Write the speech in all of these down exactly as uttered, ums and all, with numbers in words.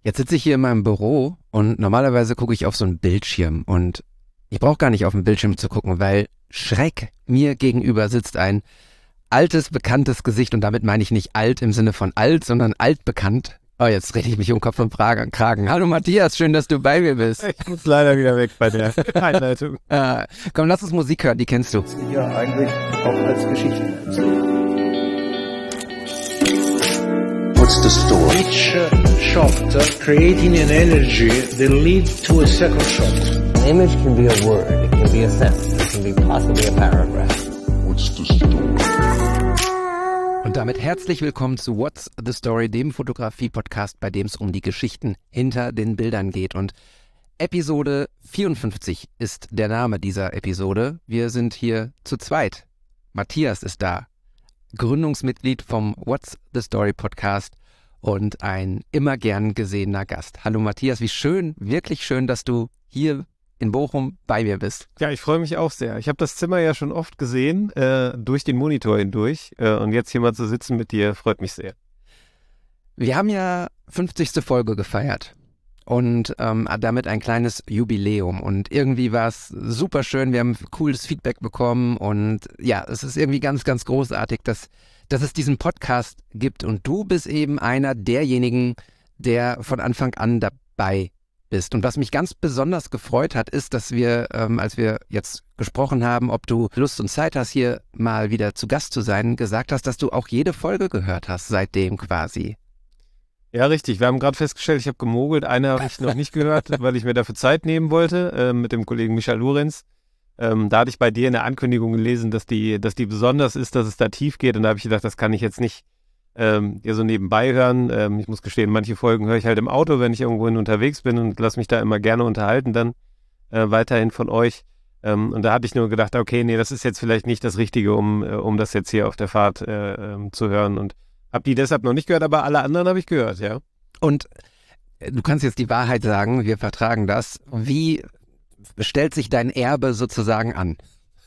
Jetzt sitze ich hier in meinem Büro und normalerweise gucke ich auf so einen Bildschirm und ich brauche gar nicht auf den Bildschirm zu gucken, weil Schreck, mir gegenüber sitzt ein altes, bekanntes Gesicht und damit meine ich nicht alt im Sinne von alt, sondern altbekannt. Oh, jetzt rede ich mich um Kopf und Kragen. Hallo Matthias, schön, dass du bei mir bist. Ich muss leider wieder weg bei der Einleitung. äh, komm, lass uns Musik hören, die kennst du. Ja, eigentlich auch als Geschichten erzählen. What's the story? Each uh, shot uh, creating an energy that leads to a second shot. An image can be a word, it can be a sentence, it can be possibly a paragraph. What's the story? Und damit herzlich willkommen zu What's the Story, dem Fotografie-Podcast, bei dem es um die Geschichten hinter den Bildern geht. Und Episode vierundfünfzig ist der Name dieser Episode. Wir sind hier zu zweit. Matthias ist da, Gründungsmitglied vom What's the Story Podcast und ein immer gern gesehener Gast. Hallo Matthias, wie schön, wirklich schön, dass du hier in Bochum bei mir bist. Ja, ich freue mich auch sehr. Ich habe das Zimmer ja schon oft gesehen, äh, durch den Monitor hindurch. Äh, und jetzt hier mal zu sitzen mit dir, freut mich sehr. Wir haben ja fünfzigste Folge gefeiert und ähm, damit ein kleines Jubiläum. Und irgendwie war es super schön. Wir haben cooles Feedback bekommen. Und ja, es ist irgendwie ganz, ganz großartig, dass, dass es diesen Podcast gibt. Und du bist eben einer derjenigen, der von Anfang an dabei bist. Und was mich ganz besonders gefreut hat, ist, dass wir, ähm, als wir jetzt gesprochen haben, ob du Lust und Zeit hast, hier mal wieder zu Gast zu sein, gesagt hast, dass du auch jede Folge gehört hast, seitdem quasi. Ja, richtig. Wir haben gerade festgestellt, ich habe gemogelt. Eine habe ich noch nicht gehört, weil ich mir dafür Zeit nehmen wollte, äh, mit dem Kollegen Michael Lorenz. Ähm, da hatte ich bei dir in der Ankündigung gelesen, dass die, dass die besonders ist, dass es da tief geht. Und da habe ich gedacht, das kann ich jetzt nicht ähm, dir so nebenbei hören. Ähm, ich muss gestehen, manche Folgen höre ich halt im Auto, wenn ich irgendwohin unterwegs bin und lasse mich da immer gerne unterhalten dann äh, weiterhin von euch. Ähm, und da hatte ich nur gedacht, okay, nee, das ist jetzt vielleicht nicht das Richtige, um, äh, um das jetzt hier auf der Fahrt äh, ähm, zu hören. Und habe die deshalb noch nicht gehört, aber alle anderen habe ich gehört, ja. Und du kannst jetzt die Wahrheit sagen, wir vertragen das. Wie stellt sich dein Erbe sozusagen an?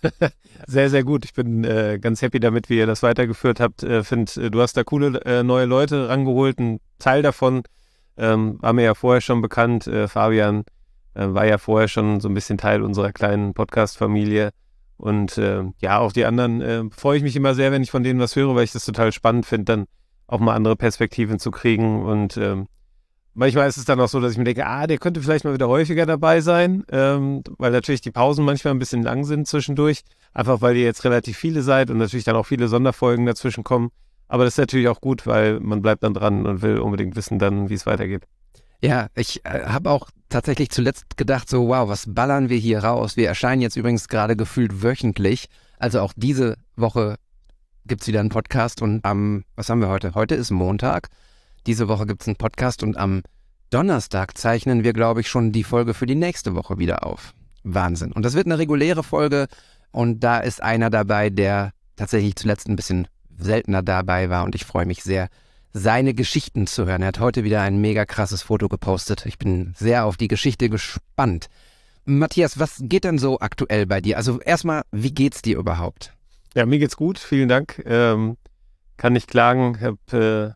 Sehr, sehr gut. Ich bin äh, ganz happy damit, wie ihr das weitergeführt habt. Äh, find, äh, du hast da coole äh, neue Leute rangeholt. Ein Teil davon ähm, war mir ja vorher schon bekannt. Äh, Fabian äh, war ja vorher schon so ein bisschen Teil unserer kleinen Podcast-Familie. Und äh, ja, auch die anderen äh, freue ich mich immer sehr, wenn ich von denen was höre, weil ich das total spannend finde, dann auch mal andere Perspektiven zu kriegen. Und ähm, manchmal ist es dann auch so, dass ich mir denke, ah, der könnte vielleicht mal wieder häufiger dabei sein, ähm, weil natürlich die Pausen manchmal ein bisschen lang sind zwischendurch, einfach weil ihr jetzt relativ viele seid und natürlich dann auch viele Sonderfolgen dazwischen kommen. Aber das ist natürlich auch gut, weil man bleibt dann dran und will unbedingt wissen dann, wie es weitergeht. Ja, ich äh, habe auch tatsächlich zuletzt gedacht, so wow, was ballern wir hier raus? Wir erscheinen jetzt übrigens gerade gefühlt wöchentlich. Also auch diese Woche gibt's wieder einen Podcast und am, was haben wir heute? Heute ist Montag. Diese Woche gibt's einen Podcast und am Donnerstag zeichnen wir, glaube ich, schon die Folge für die nächste Woche wieder auf. Wahnsinn. Und das wird eine reguläre Folge und da ist einer dabei, der tatsächlich zuletzt ein bisschen seltener dabei war und ich freue mich sehr, seine Geschichten zu hören. Er hat heute wieder ein mega krasses Foto gepostet. Ich bin sehr auf die Geschichte gespannt. Matthias, was geht denn so aktuell bei dir? Also erstmal, wie geht's dir überhaupt? Ja, mir geht's gut. Vielen Dank. Ähm, kann nicht klagen. Ich habe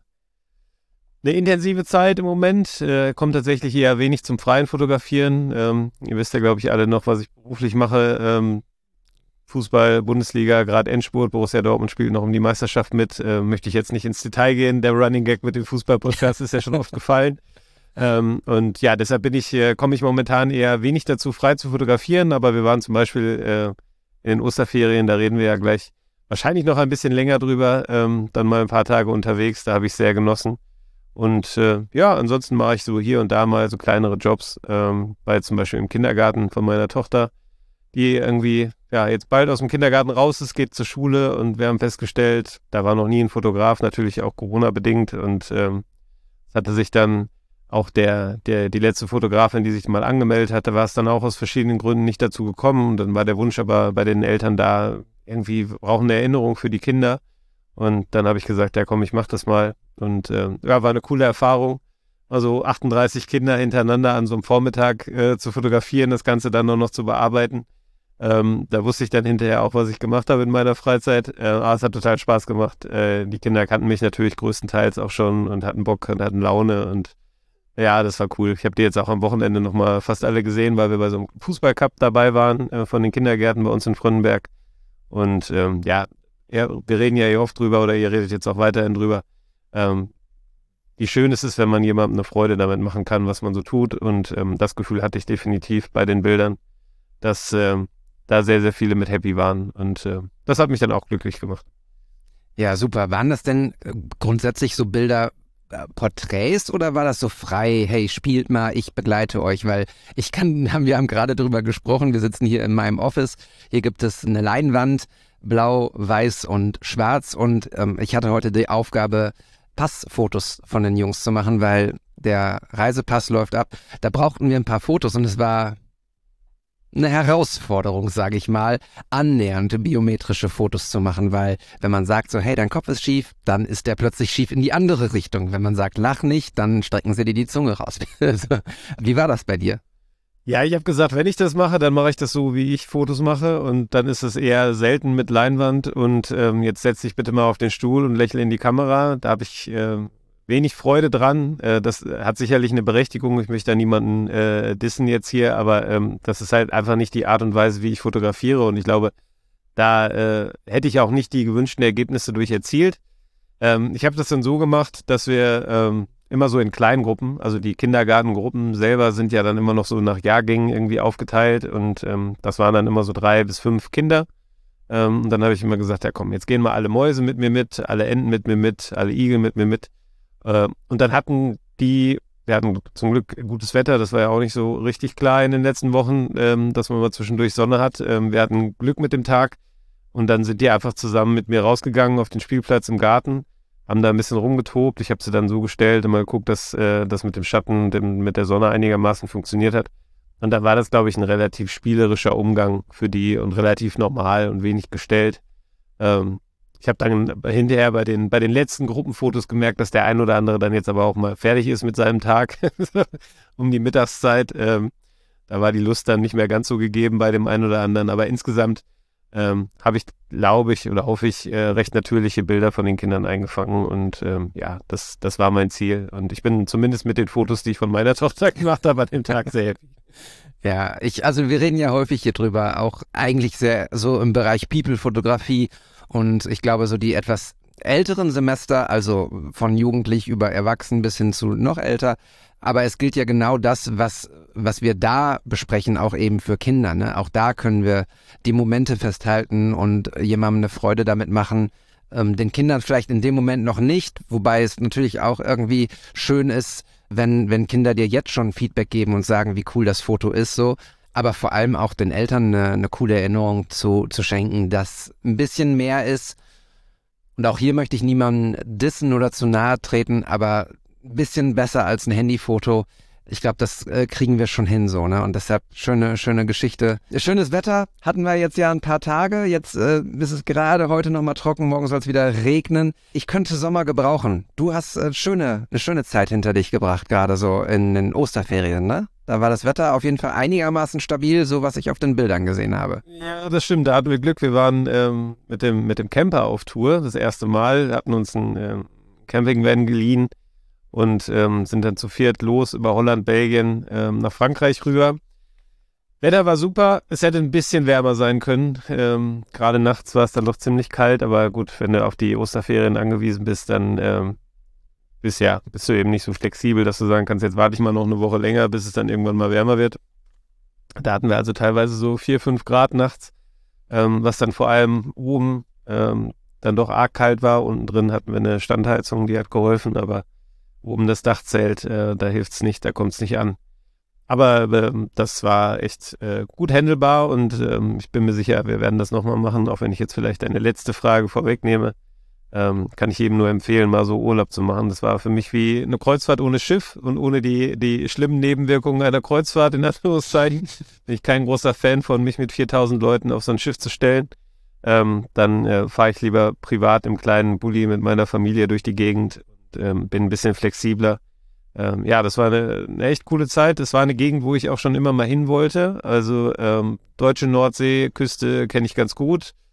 äh, eine intensive Zeit im Moment. Äh, kommt tatsächlich eher wenig zum freien Fotografieren. Ähm, ihr wisst ja, glaube ich, alle noch, was ich beruflich mache. Ähm, Fußball, Bundesliga, gerade Endspurt, Borussia Dortmund spielt noch um die Meisterschaft mit. Äh, möchte ich jetzt nicht ins Detail gehen. Der Running Gag mit dem Fußball-Podcast ist ja schon oft gefallen. Ähm, und ja, deshalb bin ich, äh, komme ich momentan eher wenig dazu, frei zu fotografieren. Aber wir waren zum Beispiel äh, in den Osterferien, da reden wir ja gleich wahrscheinlich noch ein bisschen länger drüber, ähm, dann mal ein paar Tage unterwegs. Da habe ich sehr genossen. Und äh, ja, ansonsten mache ich so hier und da mal so kleinere Jobs, ähm, bei zum Beispiel im Kindergarten von meiner Tochter, die irgendwie ja jetzt bald aus dem Kindergarten raus ist, geht zur Schule und wir haben festgestellt, da war noch nie ein Fotograf, natürlich auch Corona-bedingt und ähm, es hatte sich dann auch der, der, die letzte Fotografin, die sich mal angemeldet hatte, war es dann auch aus verschiedenen Gründen nicht dazu gekommen und dann war der Wunsch aber bei den Eltern da, irgendwie brauchen eine Erinnerung für die Kinder und dann habe ich gesagt, ja komm, ich mach das mal und äh, ja, war eine coole Erfahrung. Also achtunddreißig Kinder hintereinander an so einem Vormittag äh, zu fotografieren, das Ganze dann nur noch zu bearbeiten. Ähm, da wusste ich dann hinterher auch, was ich gemacht habe in meiner Freizeit. Äh, aber es hat total Spaß gemacht. Äh, die Kinder kannten mich natürlich größtenteils auch schon und hatten Bock und hatten Laune. Und Ja, das war cool. Ich habe die jetzt auch am Wochenende nochmal fast alle gesehen, weil wir bei so einem Fußballcup dabei waren äh, von den Kindergärten bei uns in Frönnenberg. Und ähm, ja, ja, wir reden ja hier oft drüber oder ihr redet jetzt auch weiterhin drüber. Ähm, wie schön es ist, wenn man jemandem eine Freude damit machen kann, was man so tut. Und ähm, das Gefühl hatte ich definitiv bei den Bildern, dass ähm, da sehr, sehr viele mit happy waren. Und äh, das hat mich dann auch glücklich gemacht. Ja, super. Waren das denn äh, grundsätzlich so Bilder, äh, Porträts oder war das so frei, hey, spielt mal, ich begleite euch? Weil ich kann, haben, wir haben gerade drüber gesprochen, wir sitzen hier in meinem Office, hier gibt es eine Leinwand, blau, weiß und schwarz und ähm, ich hatte heute die Aufgabe, Passfotos von den Jungs zu machen, weil der Reisepass läuft ab. Da brauchten wir ein paar Fotos und es war eine Herausforderung, sage ich mal, annähernd biometrische Fotos zu machen, weil wenn man sagt so, hey, dein Kopf ist schief, dann ist der plötzlich schief in die andere Richtung. Wenn man sagt, lach nicht, dann strecken sie dir die Zunge raus. Wie war das bei dir? Ja, ich habe gesagt, wenn ich das mache, dann mache ich das so, wie ich Fotos mache und dann ist es eher selten mit Leinwand und ähm, jetzt setz dich bitte mal auf den Stuhl und lächle in die Kamera. Da habe ich äh, wenig Freude dran. Äh, das hat sicherlich eine Berechtigung. Ich möchte da niemanden äh, dissen jetzt hier, aber ähm, das ist halt einfach nicht die Art und Weise, wie ich fotografiere und ich glaube, da äh, hätte ich auch nicht die gewünschten Ergebnisse durch erzielt. Ähm, ich habe das dann so gemacht, dass wir ähm, immer so in kleinen Gruppen, also die Kindergartengruppen selber sind ja dann immer noch so nach Jahrgängen irgendwie aufgeteilt und ähm, das waren dann immer so drei bis fünf Kinder. Ähm, und dann habe ich immer gesagt, ja komm, jetzt gehen mal alle Mäuse mit mir mit, alle Enten mit mir mit, alle Igel mit mir mit. Äh, und dann hatten die, wir hatten zum Glück gutes Wetter, das war ja auch nicht so richtig klar in den letzten Wochen, ähm, dass man mal zwischendurch Sonne hat. Ähm, wir hatten Glück mit dem Tag und dann sind die einfach zusammen mit mir rausgegangen auf den Spielplatz im Garten, haben da ein bisschen rumgetobt. Ich habe sie dann so gestellt und mal geguckt, dass äh, das mit dem Schatten, dem, mit der Sonne einigermaßen funktioniert hat. Und dann war das, glaube ich, ein relativ spielerischer Umgang für die und relativ normal und wenig gestellt. Ähm, ich habe dann hinterher bei den, bei den letzten Gruppenfotos gemerkt, dass der ein oder andere dann jetzt aber auch mal fertig ist mit seinem Tag um die Mittagszeit. Ähm, da war die Lust dann nicht mehr ganz so gegeben bei dem einen oder anderen. Aber insgesamt Ähm, habe ich, glaube ich, oder hoffe ich, äh, recht natürliche Bilder von den Kindern eingefangen und ähm, ja, das, das war mein Ziel und ich bin zumindest mit den Fotos, die ich von meiner Tochter gemacht habe, an dem Tag sehr happy. Ja, ich, also wir reden ja häufig hier drüber, auch eigentlich sehr so im Bereich People-Fotografie und ich glaube so die etwas älteren Semester, also von jugendlich über erwachsen bis hin zu noch älter, aber es gilt ja genau das, was was wir da besprechen, auch eben für Kinder. Ne? Auch da können wir die Momente festhalten und jemandem eine Freude damit machen. Ähm, den Kindern vielleicht in dem Moment noch nicht, wobei es natürlich auch irgendwie schön ist, wenn wenn Kinder dir jetzt schon Feedback geben und sagen, wie cool das Foto ist, so. Aber vor allem auch den Eltern eine, eine coole Erinnerung zu zu schenken, dass ein bisschen mehr ist. Und auch hier möchte ich niemanden dissen oder zu nahe treten, aber ein bisschen besser als ein Handyfoto. Ich glaube, das äh, kriegen wir schon hin so, ne? Und deshalb schöne, schöne Geschichte. Schönes Wetter hatten wir jetzt ja ein paar Tage. Jetzt äh, ist es gerade heute nochmal trocken, morgen soll es wieder regnen. Ich könnte Sommer gebrauchen. Du hast äh, schöne, eine schöne Zeit hinter dich gebracht, gerade so in den Osterferien, ne? Da war das Wetter auf jeden Fall einigermaßen stabil, so was ich auf den Bildern gesehen habe. Ja, das stimmt. Da hatten wir Glück. Wir waren ähm, mit dem mit dem Camper auf Tour das erste Mal, hatten uns einen ähm, Campingvan geliehen und ähm, sind dann zu viert los über Holland, Belgien ähm, nach Frankreich rüber. Wetter war super, es hätte ein bisschen wärmer sein können. Ähm, gerade nachts war es dann doch ziemlich kalt, aber gut, wenn du auf die Osterferien angewiesen bist, dann ähm, bist, ja, bist du eben nicht so flexibel, dass du sagen kannst, jetzt warte ich mal noch eine Woche länger, bis es dann irgendwann mal wärmer wird. Da hatten wir also teilweise so vier, fünf Grad nachts, ähm, was dann vor allem oben ähm, dann doch arg kalt war. Unten drin hatten wir eine Standheizung, die hat geholfen, aber oben das Dachzelt, äh, da hilft's nicht, da kommt's nicht an. Aber ähm, das war echt äh, gut handelbar und ähm, ich bin mir sicher, wir werden das nochmal machen, auch wenn ich jetzt vielleicht eine letzte Frage vorwegnehme. Ähm, kann ich jedem nur empfehlen, mal so Urlaub zu machen. Das war für mich wie eine Kreuzfahrt ohne Schiff und ohne die, die schlimmen Nebenwirkungen einer Kreuzfahrt, in Anführungszeichen. Bin ich kein großer Fan von, mich mit viertausend Leuten auf so ein Schiff zu stellen. Ähm, dann äh, fahre ich lieber privat im kleinen Bulli mit meiner Familie durch die Gegend. Ähm, bin ein bisschen flexibler. Ähm, ja, das war eine, eine echt coole Zeit. Das war eine Gegend, wo ich auch schon immer mal hin wollte. Also ähm, deutsche Nordseeküste kenne ich ganz gut.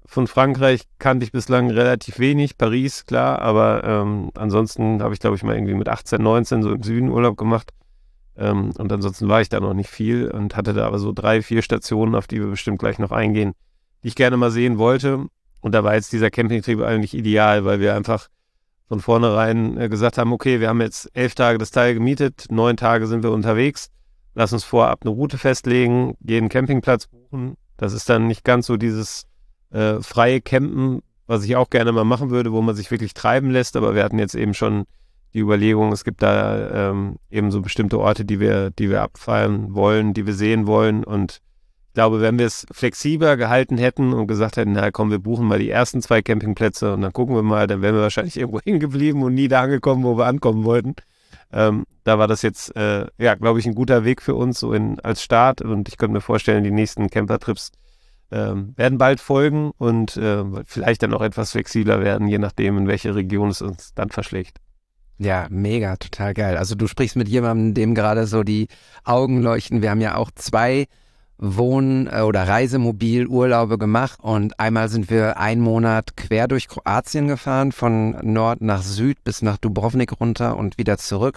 von Frankreich kannte ich bislang relativ wenig. Paris, klar, aber ähm, ansonsten habe ich, glaube ich, mal irgendwie mit achtzehn, neunzehn so im Süden Urlaub gemacht. Ähm, und ansonsten war ich da noch nicht viel und hatte da aber so drei, vier Stationen, auf die wir bestimmt gleich noch eingehen, die ich gerne mal sehen wollte. Und da war jetzt dieser Campingtrip eigentlich ideal, weil wir einfach von vornherein äh, gesagt haben, okay, wir haben jetzt elf Tage das Teil gemietet, neun Tage sind wir unterwegs. Lass uns vorab eine Route festlegen, jeden Campingplatz buchen. Das ist dann nicht ganz so dieses äh, freie Campen, was ich auch gerne mal machen würde, wo man sich wirklich treiben lässt. Aber wir hatten jetzt eben schon die Überlegung, es gibt da ähm, eben so bestimmte Orte, die wir, die wir abfahren wollen, die wir sehen wollen. Und ich glaube, wenn wir es flexibler gehalten hätten und gesagt hätten, na komm, wir buchen mal die ersten zwei Campingplätze und dann gucken wir mal, dann wären wir wahrscheinlich irgendwo hingeblieben und nie da angekommen, wo wir ankommen wollten. Ähm, da war das jetzt, äh, ja, glaube ich, ein guter Weg für uns so in, als Start. Und ich könnte mir vorstellen, die nächsten Campertrips ähm, werden bald folgen und äh, vielleicht dann auch etwas flexibler werden, je nachdem, in welche Region es uns dann verschlägt. Ja, mega, total geil. Also du sprichst mit jemandem, dem gerade so die Augen leuchten. Wir haben ja auch zwei Wohn- oder Reisemobil-Urlaube gemacht und einmal sind wir einen Monat quer durch Kroatien gefahren, von Nord nach Süd bis nach Dubrovnik runter und wieder zurück.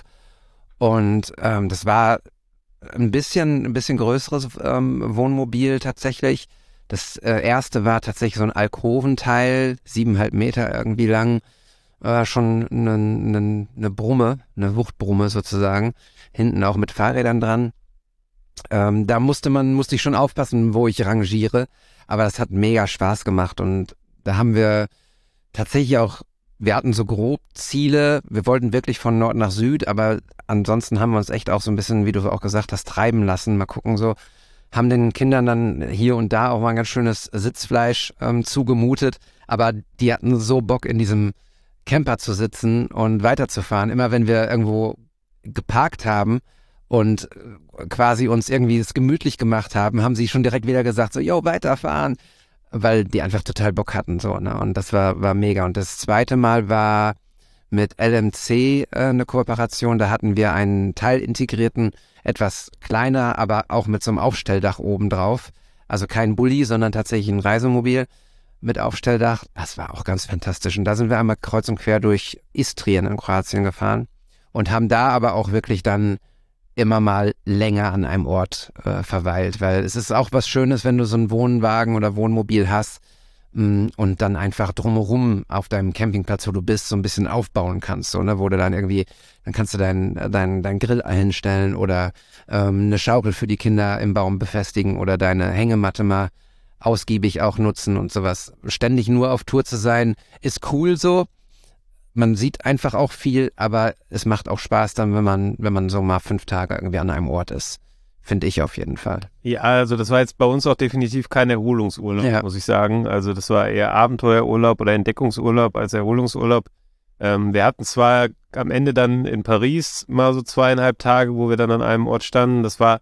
Und ähm, das war ein bisschen, ein bisschen größeres ähm, Wohnmobil tatsächlich. Das äh, erste war tatsächlich so ein Alkoventeil, siebeneinhalb Meter irgendwie lang. War schon eine, eine, eine Brumme, eine Wuchtbrumme sozusagen, hinten auch mit Fahrrädern dran. Ähm, da musste man, musste ich schon aufpassen, wo ich rangiere, aber das hat mega Spaß gemacht und da haben wir tatsächlich auch, wir hatten so grob Ziele, wir wollten wirklich von Nord nach Süd, aber ansonsten haben wir uns echt auch so ein bisschen, wie du auch gesagt hast, treiben lassen, mal gucken so, haben den Kindern dann hier und da auch mal ein ganz schönes Sitzfleisch ähm, zugemutet, aber die hatten so Bock in diesem Camper zu sitzen und weiterzufahren. Immer wenn wir irgendwo geparkt haben und quasi uns irgendwie es gemütlich gemacht haben, haben sie schon direkt wieder gesagt, so, yo, weiterfahren, weil die einfach total Bock hatten, so, ne, und das war, war mega. Und das zweite Mal war mit L M C äh, eine Kooperation, da hatten wir einen teilintegrierten, etwas kleiner, aber auch mit so einem Aufstelldach oben drauf, also kein Bulli, sondern tatsächlich ein Reisemobil mit Aufstelldach. Das war auch ganz fantastisch. Und da sind wir einmal kreuz und quer durch Istrien in Kroatien gefahren und haben da aber auch wirklich dann immer mal länger an einem Ort äh, verweilt, weil es ist auch was Schönes, wenn du so einen Wohnwagen oder Wohnmobil hast mh, und dann einfach drumherum auf deinem Campingplatz, wo du bist, so ein bisschen aufbauen kannst, so, ne, wo du dann irgendwie, dann kannst du deinen dein, dein Grill hinstellen oder ähm, eine Schaukel für die Kinder im Baum befestigen oder deine Hängematte mal ausgiebig auch nutzen und sowas. Ständig nur auf Tour zu sein, ist cool so. Man sieht einfach auch viel, aber es macht auch Spaß dann, wenn man, wenn man so mal fünf Tage irgendwie an einem Ort ist. Finde ich auf jeden Fall. Ja, also das war jetzt bei uns auch definitiv kein Erholungsurlaub, ja, muss ich sagen. Also das war eher Abenteuerurlaub oder Entdeckungsurlaub als Erholungsurlaub. Ähm, wir hatten zwar am Ende dann in Paris mal so zweieinhalb Tage, wo wir dann an einem Ort standen. Das war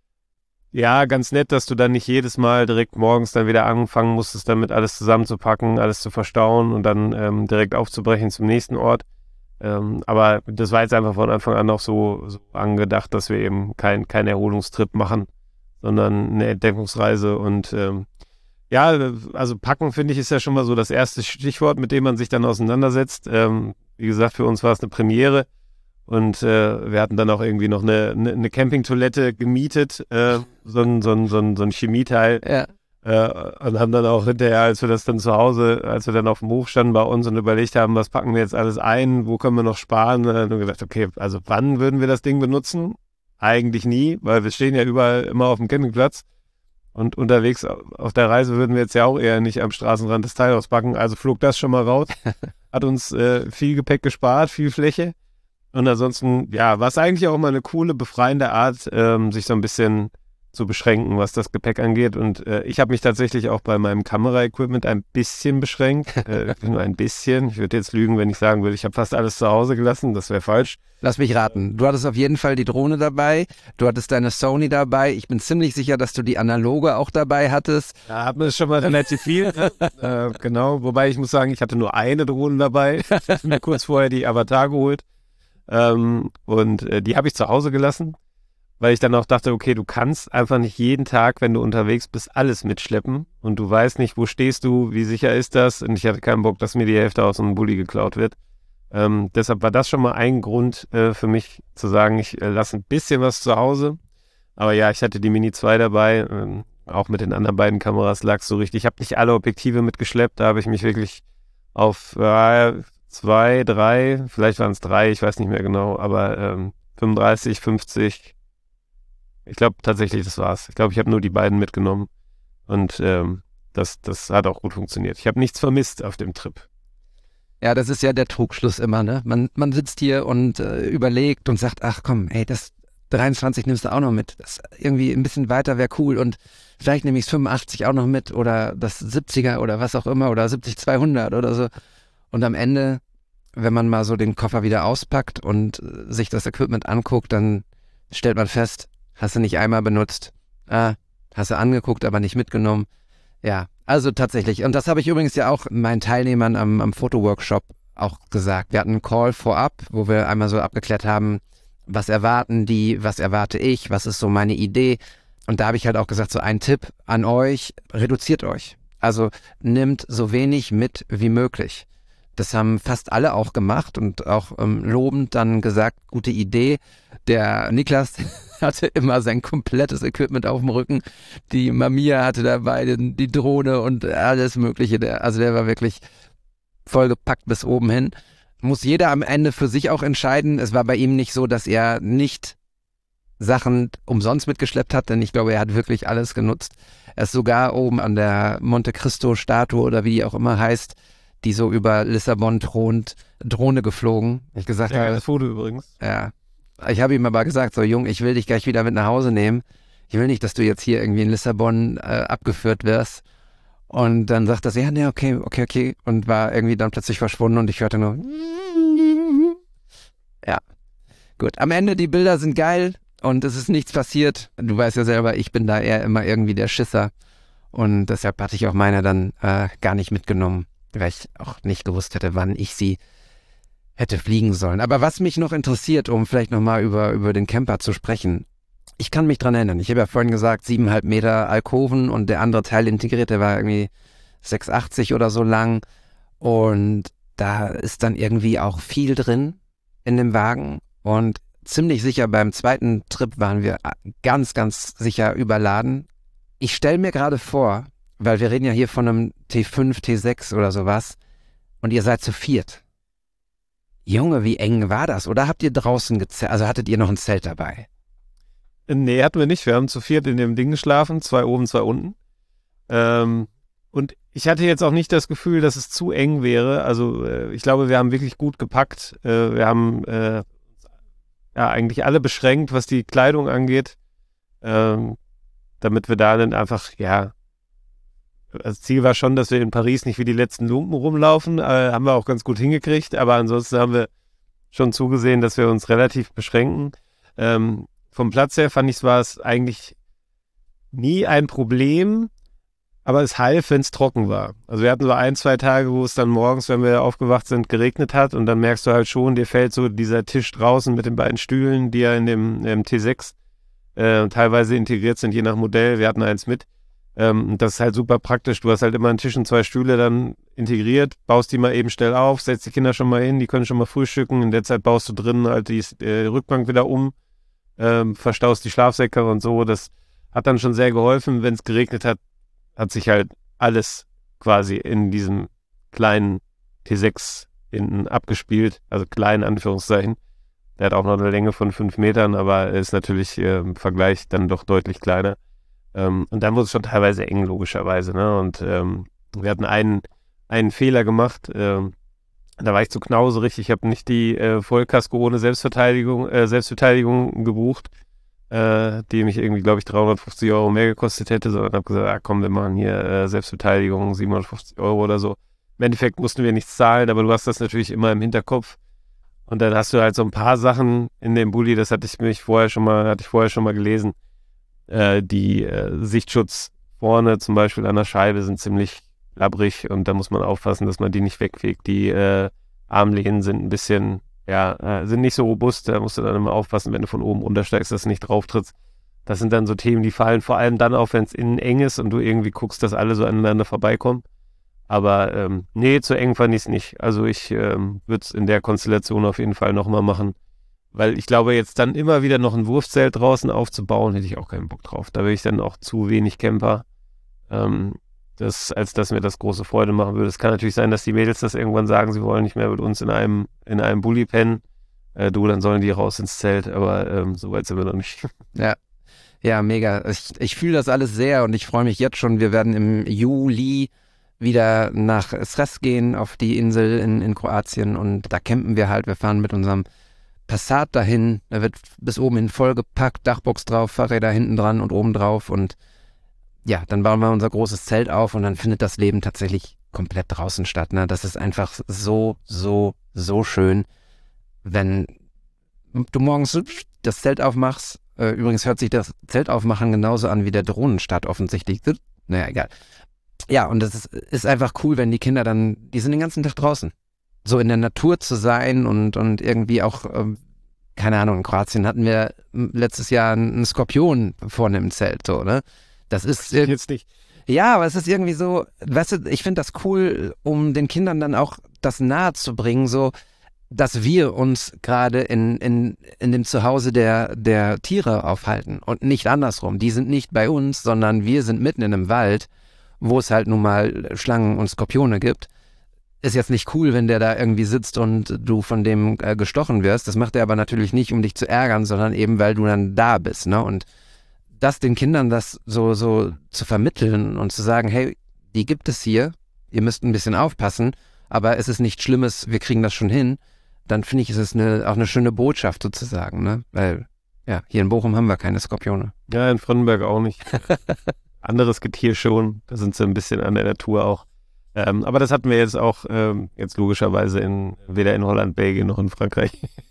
ja ganz nett, dass du dann nicht jedes Mal direkt morgens dann wieder anfangen musstest, damit alles zusammenzupacken, alles zu verstauen und dann ähm, direkt aufzubrechen zum nächsten Ort. Ähm, aber das war jetzt einfach von Anfang an auch so, so angedacht, dass wir eben kein, kein Erholungstrip machen, sondern eine Entdeckungsreise. Und ähm, ja, also packen, finde ich, ist ja schon mal so das erste Stichwort, mit dem man sich dann auseinandersetzt. Ähm, wie gesagt, für uns war es eine Premiere. Und äh, wir hatten dann auch irgendwie noch eine, eine, eine Campingtoilette gemietet, äh, so ein, so ein, so ein, so ein Chemieteil. Ja. Äh, und haben dann auch hinterher, als wir das dann zu Hause, als wir dann auf dem Hof standen bei uns und überlegt haben, was packen wir jetzt alles ein, wo können wir noch sparen, dann haben wir gedacht, okay, also wann würden wir das Ding benutzen? Eigentlich nie, weil wir stehen ja überall immer auf dem Campingplatz. Und unterwegs auf der Reise würden wir jetzt ja auch eher nicht am Straßenrand das Teil auspacken. Also flog das schon mal raus. Hat uns äh, viel Gepäck gespart, viel Fläche. Und ansonsten, ja, war es eigentlich auch mal eine coole, befreiende Art, ähm, sich so ein bisschen zu beschränken, was das Gepäck angeht. Und äh, ich habe mich tatsächlich auch bei meinem Kameraequipment ein bisschen beschränkt. Äh, nur ein bisschen. Ich würde jetzt lügen, wenn ich sagen würde, ich habe fast alles zu Hause gelassen. Das wäre falsch. Lass mich raten. Du hattest auf jeden Fall die Drohne dabei. Du hattest deine Sony dabei. Ich bin ziemlich sicher, dass du die analoge auch dabei hattest. Ja, hat man schon mal relativ viel. äh, genau. Wobei ich muss sagen, ich hatte nur eine Drohne dabei. Ich habe mir kurz vorher die Avatar geholt. Ähm, und äh, die habe ich zu Hause gelassen. weil ich dann auch dachte, okay, du kannst einfach nicht jeden Tag, wenn du unterwegs bist, alles mitschleppen und du weißt nicht, wo stehst du, wie sicher ist das, und ich hatte keinen Bock, dass mir die Hälfte aus einem Bulli geklaut wird. Ähm, deshalb war das schon mal ein Grund äh, für mich zu sagen, ich äh, lasse ein bisschen was zu Hause. Aber ja, ich hatte die Mini zwei dabei, ähm, auch mit den anderen beiden Kameras lag es so richtig. Ich habe nicht alle Objektive mitgeschleppt, da habe ich mich wirklich auf äh, zwei, drei, vielleicht waren es drei, ich weiß nicht mehr genau, aber ähm, fünfunddreißig, fünfzig, ich glaube tatsächlich, das war's. Ich glaube, ich habe nur die beiden mitgenommen und ähm, das, das hat auch gut funktioniert. Ich habe nichts vermisst auf dem Trip. Ja, das ist ja der Trugschluss immer, ne? Man, man sitzt hier und äh, überlegt und sagt, ach komm, ey, das dreiundzwanzig nimmst du auch noch mit. Das irgendwie ein bisschen weiter wäre cool und vielleicht nehme ich das fünfundachtzig auch noch mit oder das siebziger oder was auch immer oder siebzig zweihundert oder so. Und am Ende, wenn man mal so den Koffer wieder auspackt und äh, sich das Equipment anguckt, dann stellt man fest, hast du nicht einmal benutzt, ah, hast du angeguckt, aber nicht mitgenommen. Ja, also tatsächlich. Und das habe ich übrigens ja auch meinen Teilnehmern am, am Fotoworkshop auch gesagt. Wir hatten einen Call vorab, wo wir einmal so abgeklärt haben, was erwarten die, was erwarte ich, was ist so meine Idee. Und da habe ich halt auch gesagt, so ein Tipp an euch, reduziert euch. Also nimmt so wenig mit wie möglich. Das haben fast alle auch gemacht und auch ähm, lobend dann gesagt, gute Idee. Der Niklas hatte immer sein komplettes Equipment auf dem Rücken. Die Mamiya hatte dabei den, die Drohne und alles Mögliche. Der, also der war wirklich vollgepackt bis oben hin. Muss jeder am Ende für sich auch entscheiden. Es war bei ihm nicht so, dass er nicht Sachen umsonst mitgeschleppt hat, denn ich glaube, er hat wirklich alles genutzt. Er ist sogar oben an der Monte Cristo-Statue oder wie die auch immer heißt, die so über Lissabon thront, Drohne geflogen. Ich gesagt ja, habe, das Foto übrigens. Ja, ich habe ihm aber gesagt, so Jung, ich will dich gleich wieder mit nach Hause nehmen. Ich will nicht, dass du jetzt hier irgendwie in Lissabon äh, abgeführt wirst. Und dann sagt er, ja, nee, okay, okay, okay. Und war irgendwie dann plötzlich verschwunden und ich hörte nur, ja, gut. Am Ende, die Bilder sind geil und es ist nichts passiert. Du weißt ja selber, ich bin da eher immer irgendwie der Schisser. Und deshalb hatte ich auch meine dann äh, gar nicht mitgenommen, weil ich auch nicht gewusst hätte, wann ich sie hätte fliegen sollen. Aber was mich noch interessiert, um vielleicht nochmal über, über den Camper zu sprechen, ich kann mich dran erinnern, ich habe ja vorhin gesagt, siebeneinhalb Meter Alkoven und der andere Teil integriert, der war irgendwie sechs achtzig oder so lang und da ist dann irgendwie auch viel drin in dem Wagen und ziemlich sicher beim zweiten Trip waren wir ganz, ganz sicher überladen. Ich stelle mir gerade vor, weil wir reden ja hier von einem T fünf, T sechs oder sowas und ihr seid zu viert. Junge, wie eng war das? Oder habt ihr draußen gezeltet? Also hattet ihr noch ein Zelt dabei? Nee, hatten wir nicht. Wir haben zu viert in dem Ding geschlafen, zwei oben, zwei unten. Ähm, und ich hatte jetzt auch nicht das Gefühl, dass es zu eng wäre. Also äh, ich glaube, wir haben wirklich gut gepackt. Äh, wir haben äh, ja eigentlich alle beschränkt, was die Kleidung angeht, ähm, damit wir da dann einfach, ja, das Ziel war schon, dass wir in Paris nicht wie die letzten Lumpen rumlaufen. Äh, haben wir auch ganz gut hingekriegt. Aber ansonsten haben wir schon zugesehen, dass wir uns relativ beschränken. Ähm, Vom Platz her fand ich, war es eigentlich nie ein Problem, aber es half, wenn es trocken war. Also wir hatten so ein, zwei Tage, wo es dann morgens, wenn wir aufgewacht sind, geregnet hat und dann merkst du halt schon, dir fällt so dieser Tisch draußen mit den beiden Stühlen, die ja in dem, im T sechs äh, teilweise integriert sind, je nach Modell. Wir hatten eins mit. Ähm, das ist halt super praktisch. Du hast halt immer einen Tisch und zwei Stühle dann integriert, baust die mal eben schnell auf, setzt die Kinder schon mal hin, die können schon mal frühstücken. In der Zeit baust du drinnen halt die äh, Rückbank wieder um. Ähm, verstaust die Schlafsäcke und so, das hat dann schon sehr geholfen. Wenn es geregnet hat, hat sich halt alles quasi in diesem kleinen T sechs hinten abgespielt, also klein in Anführungszeichen. Der hat auch noch eine Länge von fünf Metern, aber ist natürlich äh, im Vergleich dann doch deutlich kleiner. Ähm, und dann wurde es schon teilweise eng, logischerweise, ne? Und ähm, wir hatten einen, einen Fehler gemacht, ähm, da war ich zu knauserig. Ich habe nicht die äh, Vollkasko ohne Selbstverteidigung, äh, Selbstbeteiligung gebucht, äh, die mich irgendwie, glaube ich, dreihundertfünfzig Euro mehr gekostet hätte, sondern habe gesagt, ah, komm, wir machen hier äh, Selbstbeteiligung, siebenhundertfünfzig Euro oder so. Im Endeffekt mussten wir nichts zahlen, aber du hast das natürlich immer im Hinterkopf. Und dann hast du halt so ein paar Sachen in dem Bulli, das hatte ich mich vorher schon mal, hatte ich vorher schon mal gelesen. Äh, die äh, Sichtschutz vorne zum Beispiel an der Scheibe sind ziemlich labbrig und da muss man aufpassen, dass man die nicht wegfegt. Die äh, Armlehnen sind ein bisschen ja, äh, sind nicht so robust. Da musst du dann immer aufpassen, wenn du von oben runtersteigst, dass du nicht drauf trittst. Das sind dann so Themen, die fallen vor allem dann auf, wenn es innen eng ist und du irgendwie guckst, dass alle so aneinander vorbeikommen. Aber ähm, nee, zu eng fand ich es nicht. Also ich ähm, würde es in der Konstellation auf jeden Fall nochmal machen. Weil ich glaube, jetzt dann immer wieder noch ein Wurfzelt draußen aufzubauen, hätte ich auch keinen Bock drauf. Da wäre ich dann auch zu wenig Camper, ähm, das, als dass mir das große Freude machen würde. Es kann natürlich sein, dass die Mädels das irgendwann sagen, sie wollen nicht mehr mit uns in einem, in einem Bulli pennen. Äh, du, dann sollen die raus ins Zelt, aber ähm, so weit sind wir noch nicht. Ja. Ja, mega. Ich, ich fühle das alles sehr und ich freue mich jetzt schon. Wir werden im Juli wieder nach Sres gehen, auf die Insel in, in Kroatien, und da campen wir halt. Wir fahren mit unserem Passat dahin. Da wird bis oben hin vollgepackt, Dachbox drauf, Fahrräder hinten dran und oben drauf, und ja, dann bauen wir unser großes Zelt auf und dann findet das Leben tatsächlich komplett draußen statt. Ne? Das ist einfach so, so, so schön, wenn du morgens das Zelt aufmachst. Äh, übrigens hört sich das Zelt aufmachen genauso an wie der Drohnenstart offensichtlich. Naja, egal. Ja, und es ist, ist einfach cool, wenn die Kinder dann, die sind den ganzen Tag draußen. So in der Natur zu sein und, und irgendwie auch, ähm, keine Ahnung, in Kroatien hatten wir letztes Jahr einen Skorpion vorne im Zelt, so, ne? Das ist ir- jetzt nicht. Ja, aber es ist irgendwie so, weißt du, ich finde das cool, um den Kindern dann auch das nahe zu bringen, so, dass wir uns gerade in, in, in dem Zuhause der, der Tiere aufhalten und nicht andersrum. Die sind nicht bei uns, sondern wir sind mitten in einem Wald, wo es halt nun mal Schlangen und Skorpione gibt. Ist jetzt nicht cool, wenn der da irgendwie sitzt und du von dem äh, gestochen wirst. Das macht er aber natürlich nicht, um dich zu ärgern, sondern eben, weil du dann da bist, ne? Und das den Kindern das so, so zu vermitteln und zu sagen, hey, die gibt es hier, ihr müsst ein bisschen aufpassen, aber es ist nichts Schlimmes, wir kriegen das schon hin, dann finde ich, ist es eine, auch eine schöne Botschaft sozusagen, ne? Weil, ja, hier in Bochum haben wir keine Skorpione. Ja, in Fronnenberg auch nicht. Anderes Getier schon, da sind sie ein bisschen an der Natur auch. Ähm, aber das hatten wir jetzt auch ähm, jetzt logischerweise in weder in Holland, Belgien noch in Frankreich.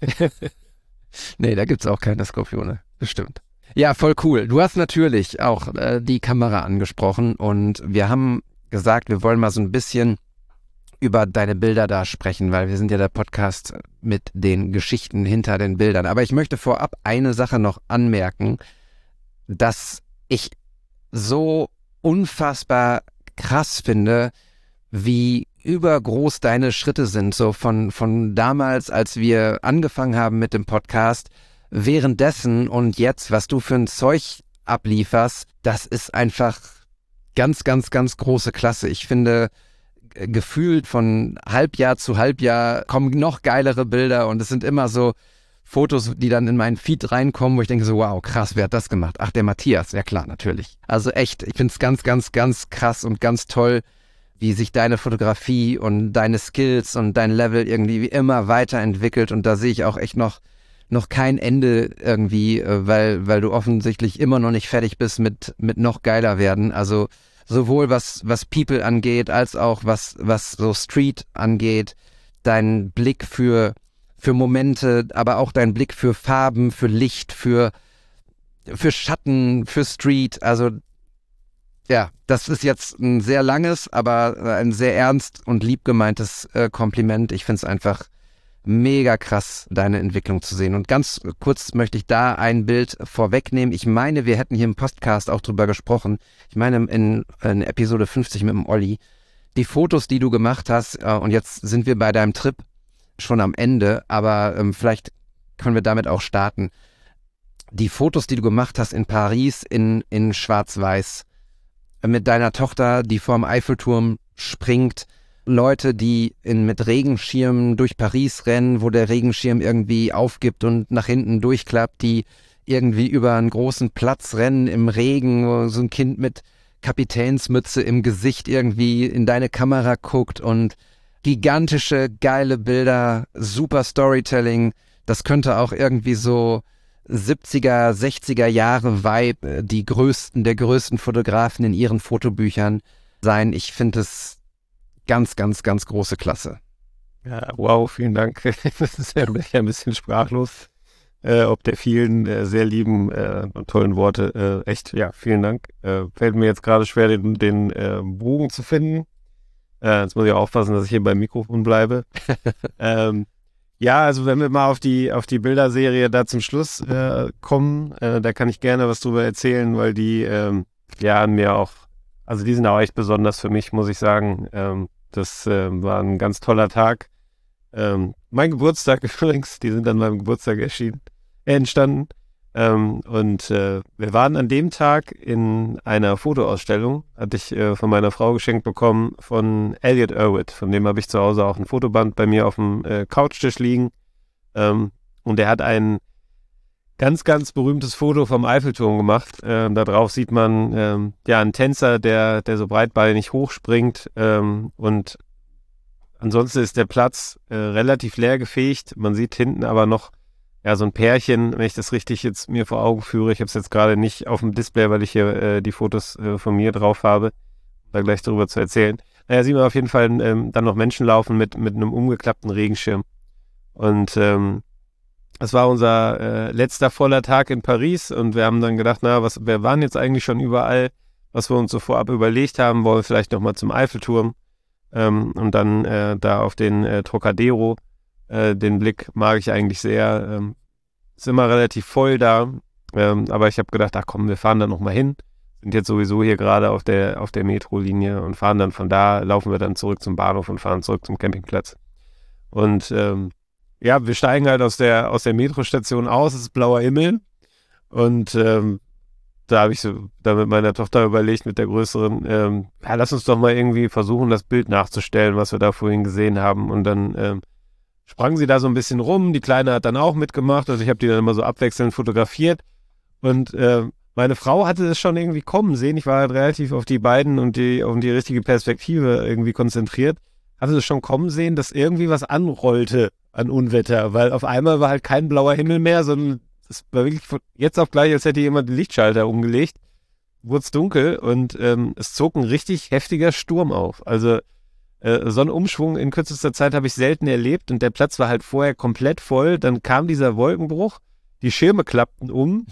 Nee, da gibt's auch keine Skorpione, bestimmt. Ja, voll cool. Du hast natürlich auch äh, die Kamera angesprochen und wir haben gesagt, wir wollen mal so ein bisschen über deine Bilder da sprechen, weil wir sind ja der Podcast mit den Geschichten hinter den Bildern. Aber ich möchte vorab eine Sache noch anmerken, dass ich so unfassbar krass finde, wie übergroß deine Schritte sind, so von, von damals, als wir angefangen haben mit dem Podcast, währenddessen und jetzt, was du für ein Zeug ablieferst, das ist einfach ganz, ganz, ganz große Klasse. Ich finde, gefühlt von Halbjahr zu Halbjahr kommen noch geilere Bilder und es sind immer so Fotos, die dann in meinen Feed reinkommen, wo ich denke so, wow, krass, wer hat das gemacht? Ach, der Matthias, ja klar, natürlich. Also echt, ich finde es ganz, ganz, ganz krass und ganz toll, wie sich deine Fotografie und deine Skills und dein Level irgendwie wie immer weiterentwickelt, und da sehe ich auch echt noch noch kein Ende irgendwie, weil weil du offensichtlich immer noch nicht fertig bist mit mit noch geiler werden. Also sowohl was was People angeht, als auch was was so Street angeht, dein Blick für für Momente, aber auch dein Blick für Farben, für Licht, für für Schatten, für Street. Also ja, das ist jetzt ein sehr langes, aber ein sehr ernst und lieb gemeintes äh, Kompliment. Ich finde es einfach mega krass, deine Entwicklung zu sehen. Und ganz kurz möchte ich da ein Bild vorwegnehmen. Ich meine, wir hätten hier im Podcast auch drüber gesprochen. Ich meine, in, in Episode fünfzig mit dem Olli. Die Fotos, die du gemacht hast, äh, und jetzt sind wir bei deinem Trip schon am Ende, aber ähm, vielleicht können wir damit auch starten. Die Fotos, die du gemacht hast in Paris in, in Schwarz-Weiß, mit deiner Tochter, die vorm Eiffelturm springt, Leute, die in, mit Regenschirmen durch Paris rennen, wo der Regenschirm irgendwie aufgibt und nach hinten durchklappt, die irgendwie über einen großen Platz rennen im Regen, wo so ein Kind mit Kapitänsmütze im Gesicht irgendwie in deine Kamera guckt, und gigantische, geile Bilder, super Storytelling. Das könnte auch irgendwie so siebziger, sechziger Jahre Vibe, die größten, der größten Fotografen in ihren Fotobüchern sein. Ich finde es ganz, ganz, ganz große Klasse. Ja, wow, vielen Dank. Das ist ja ein bisschen sprachlos, äh, ob der vielen äh, sehr lieben äh, und tollen Worte. Äh, echt, ja, vielen Dank. Äh, fällt mir jetzt gerade schwer, den, den äh, Bogen zu finden. Äh, jetzt muss ich aufpassen, dass ich hier beim Mikrofon bleibe. ähm, Ja, also wenn wir mal auf die auf die Bilderserie da zum Schluss äh, kommen, äh, da kann ich gerne was drüber erzählen, weil die ähm, ja an mir auch, also die sind auch echt besonders für mich, muss ich sagen. Ähm, das äh, war ein ganz toller Tag. Ähm, mein Geburtstag übrigens, die sind an meinem Geburtstag erschienen, äh, entstanden. Ähm, und äh, wir waren an dem Tag in einer Fotoausstellung, hatte ich äh, von meiner Frau geschenkt bekommen, von Elliot Erwitt. Von dem habe ich zu Hause auch ein Fotoband bei mir auf dem äh, Couchtisch liegen. Ähm, und er hat ein ganz, ganz berühmtes Foto vom Eiffelturm gemacht. Ähm, da drauf sieht man ähm, ja einen Tänzer, der, der so breitbeinig hochspringt. Ähm, und ansonsten ist der Platz äh, relativ leer gefegt. Man sieht hinten aber noch ja, so ein Pärchen, wenn ich das richtig jetzt mir vor Augen führe. Ich habe es jetzt gerade nicht auf dem Display, weil ich hier äh, die Fotos äh, von mir drauf habe, um da gleich darüber zu erzählen. Naja, sieht man auf jeden Fall ähm, dann noch Menschen laufen mit, mit einem umgeklappten Regenschirm. Und ähm, das war unser äh, letzter voller Tag in Paris und wir haben dann gedacht, na, was, wir waren jetzt eigentlich schon überall, was wir uns so vorab überlegt haben, wollen wir vielleicht nochmal zum Eiffelturm ähm, und dann äh, da auf den äh, Trocadero. Äh, den Blick mag ich eigentlich sehr. Ähm, ist immer relativ voll da. Ähm, aber ich habe gedacht, ach komm, wir fahren da nochmal hin. Sind jetzt sowieso hier gerade auf der, auf der Metrolinie und fahren dann von da, laufen wir dann zurück zum Bahnhof und fahren zurück zum Campingplatz. Und ähm, ja, wir steigen halt aus der, aus der Metrostation aus, es ist blauer Himmel. Und ähm, da habe ich so da mit meiner Tochter überlegt, mit der größeren, ähm, ja, lass uns doch mal irgendwie versuchen, das Bild nachzustellen, was wir da vorhin gesehen haben. Und dann ähm, sprang sie da so ein bisschen rum, die Kleine hat dann auch mitgemacht, also ich habe die dann immer so abwechselnd fotografiert und äh, meine Frau hatte es schon irgendwie kommen sehen, ich war halt relativ auf die beiden und die auf die richtige Perspektive irgendwie konzentriert, hatte es schon kommen sehen, dass irgendwie was anrollte an Unwetter, weil auf einmal war halt kein blauer Himmel mehr, sondern es war wirklich von jetzt auf gleich, als hätte jemand den Lichtschalter umgelegt, wurde es dunkel und ähm, es zog ein richtig heftiger Sturm auf, also Äh, so einen Umschwung in kürzester Zeit habe ich selten erlebt und der Platz war halt vorher komplett voll. Dann kam dieser Wolkenbruch, die Schirme klappten um,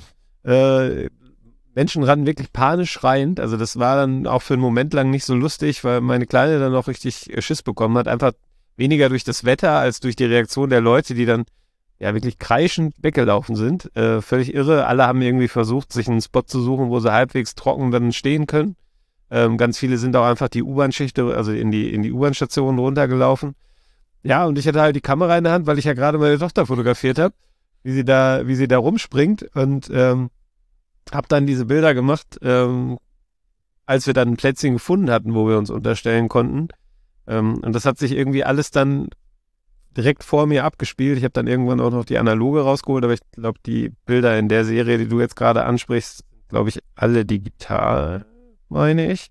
äh, Menschen rannten wirklich panisch schreiend. Also das war dann auch für einen Moment lang nicht so lustig, weil meine Kleine dann auch richtig Schiss bekommen hat. Einfach weniger durch das Wetter als durch die Reaktion der Leute, die dann ja wirklich kreischend weggelaufen sind. Äh, völlig irre. Alle haben irgendwie versucht, sich einen Spot zu suchen, wo sie halbwegs trocken dann stehen können. Ähm, ganz viele sind auch einfach die U-Bahn-Schichte, also in die, in die U-Bahn-Stationen runtergelaufen. Ja, und ich hatte halt die Kamera in der Hand, weil ich ja gerade meine Tochter fotografiert habe, wie sie da, wie sie da rumspringt und ähm, habe dann diese Bilder gemacht, ähm, als wir dann ein Plätzchen gefunden hatten, wo wir uns unterstellen konnten. Ähm, und das hat sich irgendwie alles dann direkt vor mir abgespielt. Ich habe dann irgendwann auch noch die Analoge rausgeholt, aber ich glaube, die Bilder in der Serie, die du jetzt gerade ansprichst, glaube ich, alle digital, meine ich.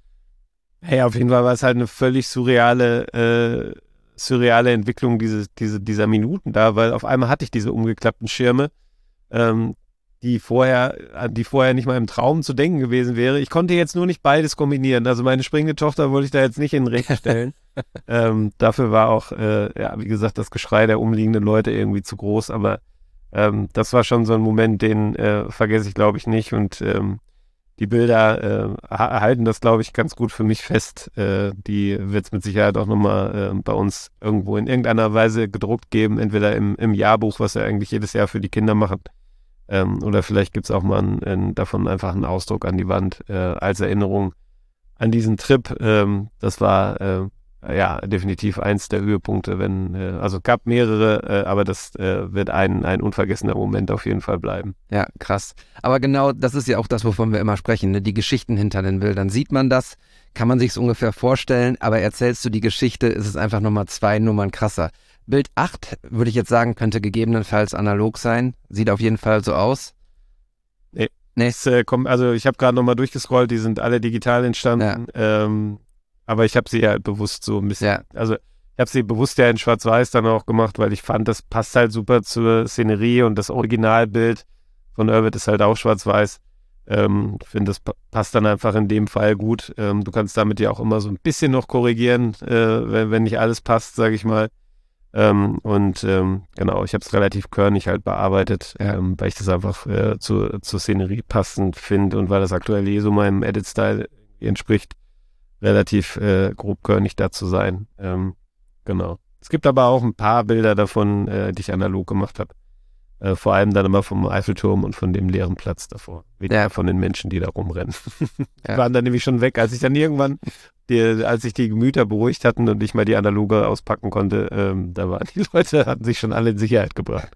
Hey, auf jeden Fall war es halt eine völlig surreale, äh, surreale Entwicklung diese, diese, dieser Minuten da, weil auf einmal hatte ich diese umgeklappten Schirme, ähm, die vorher, die vorher nicht mal im Traum zu denken gewesen wäre. Ich konnte jetzt nur nicht beides kombinieren. Also meine springende Tochter wollte ich da jetzt nicht in den Regen stellen. ähm, dafür war auch, äh, ja, wie gesagt, das Geschrei der umliegenden Leute irgendwie zu groß, aber ähm, das war schon so ein Moment, den äh, vergesse ich, glaube ich, nicht und ähm, die Bilder äh, halten das, glaube ich, ganz gut für mich fest. Äh, die wird es mit Sicherheit auch nochmal äh, bei uns irgendwo in irgendeiner Weise gedruckt geben, entweder im, im Jahrbuch, was wir eigentlich jedes Jahr für die Kinder machen, ähm, oder vielleicht gibt es auch mal ein, ein, davon einfach einen Ausdruck an die Wand äh, als Erinnerung an diesen Trip. Ähm, das war äh, ja definitiv eins der Höhepunkte, wenn, äh, also es gab mehrere, äh, aber das äh, wird ein, ein unvergessener Moment auf jeden Fall bleiben. Ja, krass. Aber genau das ist ja auch das, wovon wir immer sprechen, ne? Die Geschichten hinter den Bildern. Sieht man das, kann man sich es ungefähr vorstellen, aber erzählst du die Geschichte, ist es einfach nochmal zwei Nummern krasser. Bild acht, würde ich jetzt sagen, könnte gegebenenfalls analog sein. Sieht auf jeden Fall so aus. Nee. nee. Es, äh, komm, also ich habe gerade nochmal durchgescrollt, die sind alle digital entstanden. Ja. Ähm, aber ich habe sie ja bewusst so ein bisschen, ja. also ich habe sie bewusst ja in Schwarz-Weiß dann auch gemacht, weil ich fand, das passt halt super zur Szenerie und das Originalbild von Erwitt ist halt auch Schwarz-Weiß. Ähm, ich finde, das pa- passt dann einfach in dem Fall gut. Ähm, du kannst damit ja auch immer so ein bisschen noch korrigieren, äh, wenn, wenn nicht alles passt, sage ich mal. Ähm, und ähm, genau, ich habe es relativ körnig halt bearbeitet, ja. ähm, weil ich das einfach äh, zu, zur Szenerie passend finde und weil das aktuell eh so meinem Edit-Style entspricht, relativ äh, grobkörnig da zu sein. Ähm, genau. Es gibt aber auch ein paar Bilder davon, äh, die ich analog gemacht habe. Äh, vor allem dann immer vom Eiffelturm und von dem leeren Platz davor. Weniger Ja. von den Menschen, die da rumrennen. Die Ja. waren dann nämlich schon weg, als ich dann irgendwann, die, als sich die Gemüter beruhigt hatten und ich mal die Analoge auspacken konnte, ähm, da waren die Leute, hatten sich schon alle in Sicherheit gebracht.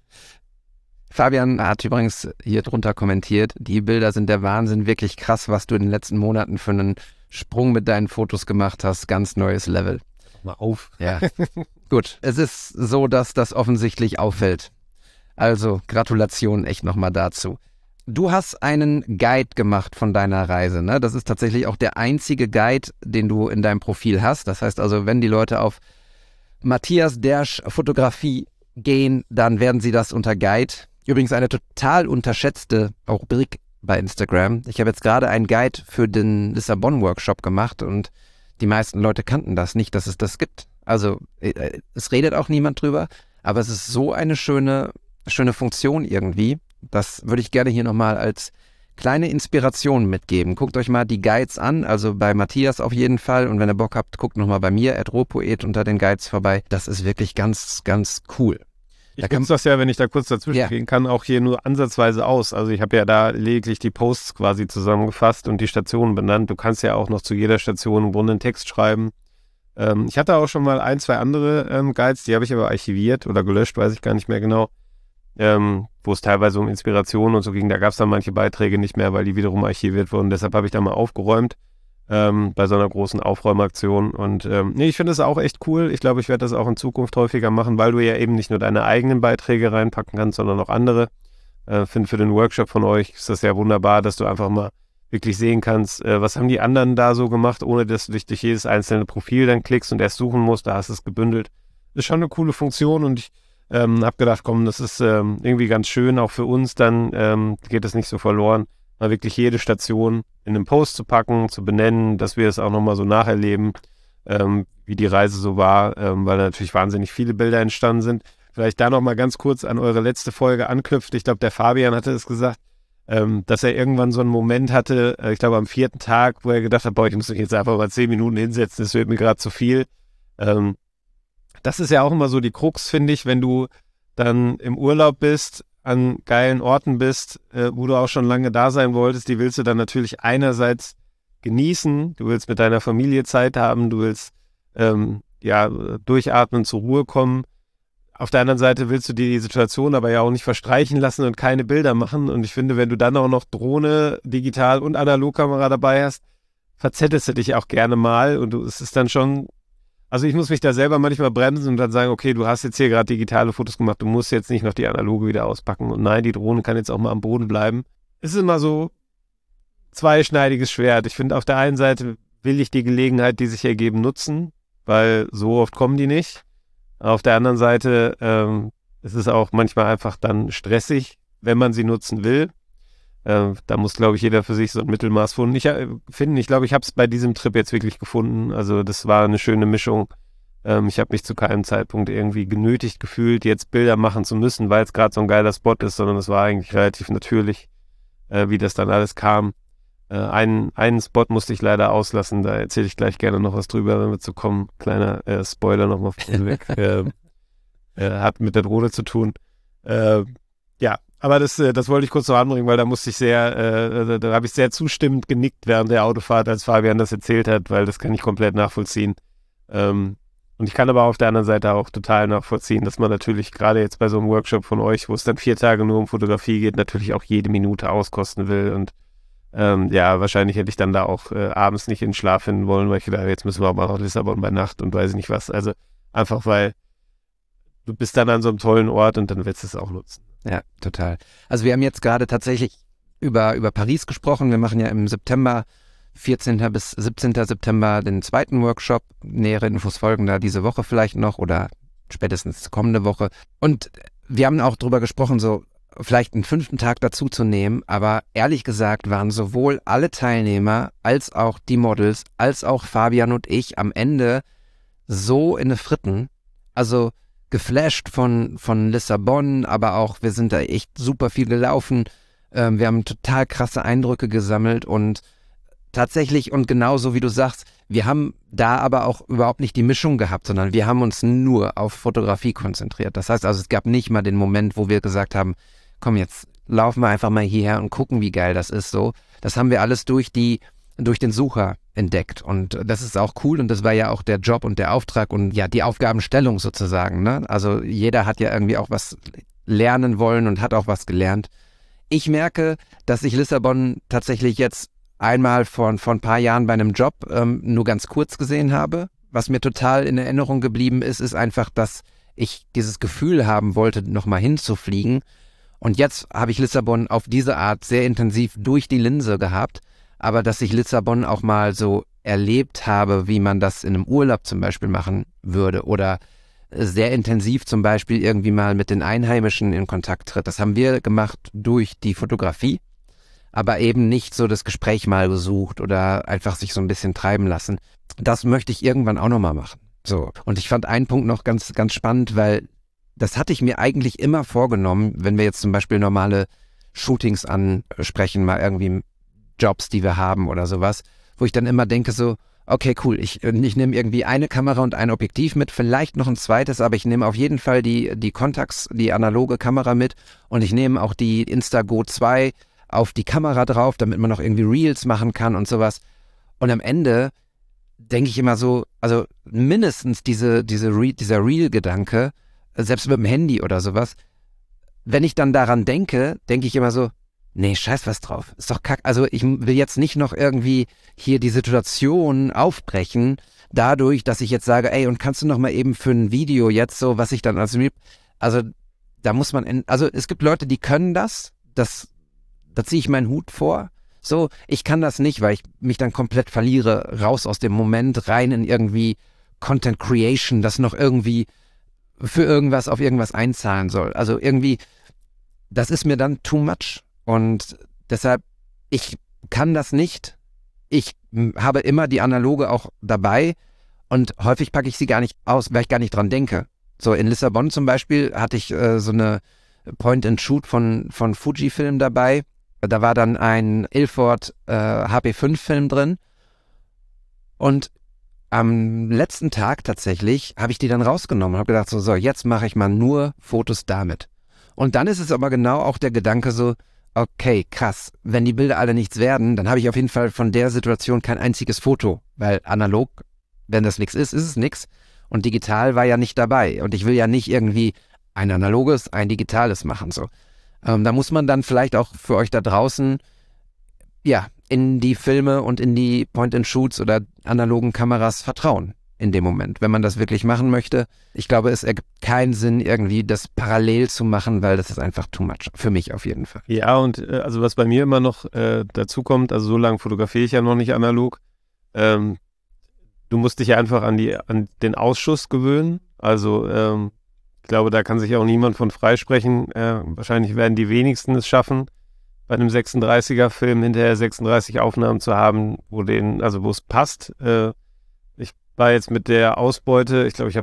Fabian hat übrigens hier drunter kommentiert, die Bilder sind der Wahnsinn, wirklich krass, was du in den letzten Monaten für einen Sprung mit deinen Fotos gemacht hast, ganz neues Level. Mal auf. Ja, gut. Es ist so, dass das offensichtlich auffällt. Also Gratulation echt nochmal dazu. Du hast einen Guide gemacht von deiner Reise, ne? Das ist tatsächlich auch der einzige Guide, den du in deinem Profil hast. Das heißt also, wenn die Leute auf Matthias Dersch Fotografie gehen, dann werden sie das unter Guide. Übrigens eine total unterschätzte Rubrik bei Instagram. Ich habe jetzt gerade einen Guide für den Lissabon-Workshop gemacht und die meisten Leute kannten das nicht, dass es das gibt. Also äh, es redet auch niemand drüber, aber es ist so eine schöne, schöne Funktion irgendwie. Das würde ich gerne hier nochmal als kleine Inspiration mitgeben. Guckt euch mal die Guides an, also bei Matthias auf jeden Fall. Und wenn ihr Bock habt, guckt nochmal bei mir, at rohpoet, unter den Guides vorbei. Das ist wirklich ganz, ganz cool. Ich Da kann- nutze das ja, wenn ich da kurz dazwischen Ja. gehen kann, auch hier nur ansatzweise aus. Also ich habe ja da lediglich die Posts quasi zusammengefasst und die Stationen benannt. Du kannst ja auch noch zu jeder Station im Grunde einen Text schreiben. Ähm, ich hatte auch schon mal ein, zwei andere ähm, Guides, die habe ich aber archiviert oder gelöscht, weiß ich gar nicht mehr genau. Ähm, wo es teilweise um Inspiration und so ging. Da gab es dann manche Beiträge nicht mehr, weil die wiederum archiviert wurden. Deshalb habe ich da mal aufgeräumt ähm, bei so einer großen Aufräumaktion. Und ähm, nee, ich finde das auch echt cool. Ich glaube, ich werde das auch in Zukunft häufiger machen, weil du ja eben nicht nur deine eigenen Beiträge reinpacken kannst, sondern auch andere. Äh, finde für den Workshop von euch ist das ja wunderbar, dass du einfach mal wirklich sehen kannst, äh, was haben die anderen da so gemacht, ohne dass du dich durch jedes einzelne Profil dann klickst und erst suchen musst. Da hast du es gebündelt. Ist schon eine coole Funktion und ich Ähm, hab gedacht, komm, das ist ähm, irgendwie ganz schön, auch für uns, dann ähm, geht es nicht so verloren, mal wirklich jede Station in einen Post zu packen, zu benennen, dass wir es auch nochmal so nacherleben, ähm, wie die Reise so war, ähm, weil natürlich wahnsinnig viele Bilder entstanden sind. Vielleicht da nochmal ganz kurz an eure letzte Folge anknüpft. Ich glaube, der Fabian hatte es gesagt, ähm, dass er irgendwann so einen Moment hatte, äh, ich glaube am vierten Tag, wo er gedacht hat, boah, ich muss mich jetzt einfach mal zehn Minuten hinsetzen, das wird mir gerade zu viel. Ähm, Das ist ja auch immer so die Krux, finde ich, wenn du dann im Urlaub bist, an geilen Orten bist, äh, wo du auch schon lange da sein wolltest, die willst du dann natürlich einerseits genießen, du willst mit deiner Familie Zeit haben, du willst ähm, ja durchatmen, zur Ruhe kommen. Auf der anderen Seite willst du dir die Situation aber ja auch nicht verstreichen lassen und keine Bilder machen. Und ich finde, wenn du dann auch noch Drohne, Digital- und Analogkamera dabei hast, verzettelst du dich auch gerne mal und du, es ist dann schon. Also ich muss mich da selber manchmal bremsen und dann sagen, okay, du hast jetzt hier gerade digitale Fotos gemacht, du musst jetzt nicht noch die analoge wieder auspacken. Und nein, die Drohne kann jetzt auch mal am Boden bleiben. Es ist immer so zweischneidiges Schwert. Ich finde, auf der einen Seite will ich die Gelegenheit, die sich ergeben, nutzen, weil so oft kommen die nicht. Auf der anderen Seite ähm, ist es auch manchmal einfach dann stressig, wenn man sie nutzen will. Äh, da muss, glaube ich, jeder für sich so ein Mittelmaß finden. Ich, äh, finden. ich glaube, ich habe es bei diesem Trip jetzt wirklich gefunden. Also das war eine schöne Mischung. Ähm, ich habe mich zu keinem Zeitpunkt irgendwie genötigt gefühlt, jetzt Bilder machen zu müssen, weil es gerade so ein geiler Spot ist, sondern es war eigentlich relativ natürlich, äh, wie das dann alles kam. Äh, einen, einen Spot musste ich leider auslassen, da erzähle ich gleich gerne noch was drüber, wenn wir zu kommen. Kleiner äh, Spoiler nochmal vorweg. äh, äh, hat mit der Drohne zu tun. Äh, ja, aber das, äh, das wollte ich kurz noch anbringen, weil da musste ich sehr, äh, da, da habe ich sehr zustimmend genickt während der Autofahrt, als Fabian das erzählt hat, weil das kann ich komplett nachvollziehen. Ähm, und ich kann aber auf der anderen Seite auch total nachvollziehen, dass man natürlich gerade jetzt bei so einem Workshop von euch, wo es dann vier Tage nur um Fotografie geht, natürlich auch jede Minute auskosten will und ähm, ja, wahrscheinlich hätte ich dann da auch äh, abends nicht in den Schlaf finden wollen, weil ich gedacht, jetzt müssen wir auch mal nach Lissabon bei Nacht und weiß ich nicht was. Also einfach, weil du bist dann an so einem tollen Ort und dann willst du es auch nutzen. Ja, total. Also wir haben jetzt gerade tatsächlich über, über Paris gesprochen. Wir machen ja im September, vierzehnten bis siebzehnten September, den zweiten Workshop. Nähere Infos folgen da diese Woche vielleicht noch oder spätestens kommende Woche. Und wir haben auch drüber gesprochen, so vielleicht einen fünften Tag dazu zu nehmen. Aber ehrlich gesagt waren sowohl alle Teilnehmer als auch die Models, als auch Fabian und ich am Ende so in den Fritten. Also geflasht von, von Lissabon, aber auch, wir sind da echt super viel gelaufen. Ähm, wir haben total krasse Eindrücke gesammelt und tatsächlich, und genauso wie du sagst, wir haben da aber auch überhaupt nicht die Mischung gehabt, sondern wir haben uns nur auf Fotografie konzentriert. Das heißt also, es gab nicht mal den Moment, wo wir gesagt haben, komm, jetzt laufen wir einfach mal hierher und gucken, wie geil das ist. So, das haben wir alles durch die, durch den Sucher entdeckt. Und das ist auch cool, und das war ja auch der Job und der Auftrag und ja die Aufgabenstellung sozusagen. Ne? Also jeder hat ja irgendwie auch was lernen wollen und hat auch was gelernt. Ich merke, dass ich Lissabon tatsächlich jetzt einmal vor, vor ein paar Jahren bei einem Job ähm, nur ganz kurz gesehen habe. Was mir total in Erinnerung geblieben ist, ist einfach, dass ich dieses Gefühl haben wollte, nochmal hinzufliegen. Und jetzt habe ich Lissabon auf diese Art sehr intensiv durch die Linse gehabt, aber dass ich Lissabon auch mal so erlebt habe, wie man das in einem Urlaub zum Beispiel machen würde oder sehr intensiv zum Beispiel irgendwie mal mit den Einheimischen in Kontakt tritt. Das haben wir gemacht durch die Fotografie, aber eben nicht so das Gespräch mal gesucht oder einfach sich so ein bisschen treiben lassen. Das möchte ich irgendwann auch nochmal machen. So. Und ich fand einen Punkt noch ganz, ganz spannend, weil das hatte ich mir eigentlich immer vorgenommen, wenn wir jetzt zum Beispiel normale Shootings ansprechen, mal irgendwie Jobs, die wir haben oder sowas, wo ich dann immer denke so, okay, cool, ich, ich nehme irgendwie eine Kamera und ein Objektiv mit, vielleicht noch ein zweites, aber ich nehme auf jeden Fall die, die Contax, die analoge Kamera mit, und ich nehme auch die Instago zwei auf die Kamera drauf, damit man noch irgendwie Reels machen kann und sowas. Und am Ende denke ich immer so, also mindestens diese, diese Re- dieser Reel-Gedanke, selbst mit dem Handy oder sowas, wenn ich dann daran denke, denke ich immer so, nee, scheiß was drauf, ist doch kack. Also ich will jetzt nicht noch irgendwie hier die Situation aufbrechen, dadurch, dass ich jetzt sage, ey, und kannst du noch mal eben für ein Video jetzt so, was ich dann als Reel, also da muss man, in, also es gibt Leute, die können das, das, da ziehe ich meinen Hut vor. So, ich kann das nicht, weil ich mich dann komplett verliere, raus aus dem Moment, rein in irgendwie Content Creation, das noch irgendwie für irgendwas auf irgendwas einzahlen soll. Also irgendwie, das ist mir dann too much. Und deshalb, ich kann das nicht. Ich habe immer die Analoge auch dabei und häufig packe ich sie gar nicht aus, weil ich gar nicht dran denke. So in Lissabon zum Beispiel hatte ich äh, so eine Point-and-Shoot von, von Fujifilm dabei. Da war dann ein Ilford äh, H P fünf Film drin. Und am letzten Tag tatsächlich habe ich die dann rausgenommen und habe gedacht, so, so, jetzt mache ich mal nur Fotos damit. Und dann ist es aber genau auch der Gedanke so, okay, krass, wenn die Bilder alle nichts werden, dann habe ich auf jeden Fall von der Situation kein einziges Foto, weil analog, wenn das nichts ist, ist es nichts. Und digital war ja nicht dabei. Und ich will ja nicht irgendwie ein analoges, ein digitales machen. So. Ähm, da muss man dann vielleicht auch für euch da draußen, ja, in die Filme und in die Point-and-Shoots oder analogen Kameras vertrauen in dem Moment, wenn man das wirklich machen möchte. Ich glaube, es ergibt keinen Sinn, irgendwie das parallel zu machen, weil das ist einfach too much. Für mich auf jeden Fall. Ja, und äh, also was bei mir immer noch äh, dazu kommt, also so lange fotografiere ich ja noch nicht analog, ähm, du musst dich einfach an, die, an den Ausschuss gewöhnen. Also ähm, ich glaube, da kann sich auch niemand von freisprechen. Äh, wahrscheinlich werden die wenigsten es schaffen, bei einem sechsunddreißiger Film hinterher sechsunddreißig Aufnahmen zu haben, wo den, also wo es passt. Äh, ich war jetzt mit der Ausbeute, ich glaube, ich habe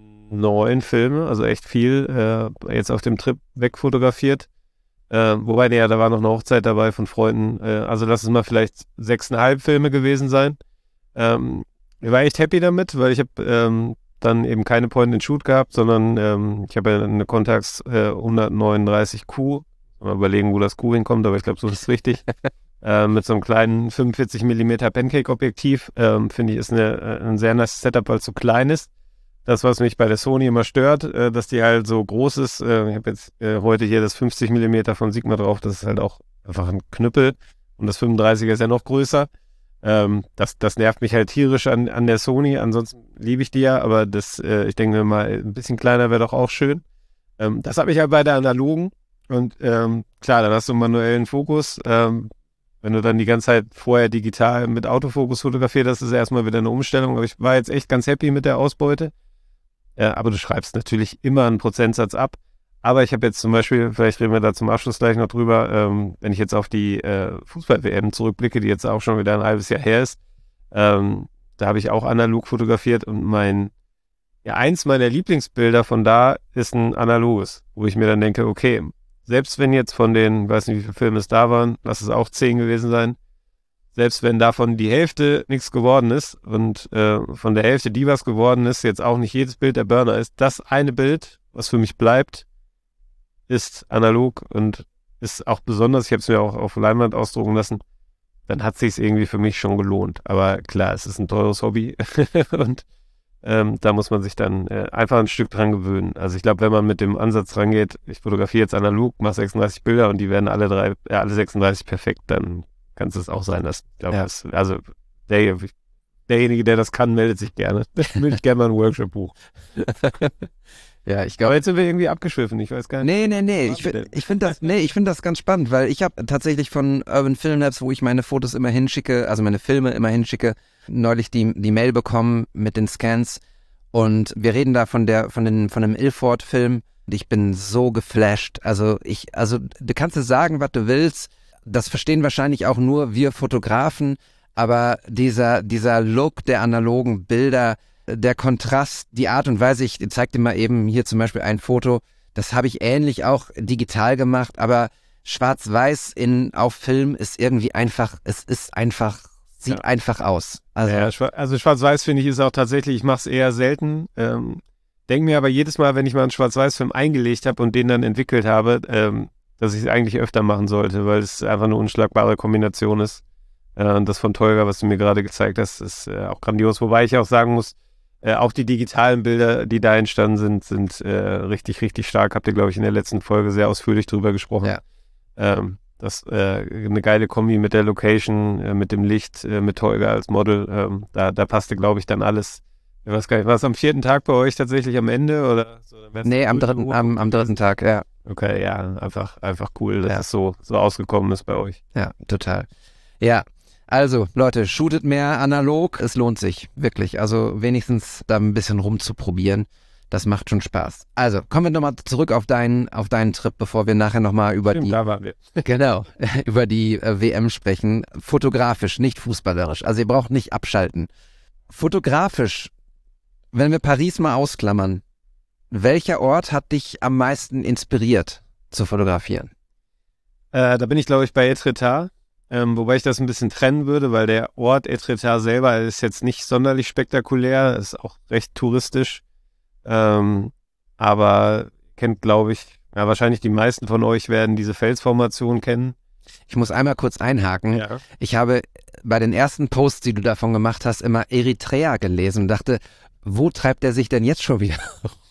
neun Filme, also echt viel, äh, jetzt auf dem Trip wegfotografiert. Äh, wobei, ja, da war noch eine Hochzeit dabei von Freunden. Äh, also lass es mal vielleicht sechseinhalb Filme gewesen sein. Ähm, ich war echt happy damit, weil ich habe ähm, dann eben keine Point-and-Shoot gehabt, sondern ähm, ich habe ja eine Contax äh, hundertneununddreißig Q. Mal überlegen, wo das Q hinkommt, aber ich glaube, so ist es richtig. äh, mit so einem kleinen fünfundvierzig Millimeter Pancake-Objektiv, ähm, finde ich, ist eine, ein sehr nice Setup, weil es so klein ist. Das, was mich bei der Sony immer stört, äh, dass die halt so groß ist. Äh, ich habe jetzt äh, heute hier das fünfzig Millimeter von Sigma drauf, das ist halt auch einfach ein Knüppel. Und das fünfunddreißiger ist ja noch größer. Ähm, das, das nervt mich halt tierisch an, an der Sony. Ansonsten liebe ich die ja, aber das, äh, ich denke mir mal, ein bisschen kleiner wäre doch auch schön. Ähm, das habe ich halt bei der analogen. Und ähm, klar, dann hast du einen manuellen Fokus. Ähm, wenn du dann die ganze Zeit vorher digital mit Autofokus fotografiert hast, ist es erstmal wieder eine Umstellung. Aber ich war jetzt echt ganz happy mit der Ausbeute. Äh, aber du schreibst natürlich immer einen Prozentsatz ab. Aber ich habe jetzt zum Beispiel, vielleicht reden wir da zum Abschluss gleich noch drüber, ähm, wenn ich jetzt auf die äh, Fußball-W M zurückblicke, die jetzt auch schon wieder ein halbes Jahr her ist, ähm, da habe ich auch analog fotografiert und mein, ja, eins meiner Lieblingsbilder von da ist ein analoges, wo ich mir dann denke, okay, selbst wenn jetzt von den, ich weiß nicht, wie viele Filme es da waren, lass es auch zehn gewesen sein, selbst wenn davon die Hälfte nichts geworden ist und äh, von der Hälfte, die was geworden ist, jetzt auch nicht jedes Bild der Burner ist, das eine Bild, was für mich bleibt, ist analog und ist auch besonders, ich habe es mir auch auf Leinwand ausdrucken lassen, dann hat sich's irgendwie für mich schon gelohnt. Aber klar, es ist ein teures Hobby und ähm, da muss man sich dann äh, einfach ein Stück dran gewöhnen. Also ich glaube, wenn man mit dem Ansatz rangeht, ich fotografiere jetzt analog, mache sechsunddreißig Bilder und die werden alle drei, äh, alle sechsunddreißig perfekt, dann kannst du es auch sein lassen. Ich glaube, Ja. das, also der, derjenige, der das kann, meldet sich gerne. Würde ich gerne mal einen Workshop buchen. Ja, ich Aber glaube. jetzt sind wir irgendwie abgeschwiffen, ich weiß gar nicht. Nee, nee, nee. Was Ich, denn? find- ich finde das, nee, ich finde das ganz spannend, weil ich habe tatsächlich von Urban Film Labs, wo ich meine Fotos immer hinschicke, also meine Filme immer hinschicke, neulich die, die Mail bekommen mit den Scans. Und wir reden da von der, von den, von dem Ilford-Film. Und ich bin so geflasht. Also ich, also du kannst es sagen, was du willst. Das verstehen wahrscheinlich auch nur wir Fotografen. Aber dieser, dieser Look der analogen Bilder, der Kontrast, die Art und Weise, ich zeig dir mal eben hier zum Beispiel ein Foto, das habe ich ähnlich auch digital gemacht, aber schwarz-weiß in auf Film ist irgendwie einfach, es ist einfach, sieht Ja. einfach aus. Also, Ja, schwa- also Schwarz-Weiß finde ich ist auch tatsächlich, ich mache es eher selten. Ähm, denke mir aber jedes Mal, wenn ich mal einen Schwarz-Weiß-Film eingelegt habe und den dann entwickelt habe, ähm, dass ich es eigentlich öfter machen sollte, weil es einfach eine unschlagbare Kombination ist. Äh, und das von Tolga, was du mir gerade gezeigt hast, ist äh, auch grandios. Wobei ich auch sagen muss, äh, auch die digitalen Bilder, die da entstanden sind, sind äh, richtig, richtig stark. Habt ihr, glaube ich, in der letzten Folge sehr ausführlich drüber gesprochen. Ja. Ähm, das äh, eine geile Kombi mit der Location, äh, mit dem Licht, äh, mit Tolga als Model. Ähm, da, da passte, glaube ich, dann alles. Ich weiß gar nicht, war es am vierten Tag bei euch tatsächlich am Ende? Oder so? Dann wär's nee, am früh dritten, genug. am, am dritten Tag, ja. Okay, ja, einfach, einfach cool, dass Ja. es so, so ausgekommen ist bei euch. Ja, total. Ja, also Leute, shootet mehr analog, es lohnt sich, wirklich. Also wenigstens da ein bisschen rumzuprobieren, das macht schon Spaß. Also, kommen wir nochmal zurück auf deinen, auf deinen Trip, bevor wir nachher nochmal über Stimmt, die, da waren wir. genau, über die äh, W M sprechen. Fotografisch, nicht fußballerisch. Also ihr braucht nicht abschalten. Fotografisch, wenn wir Paris mal ausklammern, welcher Ort hat dich am meisten inspiriert zu fotografieren? Äh, da bin ich, glaube ich, bei Etretat, ähm, wobei ich das ein bisschen trennen würde, weil der Ort Etretat selber ist jetzt nicht sonderlich spektakulär, ist auch recht touristisch, ähm, aber kennt, glaube ich, ja, wahrscheinlich die meisten von euch werden diese Felsformation kennen. Ich muss einmal kurz einhaken. Ja. Ich habe bei den ersten Posts, die du davon gemacht hast, immer Eritrea gelesen und dachte, wo treibt er sich denn jetzt schon wieder?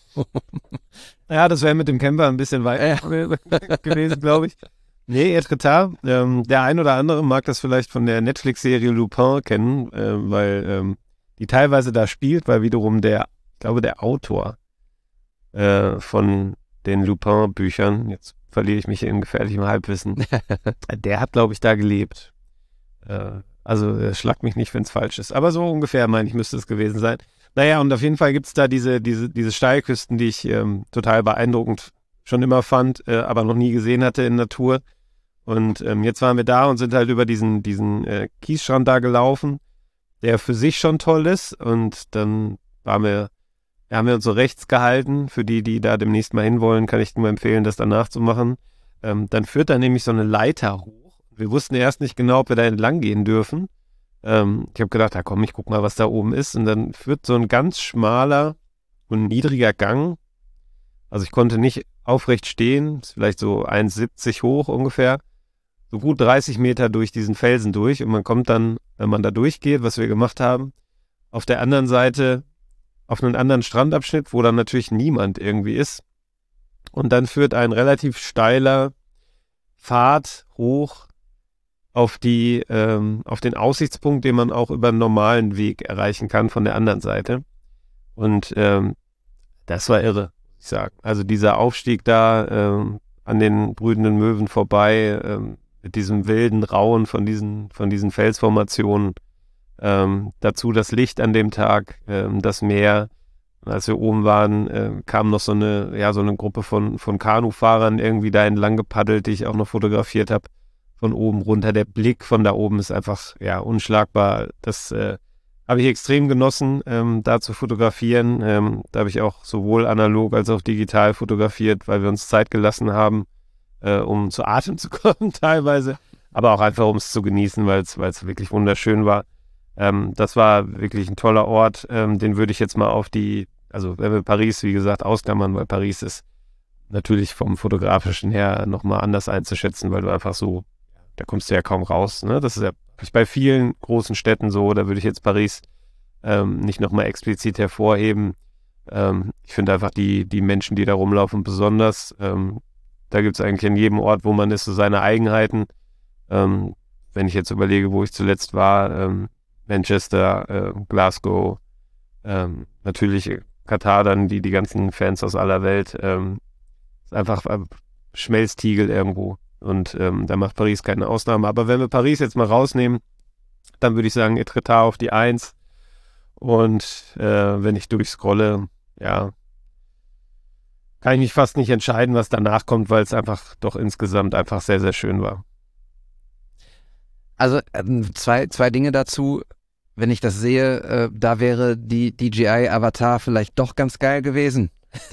Ja, das wäre mit dem Camper ein bisschen weit gewesen, glaube ich. Nee, Etretat, ähm, der ein oder andere mag das vielleicht von der Netflix-Serie Lupin kennen, äh, weil ähm, die teilweise da spielt, weil wiederum der, ich glaube, der Autor äh, von den Lupin-Büchern, jetzt verliere ich mich in gefährlichem Halbwissen, der hat, glaube ich, da gelebt. Äh, also äh, schlag mich nicht, wenn es falsch ist. Aber so ungefähr, meine ich, müsste es gewesen sein. Naja, und auf jeden Fall gibt es da diese, diese, diese Steilküsten, die ich ähm, total beeindruckend schon immer fand, äh, aber noch nie gesehen hatte in Natur. Und ähm, jetzt waren wir da und sind halt über diesen, diesen äh, Kiesstrand da gelaufen, der für sich schon toll ist. Und dann waren wir, haben wir uns so rechts gehalten. Für die, die da demnächst mal hinwollen, kann ich nur empfehlen, das danach zu machen. Ähm, dann führt da nämlich so eine Leiter hoch. Wir wussten erst nicht genau, ob wir da entlang gehen dürfen. Ähm, ich habe gedacht, ja komm, ich guck mal, was da oben ist. Und dann führt so ein ganz schmaler und niedriger Gang. Also ich konnte nicht aufrecht stehen, ist vielleicht so eins siebzig hoch ungefähr, so gut dreißig Meter durch diesen Felsen durch und man kommt dann, wenn man da durchgeht, was wir gemacht haben, auf der anderen Seite auf einen anderen Strandabschnitt, wo dann natürlich niemand irgendwie ist und dann führt ein relativ steiler Pfad hoch auf die, ähm, auf den Aussichtspunkt, den man auch über einen normalen Weg erreichen kann von der anderen Seite und ähm, das war irre. Ich sagen. Also dieser Aufstieg da ähm, an den brütenden Möwen vorbei, ähm, mit diesem wilden Rauen von diesen, von diesen Felsformationen, ähm, dazu das Licht an dem Tag, ähm, das Meer. Und als wir oben waren, äh, kam noch so eine, ja, so eine Gruppe von, von Kanufahrern irgendwie da entlang gepaddelt, die ich auch noch fotografiert habe, von oben runter. Der Blick von da oben ist einfach, ja, unschlagbar. Das äh, habe ich extrem genossen, ähm, da zu fotografieren. Ähm, da habe ich auch sowohl analog als auch digital fotografiert, weil wir uns Zeit gelassen haben, äh, um zu Atem zu kommen teilweise. aber auch einfach, um es zu genießen, weil es wirklich wunderschön war. Ähm, das war wirklich ein toller Ort, ähm, den würde ich jetzt mal auf die, also wenn wir Paris, wie gesagt, ausklammern, weil Paris ist natürlich vom Fotografischen her nochmal anders einzuschätzen, weil du einfach so, da kommst du ja kaum raus, ne? Das ist ja bei vielen großen Städten so, da würde ich jetzt Paris ähm, nicht nochmal explizit hervorheben. Ähm, ich finde einfach die, die Menschen, die da rumlaufen, besonders. Ähm, da gibt es eigentlich in jedem Ort, wo man ist, so seine Eigenheiten. Ähm, wenn ich jetzt überlege, wo ich zuletzt war, ähm, Manchester, äh, Glasgow, ähm, natürlich Katar, dann die, die ganzen Fans aus aller Welt. Ähm, ist einfach ein Schmelztiegel irgendwo. Und ähm, da macht Paris keine Ausnahme. Aber wenn wir Paris jetzt mal rausnehmen, dann würde ich sagen, Etretat auf die Eins. Und äh, wenn ich durchscrolle, ja, kann ich mich fast nicht entscheiden, was danach kommt, weil es einfach doch insgesamt einfach sehr, sehr schön war. Also ähm, zwei, zwei Dinge dazu. Wenn ich das sehe, äh, da wäre die D J I Avatar vielleicht doch ganz geil gewesen.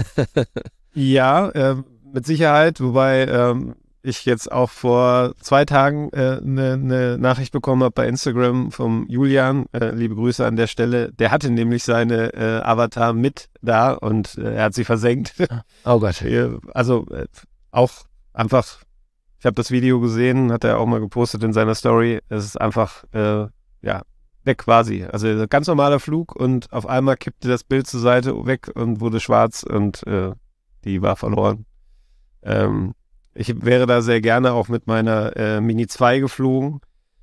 Ja, äh, mit Sicherheit, wobei ähm, ich jetzt auch vor zwei Tagen eine äh, ne, ne Nachricht bekommen habe bei Instagram vom Julian, äh, liebe Grüße an der Stelle, der hatte nämlich seine äh, Avatar mit da und äh, er hat sie versenkt. Oh Gott. Also äh, auch einfach, ich habe das Video gesehen, hat er auch mal gepostet in seiner Story, es ist einfach, äh, ja, weg quasi. Also ganz normaler Flug und auf einmal kippte das Bild zur Seite weg und wurde schwarz und äh, die war verloren. Ähm, Ich wäre da sehr gerne auch mit meiner äh, Mini zwei geflogen.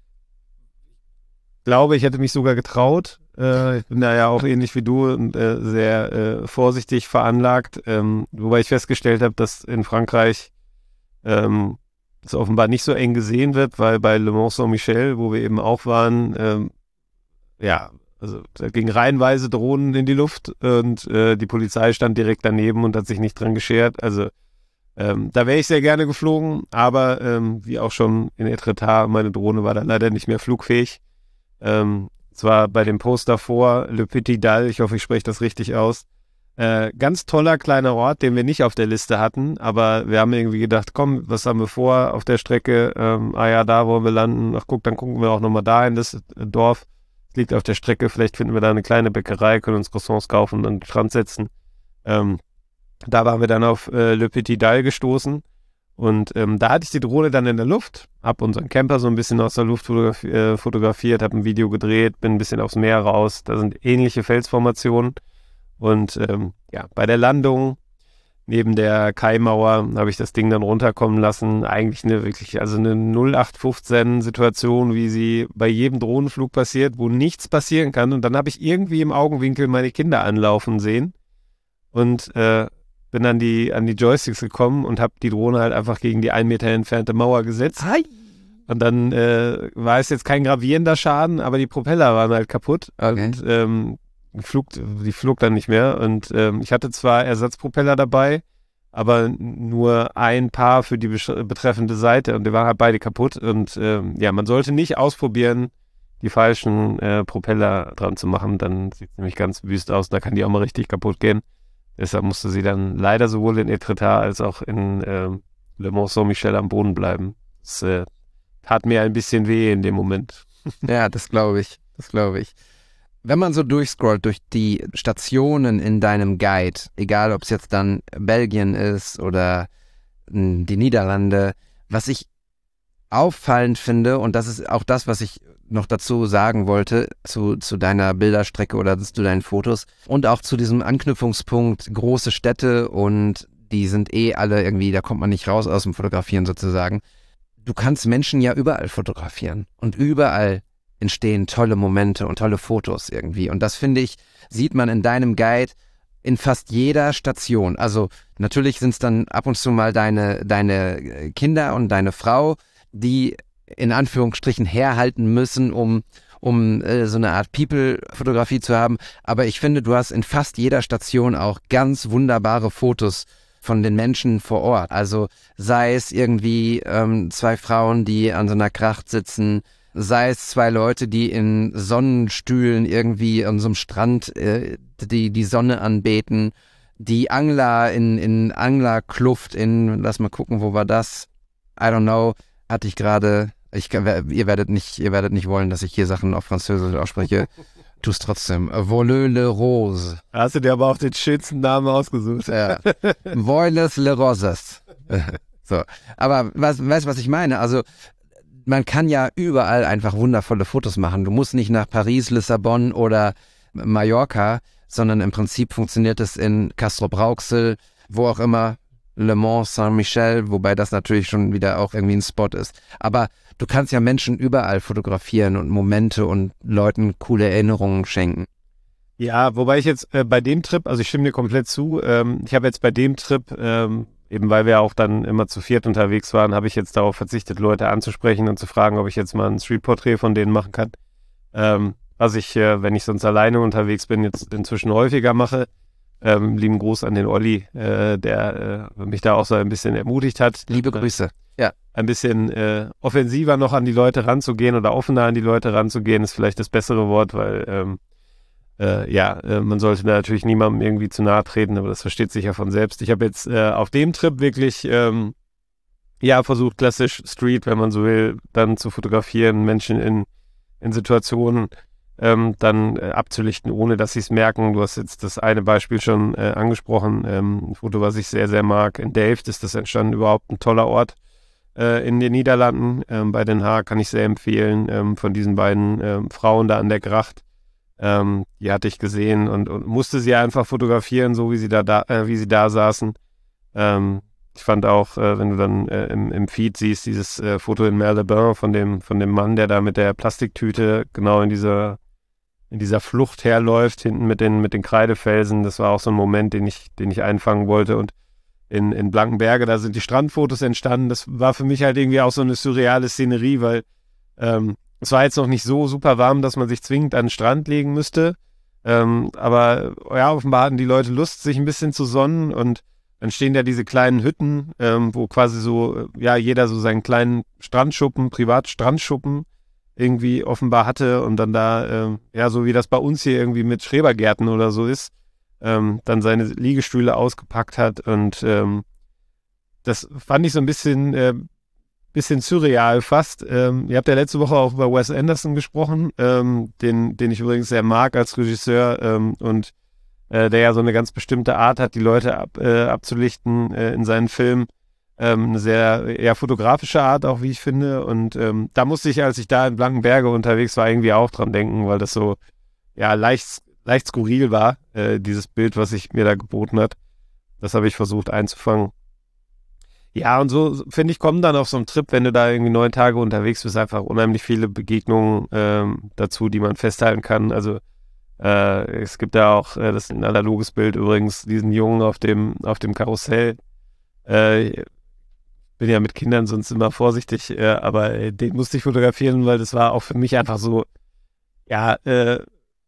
Ich glaube, ich hätte mich sogar getraut. Äh, ich bin da ja auch ähnlich wie du und äh, sehr äh, vorsichtig veranlagt. Ähm, wobei ich festgestellt habe, dass in Frankreich ähm, das offenbar nicht so eng gesehen wird, weil bei Le Mans Saint-Michel, wo wir eben auch waren, ähm, ja, also da gingen reihenweise Drohnen in die Luft und äh, die Polizei stand direkt daneben und hat sich nicht dran geschert. Also Ähm, da wäre ich sehr gerne geflogen, aber ähm, wie auch schon in Etretat, meine Drohne war dann leider nicht mehr flugfähig. Ähm, zwar bei dem Post davor, Le Petit Dal, ich hoffe, ich spreche das richtig aus. Äh, ganz toller kleiner Ort, den wir nicht auf der Liste hatten, aber wir haben irgendwie gedacht, komm, was haben wir vor auf der Strecke? Ähm, ah ja, da wollen wir landen. Ach guck, dann gucken wir auch nochmal da in das Dorf. Das liegt auf der Strecke, vielleicht finden wir da eine kleine Bäckerei, können uns Croissants kaufen und an den Strand setzen. Ähm, Da waren wir dann auf äh, Le Petit Dal gestoßen und ähm, da hatte ich die Drohne dann in der Luft, habe unseren Camper so ein bisschen aus der Luft fotografi- äh, fotografiert, habe ein Video gedreht, bin ein bisschen aufs Meer raus, da sind ähnliche Felsformationen und ähm, ja, bei der Landung neben der Kaimauer habe ich das Ding dann runterkommen lassen, eigentlich eine wirklich, also eine null acht fünfzehn Situation, wie sie bei jedem Drohnenflug passiert, wo nichts passieren kann und dann habe ich irgendwie im Augenwinkel meine Kinder anlaufen sehen und äh, bin an die, an die Joysticks gekommen und habe die Drohne halt einfach gegen die ein Meter entfernte Mauer gesetzt. Hi. Und dann äh, war es jetzt kein gravierender Schaden, aber die Propeller waren halt kaputt. Okay. Und ähm, die, flog, die flog dann nicht mehr. Und ähm, ich hatte zwar Ersatzpropeller dabei, aber nur ein Paar für die betreffende Seite. Und die waren halt beide kaputt. Und ähm, ja, man sollte nicht ausprobieren, die falschen äh, Propeller dran zu machen. Dann sieht es nämlich ganz wüst aus. Da kann die auch mal richtig kaputt gehen. Deshalb musste sie dann leider sowohl in Etretat als auch in äh, Le Mans Saint-Michel am Boden bleiben. Das äh, tat mir ein bisschen weh in dem Moment. Ja, das glaube ich, das glaube ich. Wenn man so durchscrollt durch die Stationen in deinem Guide, egal ob es jetzt dann Belgien ist oder mh, die Niederlande, was ich auffallend finde, und das ist auch das, was ich noch dazu sagen wollte, zu, zu deiner Bilderstrecke oder zu deinen Fotos und auch zu diesem Anknüpfungspunkt große Städte und die sind eh alle irgendwie, da kommt man nicht raus aus dem Fotografieren sozusagen. Du kannst Menschen ja überall fotografieren und überall entstehen tolle Momente und tolle Fotos irgendwie und das finde ich, sieht man in deinem Guide in fast jeder Station. Also natürlich sind es dann ab und zu mal deine, deine Kinder und deine Frau, die in Anführungsstrichen herhalten müssen, um, um äh, so eine Art People-Fotografie zu haben. Aber ich finde, du hast in fast jeder Station auch ganz wunderbare Fotos von den Menschen vor Ort. Also sei es irgendwie ähm, zwei Frauen, die an so einer Kracht sitzen, sei es zwei Leute, die in Sonnenstühlen irgendwie an so einem Strand äh, die, die Sonne anbeten, die Angler in, in Anglerkluft in, lass mal gucken, wo war das? I don't know, hatte ich gerade Ich kann, ihr werdet nicht, ihr werdet nicht wollen, dass ich hier Sachen auf Französisch ausspreche. Tu es trotzdem. Voiles le rose. Hast du dir aber auch den schönsten Namen ausgesucht. Ja. Voiles le roses. So. Aber was, weißt du, was ich meine? Also, man kann ja überall einfach wundervolle Fotos machen. Du musst nicht nach Paris, Lissabon oder Mallorca, sondern im Prinzip funktioniert es in Castrop-Rauxel, wo auch immer, Le Mans, Saint-Michel, wobei das natürlich schon wieder auch irgendwie ein Spot ist. Aber du kannst ja Menschen überall fotografieren und Momente und Leuten coole Erinnerungen schenken. Ja, wobei ich jetzt äh, bei dem Trip, also ich stimme dir komplett zu, ähm, ich habe jetzt bei dem Trip, ähm, eben weil wir auch dann immer zu viert unterwegs waren, habe ich jetzt darauf verzichtet, Leute anzusprechen und zu fragen, ob ich jetzt mal ein Streetporträt von denen machen kann. Ähm, was ich, äh, wenn ich sonst alleine unterwegs bin, jetzt inzwischen häufiger mache. Ähm, lieben Gruß an den Olli, äh, der äh, mich da auch so ein bisschen ermutigt hat. Liebe Grüße. Ja. Ein bisschen äh, offensiver noch an die Leute ranzugehen oder offener an die Leute ranzugehen, ist vielleicht das bessere Wort, weil ähm, äh, ja, äh, man sollte da natürlich niemandem irgendwie zu nahe treten, aber das versteht sich ja von selbst. Ich habe jetzt äh, auf dem Trip wirklich ähm, ja versucht, klassisch Street, wenn man so will, dann zu fotografieren, Menschen in, in Situationen Ähm, dann äh, abzulichten, ohne dass sie es merken. Du hast jetzt das eine Beispiel schon äh, angesprochen, ähm, ein Foto, was ich sehr, sehr mag. In Delft ist das entstanden, überhaupt ein toller Ort äh, in den Niederlanden. Ähm, bei Den Haag kann ich sehr empfehlen, ähm, von diesen beiden ähm, Frauen da an der Gracht. Ähm, die hatte ich gesehen und, und musste sie einfach fotografieren, so wie sie da, da, äh, wie sie da saßen. Ähm, ich fand auch, äh, wenn du dann äh, im, im Feed siehst, dieses äh, Foto in Mer-le-Bain von dem, von dem Mann, der da mit der Plastiktüte genau in dieser in dieser Flucht herläuft, hinten mit den, mit den Kreidefelsen. Das war auch so ein Moment, den ich, den ich einfangen wollte. Und in, in Blankenberge, da sind die Strandfotos entstanden. Das war für mich halt irgendwie auch so eine surreale Szenerie, weil ähm, es war jetzt noch nicht so super warm, dass man sich zwingend an den Strand legen müsste. Ähm, aber ja, offenbar hatten die Leute Lust, sich ein bisschen zu sonnen. Und dann stehen da diese kleinen Hütten, ähm, wo quasi so, ja, jeder so seinen kleinen Strandschuppen, Privatstrandschuppen irgendwie offenbar hatte und dann da, ähm, ja, so wie das bei uns hier irgendwie mit Schrebergärten oder so ist, ähm, dann seine Liegestühle ausgepackt hat und ähm, das fand ich so ein bisschen, äh, bisschen surreal fast. Ähm, ihr habt ja letzte Woche auch über Wes Anderson gesprochen, ähm, den, den ich übrigens sehr mag als Regisseur ähm, und äh, der ja so eine ganz bestimmte Art hat, die Leute ab, äh, abzulichten äh, in seinen Filmen. Ähm, eine sehr eher fotografische Art auch, wie ich finde. Und ähm, da musste ich, als ich da in Blankenberge unterwegs war, irgendwie auch dran denken, weil das so ja leicht, leicht skurril war, äh, dieses Bild, was sich mir da geboten hat. Das habe ich versucht einzufangen. Ja, und so, finde ich, kommen dann auf so einem Trip, wenn du da irgendwie neun Tage unterwegs bist, einfach unheimlich viele Begegnungen ähm, dazu, die man festhalten kann. Also äh, es gibt da auch, äh, das ist ein analoges Bild übrigens, diesen Jungen auf dem, auf dem Karussell. Äh, bin ja mit Kindern sonst immer vorsichtig, äh, aber äh, den musste ich fotografieren, weil das war auch für mich einfach so, ja, äh,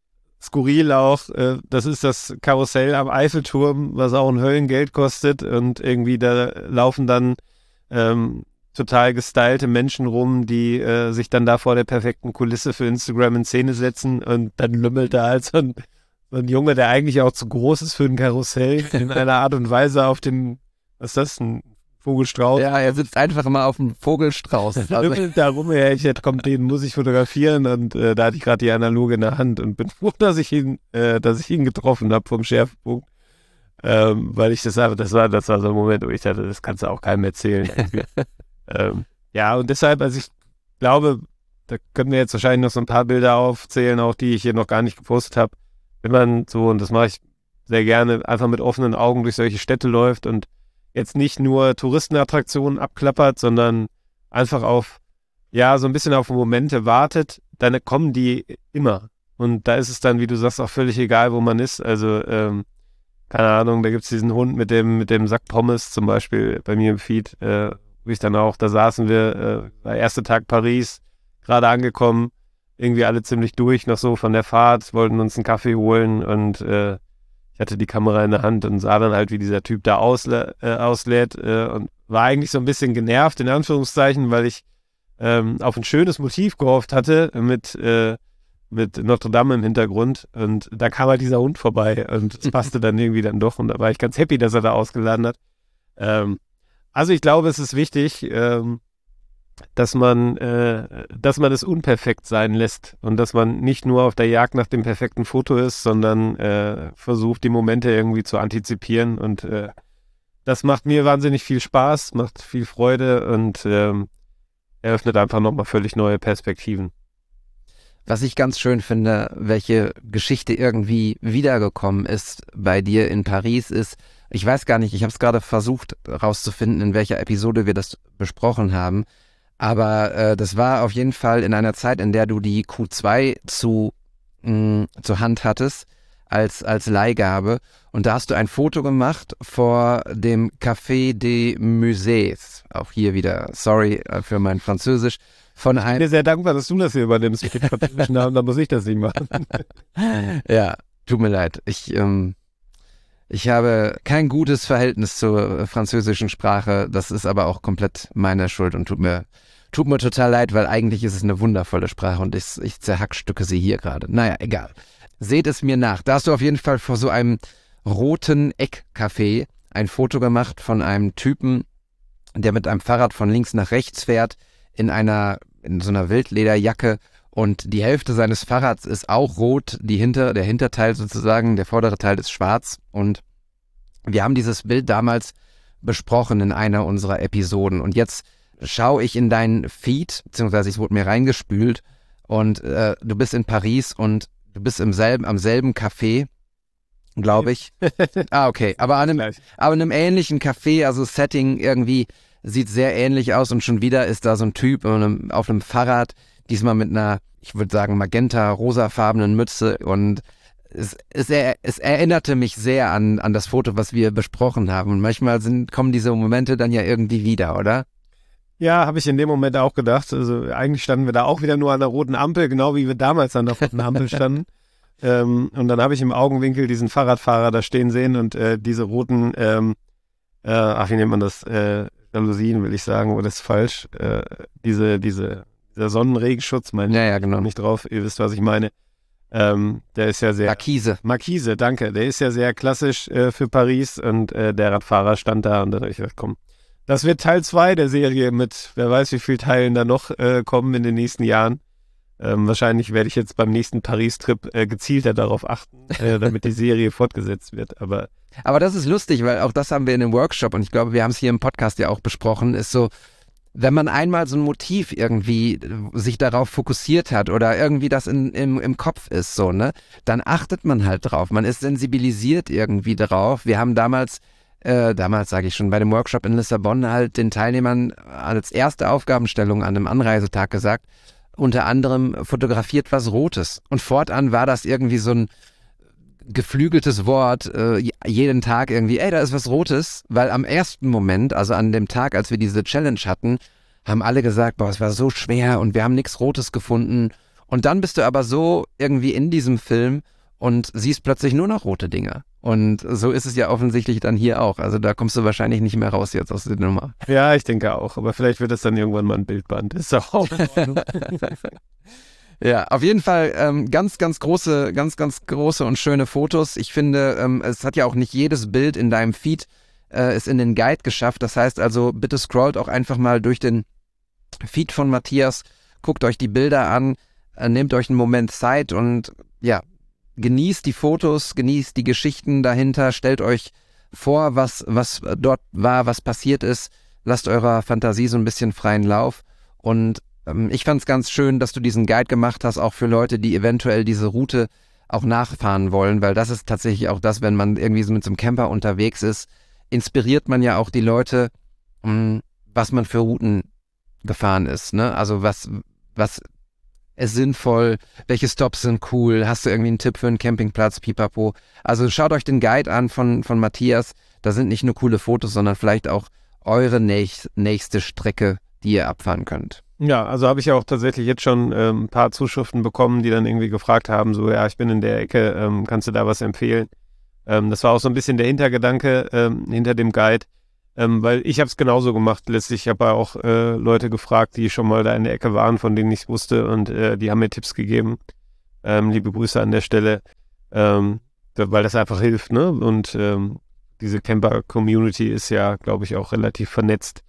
skurril auch. Äh, das ist das Karussell am Eiffelturm, was auch ein Höllengeld kostet und irgendwie da laufen dann ähm, total gestylte Menschen rum, die äh, sich dann da vor der perfekten Kulisse für Instagram in Szene setzen und dann lümmelt da halt so ein, so ein Junge, der eigentlich auch zu groß ist für ein Karussell, in einer Art und Weise auf dem, was ist das, ein Vogelstrauß. Ja, er sitzt einfach immer auf dem Vogelstrauß. Also, da rum, ja, ich hätte, komm, den muss ich fotografieren und äh, da hatte ich gerade die Analoge in der Hand und bin froh, dass ich ihn, äh, dass ich ihn getroffen habe vom Schärfpunkt, ähm, weil ich das einfach, das war, das war so ein Moment, wo ich dachte, das kannst du auch keinem erzählen. ähm, ja, und deshalb, also ich glaube, da können wir jetzt wahrscheinlich noch so ein paar Bilder aufzählen, auch die ich hier noch gar nicht gepostet habe, wenn man so, und das mache ich sehr gerne, einfach mit offenen Augen durch solche Städte läuft und jetzt nicht nur Touristenattraktionen abklappert, sondern einfach auf, ja, so ein bisschen auf Momente wartet, dann kommen die immer. Und da ist es dann, wie du sagst, auch völlig egal, wo man ist. Also, ähm, keine Ahnung, da gibt es diesen Hund mit dem, mit dem Sack Pommes zum Beispiel bei mir im Feed, äh, wo ich dann auch, da saßen wir, äh, der erste Tag Paris, gerade angekommen, irgendwie alle ziemlich durch, noch so von der Fahrt, wollten uns einen Kaffee holen und äh, ich hatte die Kamera in der Hand und sah dann halt, wie dieser Typ da auslä- äh, auslädt äh, und war eigentlich so ein bisschen genervt, in Anführungszeichen, weil ich ähm, auf ein schönes Motiv gehofft hatte mit, äh, mit Notre Dame im Hintergrund und da kam halt dieser Hund vorbei und es passte dann irgendwie dann doch und da war ich ganz happy, dass er da ausgeladen hat. Ähm, also ich glaube, es ist wichtig, ähm, dass man, äh, dass man es unperfekt sein lässt und dass man nicht nur auf der Jagd nach dem perfekten Foto ist, sondern äh, versucht, die Momente irgendwie zu antizipieren. Und äh, das macht mir wahnsinnig viel Spaß, macht viel Freude und ähm, eröffnet einfach nochmal völlig neue Perspektiven. Was ich ganz schön finde, welche Geschichte irgendwie wiedergekommen ist bei dir in Paris ist, ich weiß gar nicht, ich habe es gerade versucht rauszufinden, in welcher Episode wir das besprochen haben, aber äh, das war auf jeden Fall in einer Zeit, in der du die Q zwei zu, mh, zur Hand hattest, als, als Leihgabe, und da hast du ein Foto gemacht vor dem Café des Musées, auch hier wieder, sorry für mein Französisch, von Ich bin einem... dir sehr dankbar, dass du das hier übernimmst mit dem französischen Namen, da muss ich das nicht machen. Ja, tut mir leid. Ich, ähm, ich habe kein gutes Verhältnis zur französischen Sprache. Das ist aber auch komplett meine Schuld und tut mir, tut mir total leid, weil eigentlich ist es eine wundervolle Sprache und ich, ich zerhackstücke sie hier gerade. Naja, egal. Seht es mir nach. Da hast du auf jeden Fall vor so einem roten Eckcafé ein Foto gemacht von einem Typen, der mit einem Fahrrad von links nach rechts fährt, in einer, in so einer Wildlederjacke, und die Hälfte seines Fahrrads ist auch rot, die hinter, der Hinterteil sozusagen, der vordere Teil ist schwarz, und wir haben dieses Bild damals besprochen in einer unserer Episoden, und jetzt schaue ich in deinen Feed, beziehungsweise es wurde mir reingespült, und äh, du bist in Paris und du bist im selben, am selben Café, glaube ich. Ah, okay, aber an einem, aber in einem ähnlichen Café, also Setting irgendwie, sieht sehr ähnlich aus, und schon wieder ist da so ein Typ auf einem, auf einem Fahrrad, diesmal mit einer, ich würde sagen, magenta-rosafarbenen Mütze, und es, es, es erinnerte mich sehr an, an das Foto, was wir besprochen haben, und manchmal sind, kommen diese Momente dann ja irgendwie wieder, oder? Ja, habe ich in dem Moment auch gedacht. Also eigentlich standen wir da auch wieder nur an der roten Ampel, genau wie wir damals an der roten Ampel standen. ähm, und dann habe ich im Augenwinkel diesen Fahrradfahrer da stehen sehen und äh, diese roten, ähm, äh, ach, wie nennt man das, äh, Jalousien, will ich sagen, oder ist falsch, äh, diese, diese, dieser Sonnenregenschutz, mein Ja, ja, genau. nicht drauf, ihr wisst, was ich meine. Ähm, der ist ja sehr... Markise. Markise, danke. Der ist ja sehr klassisch äh, für Paris, und äh, der Radfahrer stand da, und dann habe ich gedacht, komm, das wird Teil zwei der Serie mit, wer weiß, wie vielen Teilen da noch äh, kommen in den nächsten Jahren. Ähm, wahrscheinlich werde ich jetzt beim nächsten Paris-Trip äh, gezielter darauf achten, äh, damit die Serie fortgesetzt wird, aber... Aber das ist lustig, weil auch das haben wir in dem Workshop, und ich glaube, wir haben es hier im Podcast ja auch besprochen, ist so, wenn man einmal so ein Motiv irgendwie sich darauf fokussiert hat oder irgendwie das in, im, im Kopf ist, so, ne, dann achtet man halt drauf. Man ist sensibilisiert irgendwie darauf. Wir haben damals, äh, damals sage ich schon, bei dem Workshop in Lissabon halt den Teilnehmern als erste Aufgabenstellung an einem Anreisetag gesagt, unter anderem fotografiert was Rotes. Und fortan war das irgendwie so ein geflügeltes Wort, äh, jeden Tag irgendwie, ey, da ist was Rotes, weil am ersten Moment, also an dem Tag, als wir diese Challenge hatten, haben alle gesagt, boah, es war so schwer und wir haben nichts Rotes gefunden, und dann bist du aber so irgendwie in diesem Film und siehst plötzlich nur noch rote Dinge, und so ist es ja offensichtlich dann hier auch, also da kommst du wahrscheinlich nicht mehr raus jetzt aus der Nummer. Ja, ich denke auch, aber vielleicht wird es dann irgendwann mal ein Bildband, ist auch in Ordnung. Ja, auf jeden Fall ähm, ganz, ganz große, ganz, ganz große und schöne Fotos. Ich finde, ähm, es hat ja auch nicht jedes Bild in deinem Feed äh, ist in den Guide geschafft. Das heißt also, bitte scrollt auch einfach mal durch den Feed von Matthias, guckt euch die Bilder an, äh, nehmt euch einen Moment Zeit und ja, genießt die Fotos, genießt die Geschichten dahinter, stellt euch vor, was, was dort war, was passiert ist, lasst eurer Fantasie so ein bisschen freien Lauf, und ich fand es ganz schön, dass du diesen Guide gemacht hast, auch für Leute, die eventuell diese Route auch nachfahren wollen, weil das ist tatsächlich auch das, wenn man irgendwie so mit so einem Camper unterwegs ist, inspiriert man ja auch die Leute, was man für Routen gefahren ist, ne? Also was, was ist sinnvoll, welche Stops sind cool, hast du irgendwie einen Tipp für einen Campingplatz, pipapo. Also schaut euch den Guide an von, von Matthias, da sind nicht nur coole Fotos, sondern vielleicht auch eure nächst, nächste Strecke, die ihr abfahren könnt. Ja, also habe ich ja auch tatsächlich jetzt schon ähm, ein paar Zuschriften bekommen, die dann irgendwie gefragt haben, so, ja, ich bin in der Ecke, ähm, kannst du da was empfehlen? Ähm, das war auch so ein bisschen der Hintergedanke ähm, hinter dem Guide, ähm, weil ich habe es genauso gemacht letztlich. Ich habe ja auch äh, Leute gefragt, die schon mal da in der Ecke waren, von denen ich es wusste, und äh, die haben mir Tipps gegeben. Ähm, liebe Grüße an der Stelle, ähm, weil das einfach hilft, ne? Und ähm, diese Camper-Community ist ja, glaube ich, auch relativ vernetzt.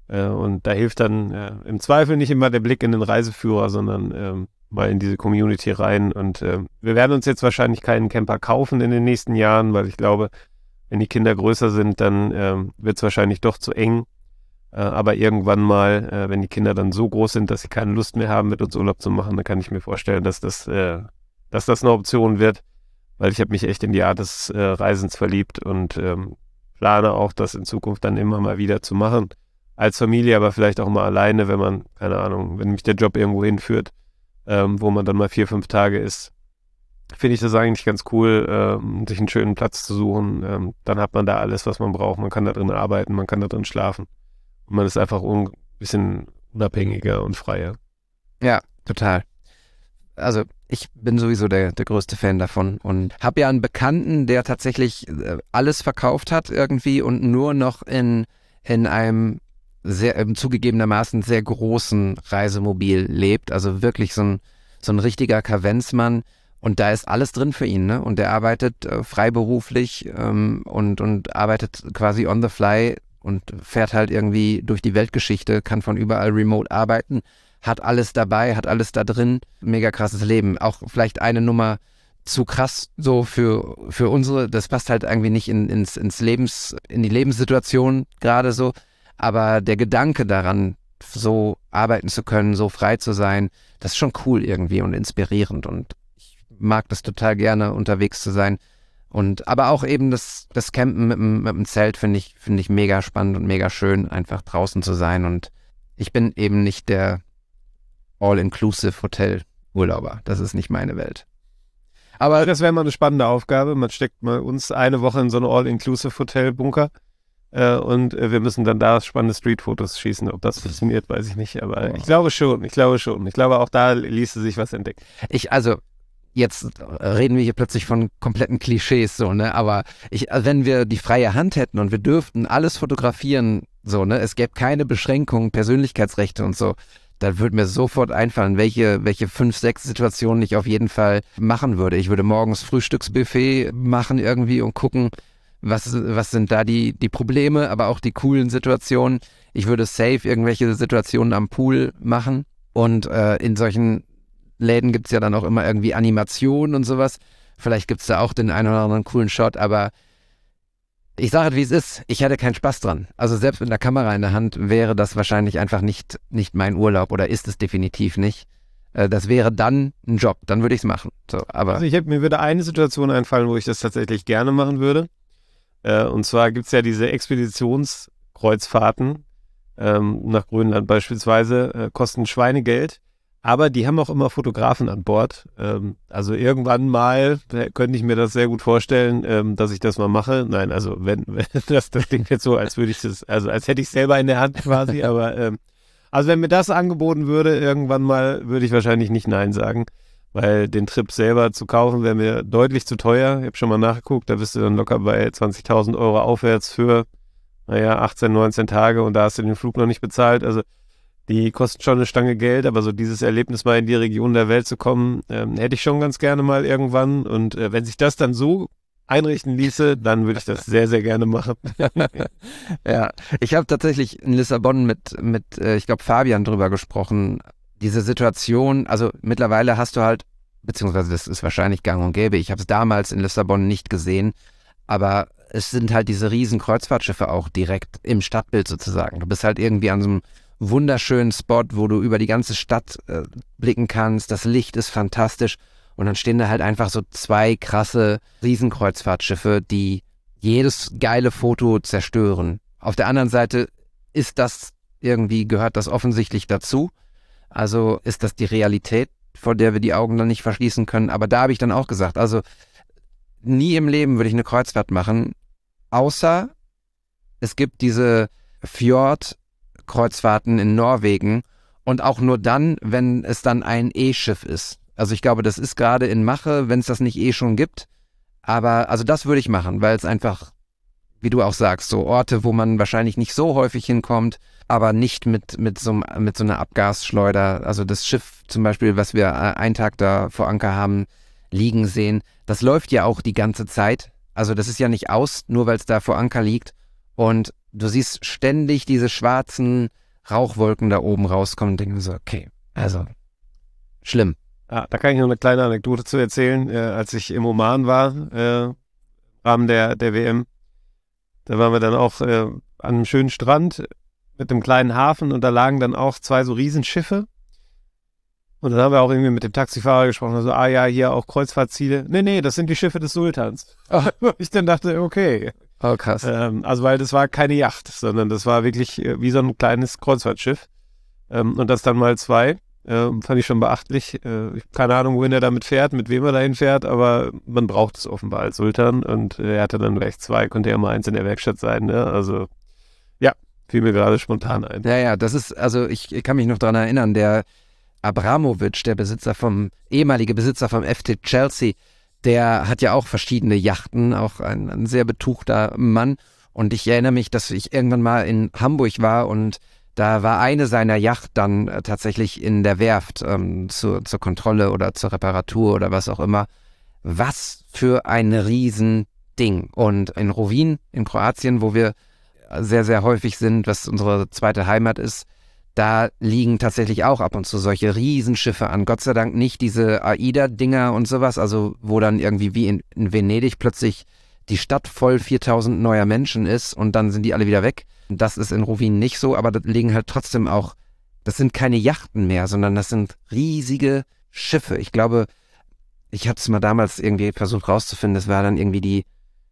Äh, und da hilft dann äh, im Zweifel nicht immer der Blick in den Reiseführer, sondern ähm, mal in diese Community rein. Und äh, wir werden uns jetzt wahrscheinlich keinen Camper kaufen in den nächsten Jahren, weil ich glaube, wenn die Kinder größer sind, dann äh, wird es wahrscheinlich doch zu eng. Äh, aber irgendwann mal, äh, wenn die Kinder dann so groß sind, dass sie keine Lust mehr haben, mit uns Urlaub zu machen, dann kann ich mir vorstellen, dass das, äh, dass das eine Option wird, weil ich habe mich echt in die Art des äh, Reisens verliebt und ähm, plane auch, das in Zukunft dann immer mal wieder zu machen. Als Familie, aber vielleicht auch mal alleine, wenn man, keine Ahnung, wenn mich der Job irgendwo hinführt, ähm, wo man dann mal vier, fünf Tage ist. Finde ich das eigentlich ganz cool, ähm, sich einen schönen Platz zu suchen. Ähm, dann hat man da alles, was man braucht. Man kann da drin arbeiten, man kann da drin schlafen. Und man ist einfach ein bisschen unabhängiger und freier. Ja, total. Also ich bin sowieso der, der größte Fan davon und habe ja einen Bekannten, der tatsächlich äh, alles verkauft hat irgendwie und nur noch in, in einem sehr äh, zugegebenermaßen sehr großen Reisemobil lebt. Also wirklich so ein, so ein richtiger Kavenzmann. Und da ist alles drin für ihn, ne? Und der arbeitet äh, freiberuflich ähm, und, und arbeitet quasi on the fly und fährt halt irgendwie durch die Weltgeschichte, kann von überall remote arbeiten, hat alles dabei, hat alles da drin. Mega krasses Leben. Auch vielleicht eine Nummer zu krass so für, für unsere, das passt halt irgendwie nicht in, ins, ins Lebens, in die Lebenssituation gerade so. Aber der Gedanke daran, so arbeiten zu können, so frei zu sein, das ist schon cool irgendwie und inspirierend und mag das total gerne, unterwegs zu sein. Und aber auch eben das, das Campen mit dem, mit dem Zelt finde ich, finde ich mega spannend und mega schön, einfach draußen zu sein. Und ich bin eben nicht der All-Inclusive-Hotel-Urlauber. Das ist nicht meine Welt. Aber das wäre mal eine spannende Aufgabe. Man steckt mal uns eine Woche in so eine All-Inclusive-Hotel-Bunker äh, und äh, wir müssen dann da spannende Street-Fotos schießen. Ob das funktioniert, weiß ich nicht. Aber oh. ich glaube schon, ich glaube schon. Ich glaube, auch da ließe sich was entdecken. Ich, also Jetzt reden wir hier plötzlich von kompletten Klischees, so, ne, aber ich, wenn wir die freie Hand hätten und wir dürften alles fotografieren, so, ne, es gäbe keine Beschränkungen, Persönlichkeitsrechte und so, dann würde mir sofort einfallen, welche, welche fünf, sechs Situationen ich auf jeden Fall machen würde. Ich würde morgens Frühstücksbuffet machen irgendwie und gucken, was, was sind da die, die Probleme, aber auch die coolen Situationen. Ich würde safe irgendwelche Situationen am Pool machen und äh, in solchen Läden gibt es ja dann auch immer irgendwie Animationen und sowas. Vielleicht gibt es da auch den einen oder anderen coolen Shot, aber ich sage halt, wie es ist. Ich hätte keinen Spaß dran. Also selbst mit einer Kamera in der Hand wäre das wahrscheinlich einfach nicht, nicht mein Urlaub oder ist es definitiv nicht. Äh, das wäre dann ein Job, dann würde ich es machen. So, aber also ich hab, mir würde eine Situation einfallen, wo ich das tatsächlich gerne machen würde. Äh, und zwar gibt es ja diese Expeditionskreuzfahrten ähm, nach Grönland beispielsweise, äh, kosten Schweinegeld. Aber die haben auch immer Fotografen an Bord. Ähm, also irgendwann mal könnte ich mir das sehr gut vorstellen, ähm, dass ich das mal mache. Nein, also wenn, wenn das, das klingt jetzt so, als würde ich das, also als hätte ich es selber in der Hand quasi. Aber ähm, also wenn mir das angeboten würde, irgendwann mal, würde ich wahrscheinlich nicht Nein sagen, weil den Trip selber zu kaufen wäre mir deutlich zu teuer. Ich habe schon mal nachgeguckt, da bist du dann locker bei zwanzigtausend Euro aufwärts für, naja, achtzehn, neunzehn Tage und da hast du den Flug noch nicht bezahlt. Also die kosten schon eine Stange Geld, aber so dieses Erlebnis mal in die Region der Welt zu kommen, ähm, hätte ich schon ganz gerne mal irgendwann. Und äh, wenn sich das dann so einrichten ließe, dann würde ich das sehr, sehr gerne machen. Ja, ich habe tatsächlich in Lissabon mit, mit äh, ich glaube, Fabian drüber gesprochen. Diese Situation, also mittlerweile hast du halt, beziehungsweise das ist wahrscheinlich gang und gäbe, ich habe es damals in Lissabon nicht gesehen, aber es sind halt diese riesen Kreuzfahrtschiffe auch direkt im Stadtbild sozusagen. Du bist halt irgendwie an so einem wunderschönen Spot, wo du über die ganze Stadt äh, blicken kannst. Das Licht ist fantastisch und dann stehen da halt einfach so zwei krasse Riesenkreuzfahrtschiffe, die jedes geile Foto zerstören. Auf der anderen Seite ist das irgendwie, gehört das offensichtlich dazu. Also ist das die Realität, vor der wir die Augen dann nicht verschließen können. Aber da habe ich dann auch gesagt, also nie im Leben würde ich eine Kreuzfahrt machen, außer es gibt diese Fjord Kreuzfahrten in Norwegen und auch nur dann, wenn es dann ein E-Schiff ist. Also ich glaube, das ist gerade in Mache, wenn es das nicht eh schon gibt. Aber also das würde ich machen, weil es einfach, wie du auch sagst, so Orte, wo man wahrscheinlich nicht so häufig hinkommt, aber nicht mit mit so, mit so einer Abgasschleuder. Also das Schiff zum Beispiel, was wir einen Tag da vor Anker haben liegen sehen, das läuft ja auch die ganze Zeit. Also das ist ja nicht aus, nur weil es da vor Anker liegt. Und du siehst ständig diese schwarzen Rauchwolken da oben rauskommen und denkst so, okay, also schlimm. Ah, da kann ich noch eine kleine Anekdote zu erzählen. Äh, als ich im Oman war, äh, im Rahmen der, der W M, da waren wir dann auch äh, an einem schönen Strand mit einem kleinen Hafen und da lagen dann auch zwei so Riesenschiffe. Und dann haben wir auch irgendwie mit dem Taxifahrer gesprochen, also, ah ja, hier auch Kreuzfahrtziele. Nee, nee, das sind die Schiffe des Sultans. Oh. Ich dann dachte, okay. Oh, krass. Ähm, also, weil das war keine Yacht, sondern das war wirklich äh, wie so ein kleines Kreuzfahrtschiff. Ähm, und das dann mal zwei. Ähm, fand ich schon beachtlich. Äh, ich hab keine Ahnung, wohin er damit fährt, mit wem er dahin fährt, aber man braucht es offenbar als Sultan und äh, er hatte dann gleich zwei, konnte ja mal eins in der Werkstatt sein, ne? Also, ja, fiel mir gerade spontan ein. Ja, ja, das ist, also ich, ich kann mich noch dran erinnern, der Abramovic, der Besitzer vom, ehemalige Besitzer vom F C Chelsea, der hat ja auch verschiedene Yachten, auch ein, ein sehr betuchter Mann. Und ich erinnere mich, dass ich irgendwann mal in Hamburg war und da war eine seiner Yacht dann äh, tatsächlich in der Werft ähm, zu, zur Kontrolle oder zur Reparatur oder was auch immer. Was für ein Riesending. Und in Rovinj in Kroatien, wo wir sehr, sehr häufig sind, was unsere zweite Heimat ist, da liegen tatsächlich auch ab und zu solche Riesenschiffe an. Gott sei Dank nicht diese AIDA-Dinger und sowas, also wo dann irgendwie wie in, in Venedig plötzlich die Stadt voll viertausend neuer Menschen ist und dann sind die alle wieder weg. Das ist in Rovinj nicht so, aber da liegen halt trotzdem auch, das sind keine Yachten mehr, sondern das sind riesige Schiffe. Ich glaube, ich habe es mal damals irgendwie versucht rauszufinden, das war dann irgendwie die,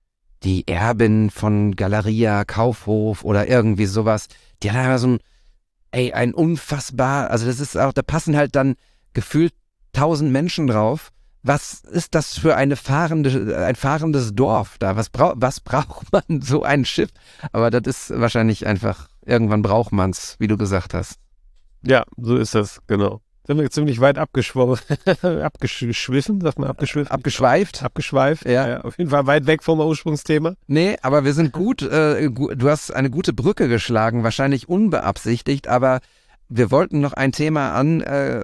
die Erbin von Galeria, Kaufhof oder irgendwie sowas. Die hat einfach so ein Ey, ein unfassbar, also das ist auch, da passen halt dann gefühlt tausend Menschen drauf. Was ist das für eine fahrende, ein fahrendes Dorf da? Was, brau, was braucht man so ein Schiff? Aber das ist wahrscheinlich einfach, irgendwann braucht man es, wie du gesagt hast. Ja, so ist das, genau. Sind wir ziemlich weit abgeschwommen, abgeschwiffen, sagt man abgeschwiffen? Abgeschweift? Abgeschweift, ja. ja. Auf jeden Fall weit weg vom Ursprungsthema. Nee, aber wir sind gut, äh, gu- du hast eine gute Brücke geschlagen, wahrscheinlich unbeabsichtigt, aber wir wollten noch ein Thema an, äh,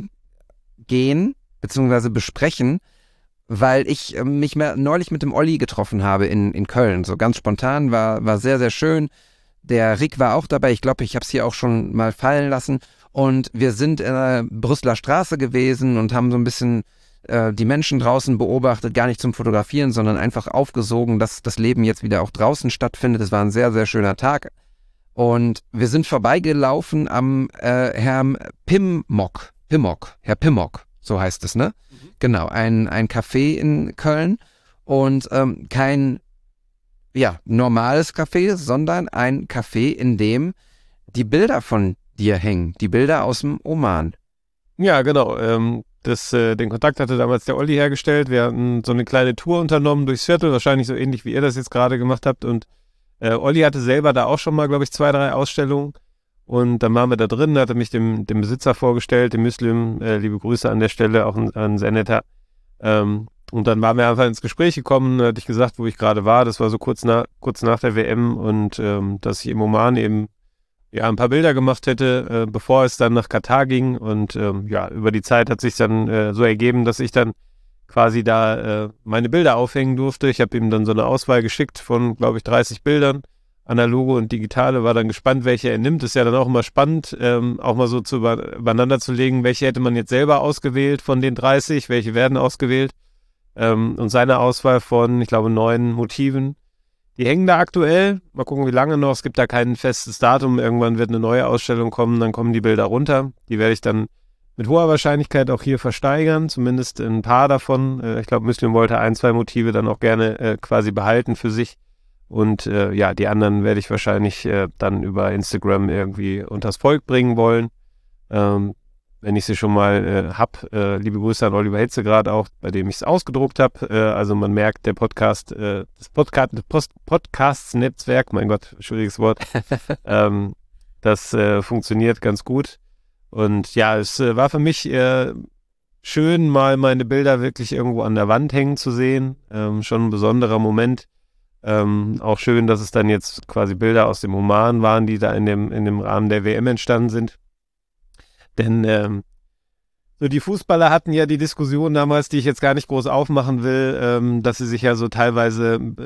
angehen, beziehungsweise besprechen, weil ich äh, mich mehr, neulich mit dem Olli getroffen habe in, in Köln, so ganz spontan, war, war sehr, sehr schön. Der Rick war auch dabei, ich glaube, ich habe es hier auch schon mal fallen lassen. Und wir sind in der Brüsseler Straße gewesen und haben so ein bisschen äh, die Menschen draußen beobachtet, gar nicht zum Fotografieren, sondern einfach aufgesogen, dass das Leben jetzt wieder auch draußen stattfindet. Es war ein sehr, sehr schöner Tag. Und wir sind vorbeigelaufen am äh, Herrn Pimmock, Pimmock, Herr Pimmock, so heißt es, ne? Mhm. Genau, ein, ein Café in Köln und ähm, kein, ja, normales Café, sondern ein Café, in dem die Bilder von dir hängen, die Bilder aus dem Oman. Ja, genau. Ähm, das, äh, den Kontakt hatte damals der Olli hergestellt. Wir hatten so eine kleine Tour unternommen durchs Viertel, wahrscheinlich so ähnlich wie ihr das jetzt gerade gemacht habt. Und äh, Olli hatte selber da auch schon mal, glaube ich, zwei, drei Ausstellungen. Und dann waren wir da drin, hatte mich dem, dem Besitzer vorgestellt, dem Muslim, äh, liebe Grüße an der Stelle, auch ein, ein sehr netter. Ähm, und dann waren wir einfach ins Gespräch gekommen, da hatte ich gesagt, wo ich gerade war. Das war so kurz, na, kurz nach der W M und ähm, dass ich im Oman eben ja, ein paar Bilder gemacht hätte, äh, bevor es dann nach Katar ging. Und ähm, ja, über die Zeit hat sich dann äh, so ergeben, dass ich dann quasi da äh, meine Bilder aufhängen durfte. Ich habe ihm dann so eine Auswahl geschickt von, glaube ich, dreißig Bildern, analoge und digitale. War dann gespannt, welche er nimmt. Ist ja dann auch immer spannend, ähm, auch mal so zu über, übereinander zu legen, welche hätte man jetzt selber ausgewählt von den dreißig, welche werden ausgewählt. Ähm, und seine Auswahl von, ich glaube, neun Motiven. Die hängen da aktuell, mal gucken, wie lange noch, es gibt da kein festes Datum, irgendwann wird eine neue Ausstellung kommen, dann kommen die Bilder runter, die werde ich dann mit hoher Wahrscheinlichkeit auch hier versteigern, zumindest ein paar davon, ich glaube, Muslim wollte ein, zwei Motive dann auch gerne äh, quasi behalten für sich und äh, ja, die anderen werde ich wahrscheinlich äh, dann über Instagram irgendwie unters Volk bringen wollen, ähm, wenn ich sie schon mal äh, hab. Äh, liebe Grüße an Oliver Hitzegrad auch, bei dem ich es ausgedruckt habe. Äh, also man merkt, der Podcast, äh, das Podcast, das Podcasts-Netzwerk, mein Gott, schwieriges Wort, ähm, das äh, funktioniert ganz gut. Und ja, es äh, war für mich äh, schön, mal meine Bilder wirklich irgendwo an der Wand hängen zu sehen. Ähm, schon ein besonderer Moment. Ähm, auch schön, dass es dann jetzt quasi Bilder aus dem Oman waren, die da in dem, in dem Rahmen der W M entstanden sind. Denn ähm, so die Fußballer hatten ja die Diskussion damals, die ich jetzt gar nicht groß aufmachen will, ähm, dass sie sich ja so teilweise äh,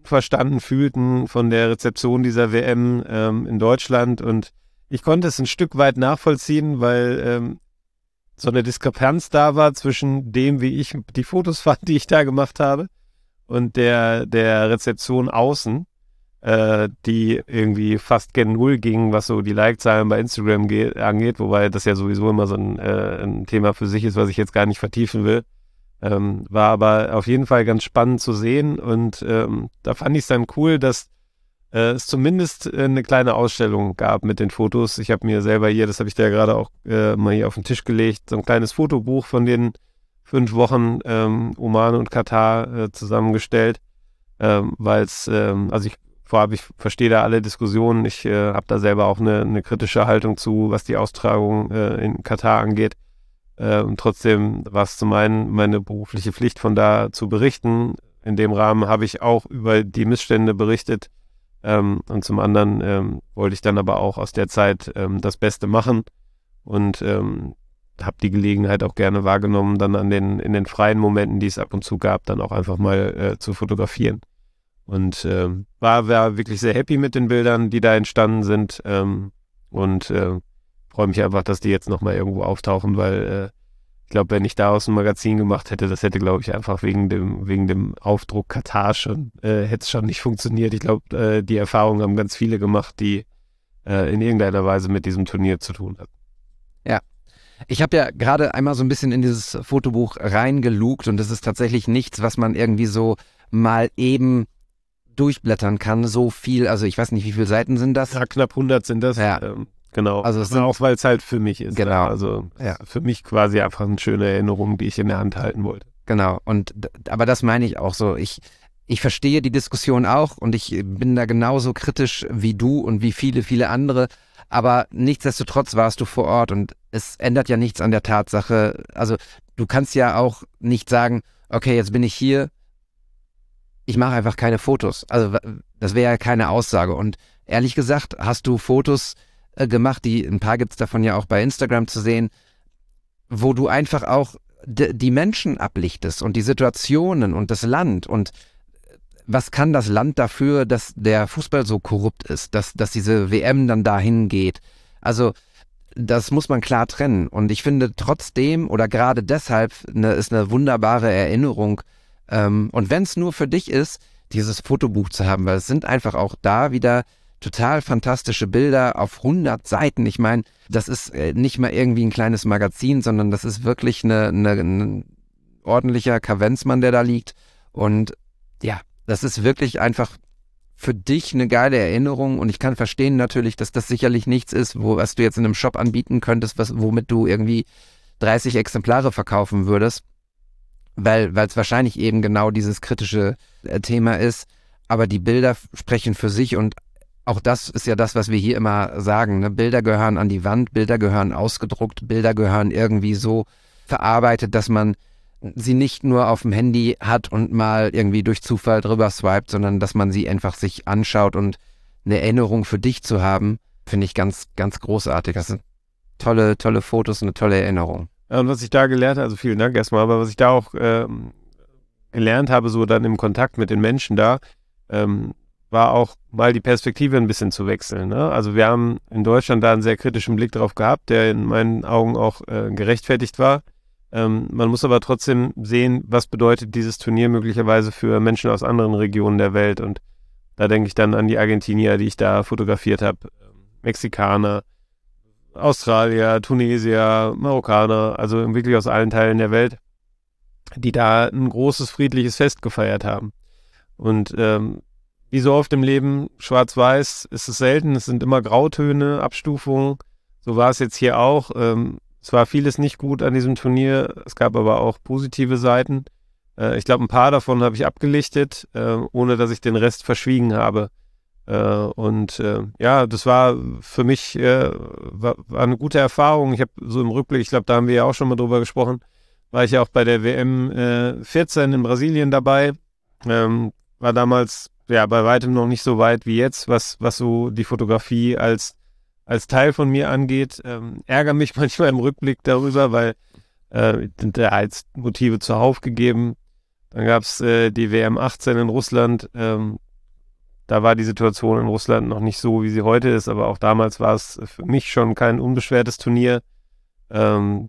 verstanden fühlten von der Rezeption dieser W M ähm, in Deutschland. Und ich konnte es ein Stück weit nachvollziehen, weil ähm, so eine Diskrepanz da war zwischen dem, wie ich die Fotos fand, die ich da gemacht habe, und der, der Rezeption außen, äh, die irgendwie fast gen Null ging, was so die Like-Zahlen bei Instagram ge- angeht, wobei das ja sowieso immer so ein, äh, ein Thema für sich ist, was ich jetzt gar nicht vertiefen will. Ähm, war aber auf jeden Fall ganz spannend zu sehen, und ähm, da fand ich es dann cool, dass äh, es zumindest äh, eine kleine Ausstellung gab mit den Fotos. Ich habe mir selber hier, das habe ich dir ja gerade auch äh, mal hier auf den Tisch gelegt, so ein kleines Fotobuch von den fünf Wochen ähm, Oman und Katar äh, zusammengestellt, ähm, weil es, ähm, also ich vorab, ich verstehe da alle Diskussionen, ich äh, habe da selber auch eine, eine kritische Haltung zu, was die Austragung äh, in Katar angeht. Äh, und trotzdem war es zum einen meine berufliche Pflicht, von da zu berichten. In dem Rahmen habe ich auch über die Missstände berichtet. Ähm, und zum anderen ähm, wollte ich dann aber auch aus der Zeit ähm, das Beste machen und ähm, habe die Gelegenheit auch gerne wahrgenommen, dann an den in den freien Momenten, die es ab und zu gab, dann auch einfach mal äh, zu fotografieren. Und ähm, war, war wirklich sehr happy mit den Bildern, die da entstanden sind. Ähm, und äh, freue mich einfach, dass die jetzt nochmal irgendwo auftauchen, weil äh, ich glaube, wenn ich daraus ein Magazin gemacht hätte, das hätte, glaube ich, einfach wegen dem wegen dem Aufdruck Katar schon, äh, hätte es schon nicht funktioniert. Ich glaube, äh, die Erfahrung haben ganz viele gemacht, die äh, in irgendeiner Weise mit diesem Turnier zu tun hatten. Ja. Ich habe ja gerade einmal so ein bisschen in dieses Fotobuch reingelugt, und das ist tatsächlich nichts, was man irgendwie so mal eben durchblättern kann. So viel, also ich weiß nicht, wie viele Seiten sind das? Ja, knapp hundert sind das. Ja. Ähm, Genau, also es sind, auch weil es halt für mich ist. Genau. Ja. Also ja. für mich quasi einfach eine schöne Erinnerung, die ich in der Hand halten wollte. Genau, und aber das meine ich auch so. Ich, ich verstehe die Diskussion auch, und ich bin da genauso kritisch wie du und wie viele, viele andere. Aber nichtsdestotrotz warst du vor Ort, und es ändert ja nichts an der Tatsache. Also du kannst ja auch nicht sagen, okay, jetzt bin ich hier, ich mache einfach keine Fotos. Also das wäre ja keine Aussage. Und ehrlich gesagt, hast du Fotos gemacht, die, ein paar gibt's davon ja auch bei Instagram zu sehen, wo du einfach auch d- die Menschen ablichtest und die Situationen und das Land, und was kann das Land dafür, dass der Fußball so korrupt ist, dass, dass diese W M dann dahin geht. Also das muss man klar trennen, und ich finde trotzdem oder gerade deshalb ne, ist eine wunderbare Erinnerung, ähm, und wenn es nur für dich ist, dieses Fotobuch zu haben, weil es sind einfach auch da wieder total fantastische Bilder auf hundert Seiten. Ich meine, das ist nicht mal irgendwie ein kleines Magazin, sondern das ist wirklich eine, eine, ein ordentlicher Kavenzmann, der da liegt. Und ja, das ist wirklich einfach für dich eine geile Erinnerung. Und ich kann verstehen natürlich, dass das sicherlich nichts ist, wo, was du jetzt in einem Shop anbieten könntest, was, womit du irgendwie dreißig Exemplare verkaufen würdest, weil weil es wahrscheinlich eben genau dieses kritische Thema ist. Aber die Bilder sprechen für sich, und auch das ist ja das, was wir hier immer sagen, ne? Bilder gehören an die Wand, Bilder gehören ausgedruckt, Bilder gehören irgendwie so verarbeitet, dass man sie nicht nur auf dem Handy hat und mal irgendwie durch Zufall drüber swiped, sondern dass man sie einfach sich anschaut, und eine Erinnerung für dich zu haben, finde ich ganz, ganz großartig. Das sind tolle, tolle Fotos, eine tolle Erinnerung. Ja, und was ich da gelernt habe, also vielen Dank erstmal, aber was ich da auch ähm, gelernt habe, so dann im Kontakt mit den Menschen da, ähm, war auch mal die Perspektive ein bisschen zu wechseln. Ne? Also wir haben in Deutschland da einen sehr kritischen Blick drauf gehabt, der in meinen Augen auch äh, gerechtfertigt war. Ähm, man muss aber trotzdem sehen, was bedeutet dieses Turnier möglicherweise für Menschen aus anderen Regionen der Welt. Und da denke ich dann an die Argentinier, die ich da fotografiert habe, Mexikaner, Australier, Tunesier, Marokkaner, also wirklich aus allen Teilen der Welt, die da ein großes friedliches Fest gefeiert haben. Und ähm, wie so oft im Leben, schwarz-weiß ist es selten, es sind immer Grautöne, Abstufungen. So war es jetzt hier auch. Ähm, es war vieles nicht gut an diesem Turnier, es gab aber auch positive Seiten. Äh, ich glaube, ein paar davon habe ich abgelichtet, äh, ohne dass ich den Rest verschwiegen habe. Äh, und äh, ja, das war für mich äh, war, war eine gute Erfahrung. Ich habe so im Rückblick, ich glaube, da haben wir ja auch schon mal drüber gesprochen, war ich ja auch bei der W M äh, vierzehn in Brasilien dabei. Ähm, war damals ja bei weitem noch nicht so weit wie jetzt, was was so die Fotografie als als Teil von mir angeht. Ähm, ärgere mich manchmal im Rückblick darüber, weil äh, der als Motive zuhauf gegeben. Dann gab es äh, die W M achtzehn in Russland. Ähm, da war die Situation in Russland noch nicht so, wie sie heute ist, aber auch damals war es für mich schon kein unbeschwertes Turnier. Ähm,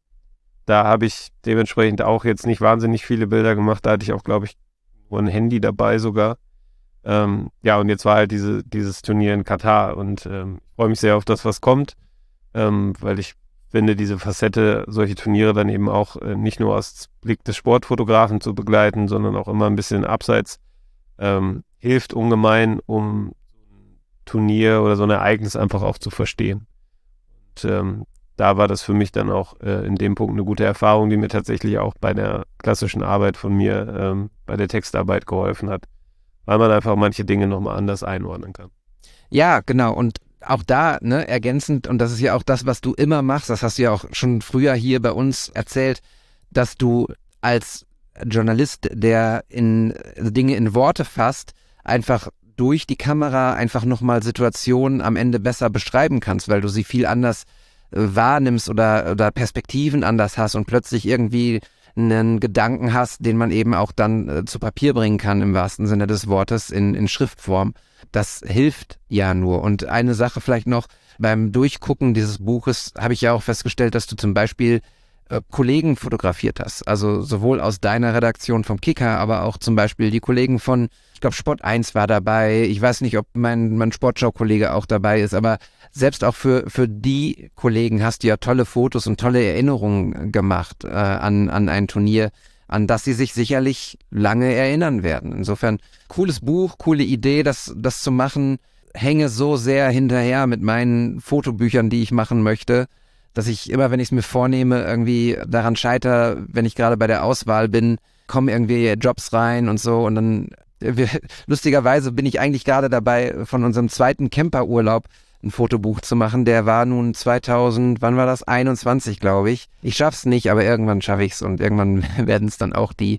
da habe ich dementsprechend auch jetzt nicht wahnsinnig viele Bilder gemacht. Da hatte ich auch, glaube ich, nur ein Handy dabei sogar. Ähm, ja, und jetzt war halt diese, dieses Turnier in Katar und ähm, ich freue mich sehr auf das, was kommt, ähm, weil ich finde, diese Facette, solche Turniere dann eben auch äh, nicht nur aus Blick des Sportfotografen zu begleiten, sondern auch immer ein bisschen abseits, ähm, hilft ungemein, um ein Turnier oder so ein Ereignis einfach auch zu verstehen. Und ähm, da war das für mich dann auch äh, in dem Punkt eine gute Erfahrung, die mir tatsächlich auch bei der klassischen Arbeit von mir, ähm, bei der Textarbeit geholfen hat, weil man einfach manche Dinge nochmal anders einordnen kann. Ja, genau. Und auch da, ne, ergänzend, und das ist ja auch das, was du immer machst, das hast du ja auch schon früher hier bei uns erzählt, dass du als Journalist, der in Dinge in Worte fasst, einfach durch die Kamera einfach nochmal Situationen am Ende besser beschreiben kannst, weil du sie viel anders äh, wahrnimmst oder, oder Perspektiven anders hast und plötzlich irgendwie einen Gedanken hast, den man eben auch dann äh, zu Papier bringen kann, im wahrsten Sinne des Wortes, in, in Schriftform. Das hilft ja nur. Und eine Sache vielleicht noch, beim Durchgucken dieses Buches habe ich ja auch festgestellt, dass du zum Beispiel äh, Kollegen fotografiert hast. Also sowohl aus deiner Redaktion vom Kicker, aber auch zum Beispiel die Kollegen von, ich glaube, Sport eins war dabei. Ich weiß nicht, ob mein, mein Sportschau-Kollege auch dabei ist, aber selbst auch für, für die Kollegen hast du ja tolle Fotos und tolle Erinnerungen gemacht äh, an, an ein Turnier, an das sie sich sicherlich lange erinnern werden. Insofern, cooles Buch, coole Idee, das, das zu machen. Hänge so sehr hinterher mit meinen Fotobüchern, die ich machen möchte, dass ich immer, wenn ich es mir vornehme, irgendwie daran scheitere, wenn ich gerade bei der Auswahl bin, kommen irgendwie Jobs rein und so. Und dann, wir, lustigerweise bin ich eigentlich gerade dabei, von unserem zweiten Camperurlaub ein Fotobuch zu machen. Der war nun zweitausend, wann war das? einundzwanzig, glaube ich. Ich schaff's nicht, aber irgendwann schaffe ich's und irgendwann werden es dann auch die,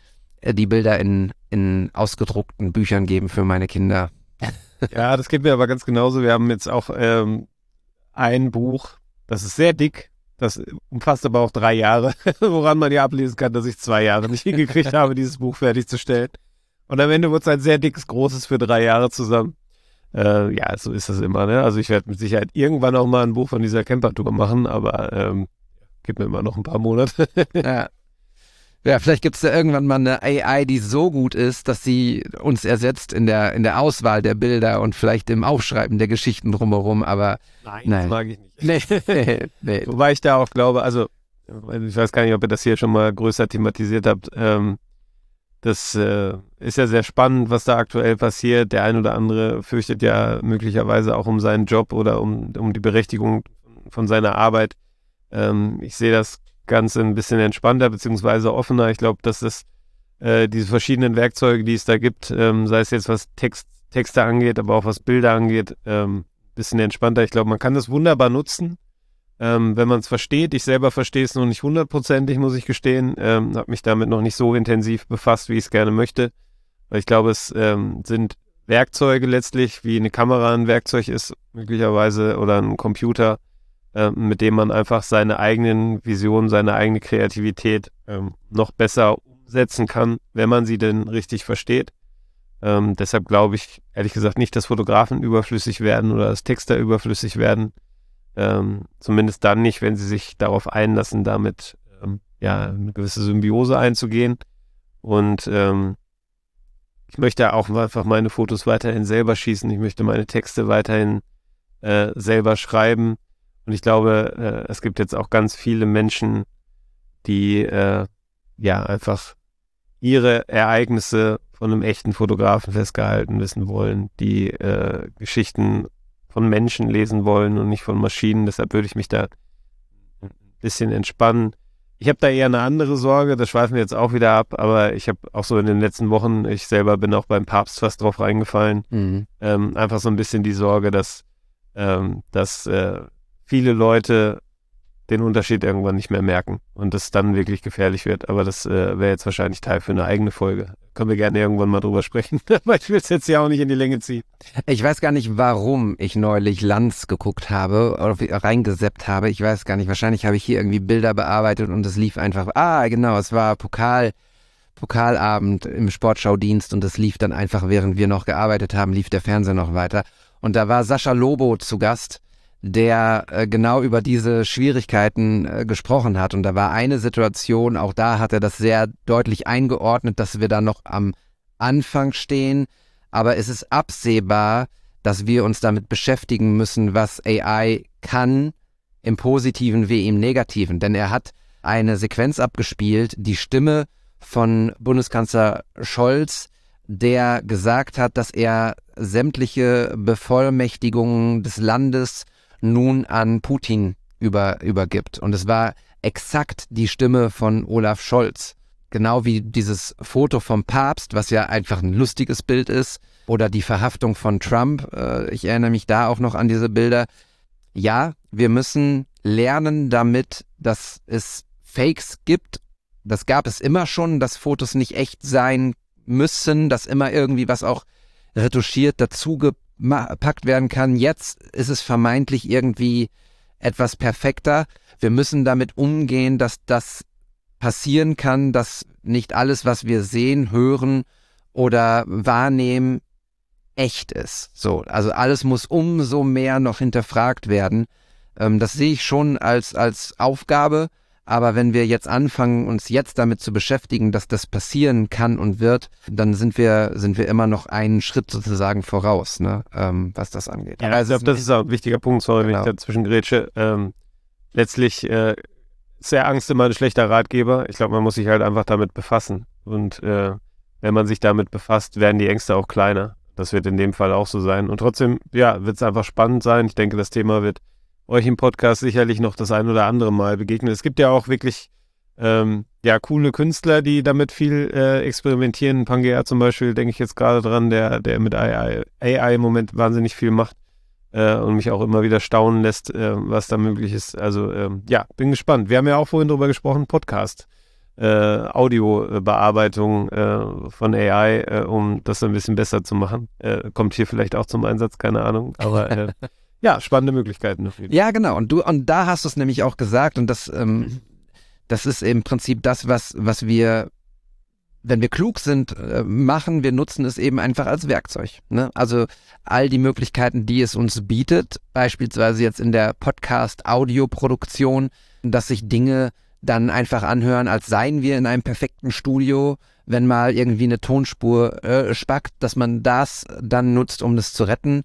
die Bilder in, in ausgedruckten Büchern geben für meine Kinder. Ja, das geht mir aber ganz genauso. Wir haben jetzt auch ähm, ein Buch, das ist sehr dick, das umfasst aber auch drei Jahre, woran man ja ablesen kann, dass ich zwei Jahre nicht hingekriegt habe, dieses Buch fertigzustellen. Und am Ende wurde es ein sehr dickes, großes für drei Jahre zusammen. Äh, ja, so ist das immer, ne? Also ich werde mit Sicherheit irgendwann auch mal ein Buch von dieser Campertour machen, aber ähm, gibt mir immer noch ein paar Monate. Ja. Ja, vielleicht gibt es da irgendwann mal eine A I, die so gut ist, dass sie uns ersetzt in der, in der Auswahl der Bilder und vielleicht im Aufschreiben der Geschichten drumherum, aber nein, nein. Das mag ich nicht. Nee, nee. Wobei ich da auch glaube, also ich weiß gar nicht, ob ihr das hier schon mal größer thematisiert habt, ähm, das äh, ist ja sehr spannend, was da aktuell passiert. Der ein oder andere fürchtet ja möglicherweise auch um seinen Job oder um, um die Berechtigung von seiner Arbeit. Ähm, ich sehe das Ganze ein bisschen entspannter beziehungsweise offener. Ich glaube, dass das äh, diese verschiedenen Werkzeuge, die es da gibt, ähm, sei es jetzt was Text, Texte angeht, aber auch was Bilder angeht, ähm, ein bisschen entspannter. Ich glaube, man kann das wunderbar nutzen, ähm, wenn man es versteht. Ich selber verstehe es noch nicht hundertprozentig, muss ich gestehen. Ähm, habe mich damit noch nicht so intensiv befasst, wie ich es gerne möchte. Weil ich glaube, es ähm, sind Werkzeuge letztlich, wie eine Kamera ein Werkzeug ist, möglicherweise, oder ein Computer, mit dem man einfach seine eigenen Visionen, seine eigene Kreativität ähm, noch besser umsetzen kann, wenn man sie denn richtig versteht. Ähm, deshalb glaube ich, ehrlich gesagt, nicht, dass Fotografen überflüssig werden oder dass Texter überflüssig werden. Ähm, zumindest dann nicht, wenn sie sich darauf einlassen, damit ähm, ja eine gewisse Symbiose einzugehen. Und ähm, ich möchte auch einfach meine Fotos weiterhin selber schießen. Ich möchte meine Texte weiterhin äh, selber schreiben. Und ich glaube, äh, es gibt jetzt auch ganz viele Menschen, die äh, ja einfach ihre Ereignisse von einem echten Fotografen festgehalten wissen wollen, die äh, Geschichten von Menschen lesen wollen und nicht von Maschinen. Deshalb würde ich mich da ein bisschen entspannen. Ich habe da eher eine andere Sorge, das schweifen wir jetzt auch wieder ab, aber ich habe auch so in den letzten Wochen, ich selber bin auch beim Papst fast drauf reingefallen, mhm. ähm, einfach so ein bisschen die Sorge, dass, ähm, dass äh, viele Leute den Unterschied irgendwann nicht mehr merken und das dann wirklich gefährlich wird. Aber das äh, wäre jetzt wahrscheinlich Teil für eine eigene Folge. Können wir gerne irgendwann mal drüber sprechen. Aber ich will es jetzt ja auch nicht in die Länge ziehen. Ich weiß gar nicht, warum ich neulich Lanz geguckt habe oder reingeseppt habe. Ich weiß gar nicht. Wahrscheinlich habe ich hier irgendwie Bilder bearbeitet und es lief einfach. Ah, genau, es war Pokal. Pokalabend im Sportschaudienst und das lief dann einfach, während wir noch gearbeitet haben, lief der Fernseher noch weiter. Und da war Sascha Lobo zu Gast, der äh, genau über diese Schwierigkeiten äh, gesprochen hat. Und da war eine Situation, auch da hat er das sehr deutlich eingeordnet, dass wir da noch am Anfang stehen. Aber es ist absehbar, dass wir uns damit beschäftigen müssen, was A I kann, im Positiven wie im Negativen. Denn er hat eine Sequenz abgespielt, die Stimme von Bundeskanzler Scholz, der gesagt hat, dass er sämtliche Bevollmächtigungen des Landes nun an Putin über, übergibt. Und es war exakt die Stimme von Olaf Scholz. Genau wie dieses Foto vom Papst, was ja einfach ein lustiges Bild ist, oder die Verhaftung von Trump. Äh, ich erinnere mich da auch noch an diese Bilder. Ja, wir müssen lernen damit, dass es Fakes gibt. Das gab es immer schon, dass Fotos nicht echt sein müssen, dass immer irgendwie was auch retuschiert dazu gepackt werden kann. Jetzt ist es vermeintlich irgendwie etwas perfekter. Wir müssen damit umgehen, dass das passieren kann, dass nicht alles, was wir sehen, hören oder wahrnehmen, echt ist. So, also alles muss umso mehr noch hinterfragt werden. Ähm, das sehe ich schon als, als Aufgabe. Aber wenn wir jetzt anfangen, uns jetzt damit zu beschäftigen, dass das passieren kann und wird, dann sind wir sind wir immer noch einen Schritt sozusagen voraus, ne, ähm, was das angeht. Ja, also ich glaube, das ist auch ein wichtiger Punkt, sorry, genau. wenn ich dazwischen grätsche. Ähm, letztlich äh, ist ja Angst immer ein schlechter Ratgeber. Ich glaube, man muss sich halt einfach damit befassen. Und äh, wenn man sich damit befasst, werden die Ängste auch kleiner. Das wird in dem Fall auch so sein. Und trotzdem, ja, wird es einfach spannend sein. Ich denke, das Thema wird euch im Podcast sicherlich noch das ein oder andere Mal begegnen. Es gibt ja auch wirklich ähm, ja coole Künstler, die damit viel äh, experimentieren. Pangea zum Beispiel, denke ich jetzt gerade dran, der der mit A I, A I im Moment wahnsinnig viel macht äh, und mich auch immer wieder staunen lässt, äh, was da möglich ist. Also ähm, ja, bin gespannt. Wir haben ja auch vorhin drüber gesprochen, Podcast, äh, Audiobearbeitung äh, von A I, äh, um das ein bisschen besser zu machen. Äh, kommt hier vielleicht auch zum Einsatz, keine Ahnung. Aber äh, ja, spannende Möglichkeiten. Ja, genau. Und du, und da hast du es nämlich auch gesagt. Und das, ähm, das ist im Prinzip das, was, was wir, wenn wir klug sind, äh, machen. Wir nutzen es eben einfach als Werkzeug. Ne? Also all die Möglichkeiten, die es uns bietet, beispielsweise jetzt in der Podcast-Audioproduktion, dass sich Dinge dann einfach anhören, als seien wir in einem perfekten Studio, wenn mal irgendwie eine Tonspur äh, spackt, dass man das dann nutzt, um das zu retten.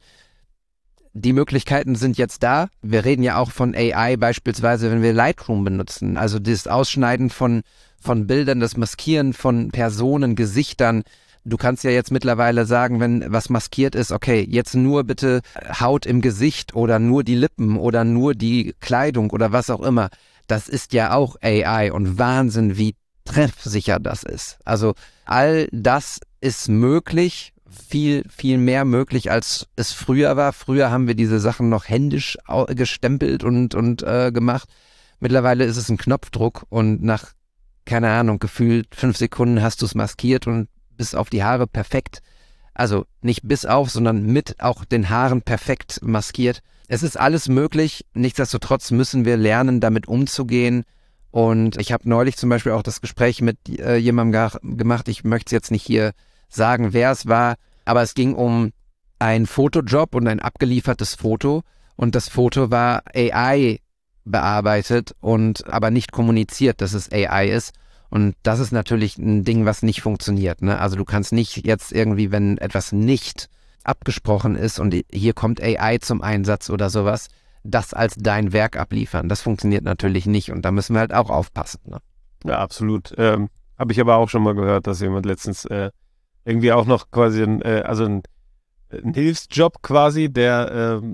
Die Möglichkeiten sind jetzt da. Wir reden ja auch von A I beispielsweise, wenn wir Lightroom benutzen. Also das Ausschneiden von, von Bildern, das Maskieren von Personen, Gesichtern. Du kannst ja jetzt mittlerweile sagen, wenn was maskiert ist, okay, jetzt nur bitte Haut im Gesicht oder nur die Lippen oder nur die Kleidung oder was auch immer. Das ist ja auch A I und Wahnsinn, wie treffsicher das ist. Also all das ist möglich. Viel, viel mehr möglich, als es früher war. Früher haben wir diese Sachen noch händisch gestempelt und, und äh, gemacht. Mittlerweile ist es ein Knopfdruck und nach, keine Ahnung, gefühlt fünf Sekunden hast du es maskiert und bis auf die Haare perfekt. Also nicht bis auf, sondern mit auch den Haaren perfekt maskiert. Es ist alles möglich. Nichtsdestotrotz müssen wir lernen, damit umzugehen. Und ich habe neulich zum Beispiel auch das Gespräch mit äh, jemandem gemacht. Ich möchte es jetzt nicht hier sagen, wer es war, aber es ging um einen Fotojob und ein abgeliefertes Foto und das Foto war A I bearbeitet und aber nicht kommuniziert, dass es A I ist und das ist natürlich ein Ding, was nicht funktioniert, ne? Also du kannst nicht jetzt irgendwie, wenn etwas nicht abgesprochen ist und hier kommt A I zum Einsatz oder sowas, das als dein Werk abliefern. Das funktioniert natürlich nicht und da müssen wir halt auch aufpassen, ne? Ja, absolut. Ähm, habe ich aber auch schon mal gehört, dass jemand letztens äh, irgendwie auch noch quasi ein, äh, also ein, ein Hilfsjob quasi, der ähm,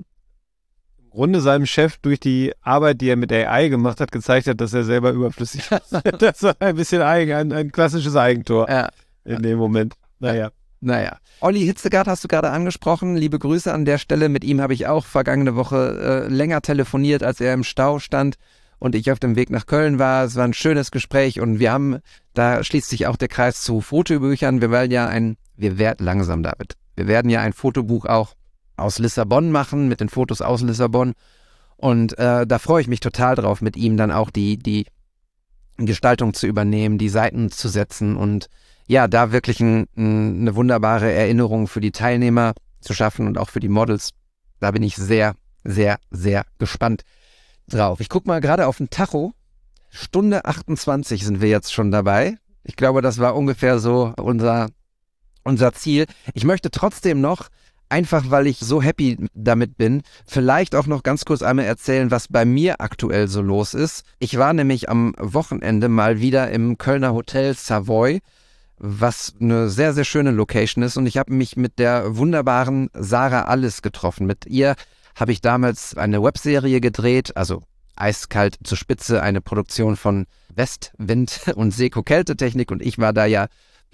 im Grunde seinem Chef durch die Arbeit, die er mit A I gemacht hat, gezeigt hat, dass er selber überflüssig ist. Das war ein bisschen eigen, ein, ein klassisches Eigentor ja. in dem Moment. Naja. Naja. Olli Hitzegard hast du gerade angesprochen. Liebe Grüße an der Stelle. Mit ihm habe ich auch vergangene Woche äh, länger telefoniert, als er im Stau stand und ich auf dem Weg nach Köln war. Es war ein schönes Gespräch und wir haben, da schließt sich auch der Kreis zu Fotobüchern. Wir werden ja ein, wir werden langsam, David, wir werden ja ein Fotobuch auch aus Lissabon machen, mit den Fotos aus Lissabon und äh, da freue ich mich total drauf, mit ihm dann auch die, die Gestaltung zu übernehmen, die Seiten zu setzen und ja, da wirklich ein, ein, eine wunderbare Erinnerung für die Teilnehmer zu schaffen und auch für die Models. Da bin ich sehr, sehr, sehr gespannt drauf. Ich gucke mal gerade auf den Tacho. Stunde achtundzwanzig sind wir jetzt schon dabei. Ich glaube, das war ungefähr so unser, unser Ziel. Ich möchte trotzdem noch, einfach weil ich so happy damit bin, vielleicht auch noch ganz kurz einmal erzählen, was bei mir aktuell so los ist. Ich war nämlich am Wochenende mal wieder im Kölner Hotel Savoy, was eine sehr, sehr schöne Location ist. Und ich habe mich mit der wunderbaren Sarah Alles getroffen. Mit ihr habe ich damals eine Webserie gedreht, also Eiskalt zur Spitze, eine Produktion von West, Wind und Seco Kältetechnik. Und ich war da ja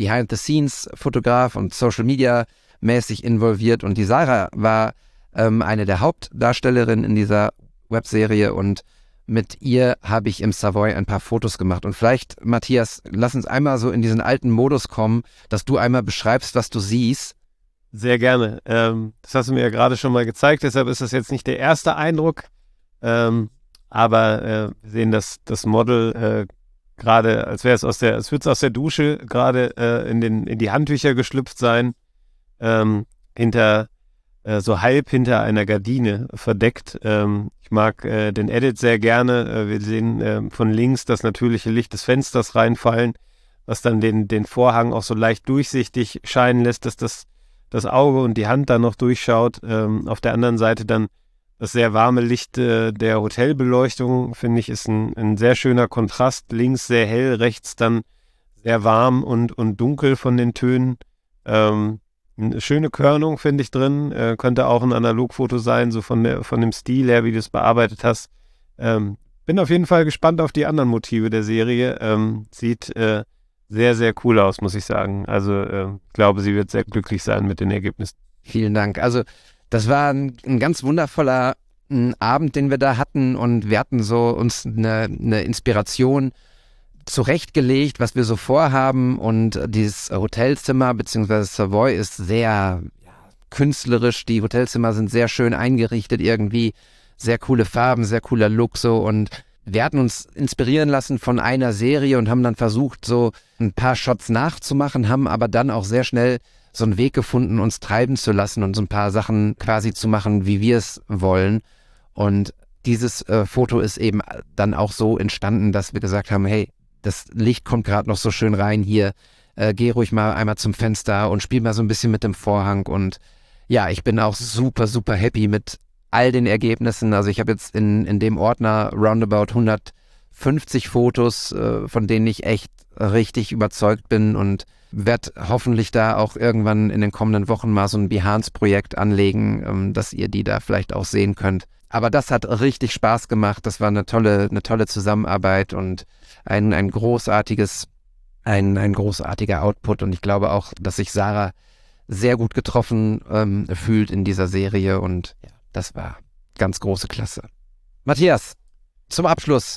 Behind-the-Scenes-Fotograf und Social-Media-mäßig involviert. Und die Sarah war ähm, eine der Hauptdarstellerinnen in dieser Webserie. Und mit ihr habe ich im Savoy ein paar Fotos gemacht. Und vielleicht, Matthias, lass uns einmal so in diesen alten Modus kommen, dass du einmal beschreibst, was du siehst. Sehr gerne. Ähm, das hast du mir ja gerade schon mal gezeigt, deshalb ist das jetzt nicht der erste Eindruck. Ähm, aber äh, wir sehen das, das Model äh, gerade, als wäre es aus der, als würde es aus der Dusche gerade äh, in den in die Handtücher geschlüpft sein, ähm, hinter äh, so halb hinter einer Gardine verdeckt. Ähm, ich mag äh, den Edit sehr gerne. Äh, wir sehen äh, von links das natürliche Licht des Fensters reinfallen, was dann den den Vorhang auch so leicht durchsichtig scheinen lässt, dass das das Auge und die Hand da noch durchschaut. Ähm, auf der anderen Seite dann das sehr warme Licht äh, der Hotelbeleuchtung, finde ich, ist ein, ein sehr schöner Kontrast. Links sehr hell, rechts dann sehr warm und, und dunkel von den Tönen. Ähm, eine schöne Körnung, finde ich, drin. Äh, könnte auch ein Analogfoto sein, so von, der, von dem Stil her, wie du es bearbeitet hast. Ähm, bin auf jeden Fall gespannt auf die anderen Motive der Serie. Ähm, sieht äh, sehr, sehr cool aus, muss ich sagen. Also äh, ich glaube, sie wird sehr glücklich sein mit den Ergebnissen. Vielen Dank. Also das war ein, ein ganz wundervoller ein Abend, den wir da hatten, und wir hatten so uns eine, eine Inspiration zurechtgelegt, was wir so vorhaben, und dieses Hotelzimmer bzw. Savoy ist sehr ja, künstlerisch. Die Hotelzimmer sind sehr schön eingerichtet, irgendwie sehr coole Farben, sehr cooler Look so, und wir hatten uns inspirieren lassen von einer Serie und haben dann versucht, so ein paar Shots nachzumachen, haben aber dann auch sehr schnell so einen Weg gefunden, uns treiben zu lassen und so ein paar Sachen quasi zu machen, wie wir es wollen. Und dieses äh, Foto ist eben dann auch so entstanden, dass wir gesagt haben, hey, das Licht kommt gerade noch so schön rein hier, äh, geh ruhig mal einmal zum Fenster und spiel mal so ein bisschen mit dem Vorhang. Und ja, ich bin auch super, super happy mit all den Ergebnissen. Also ich habe jetzt in, in dem Ordner roundabout hundertfünfzig Fotos, äh, von denen ich echt richtig überzeugt bin, und werde hoffentlich da auch irgendwann in den kommenden Wochen mal so ein Behance-Projekt anlegen, ähm, dass ihr die da vielleicht auch sehen könnt. Aber das hat richtig Spaß gemacht. Das war eine tolle, eine tolle Zusammenarbeit und ein, ein großartiges, ein, ein großartiger Output. Und ich glaube auch, dass sich Sarah sehr gut getroffen ähm, fühlt in dieser Serie, und ja, das war ganz große Klasse. Matthias, zum Abschluss.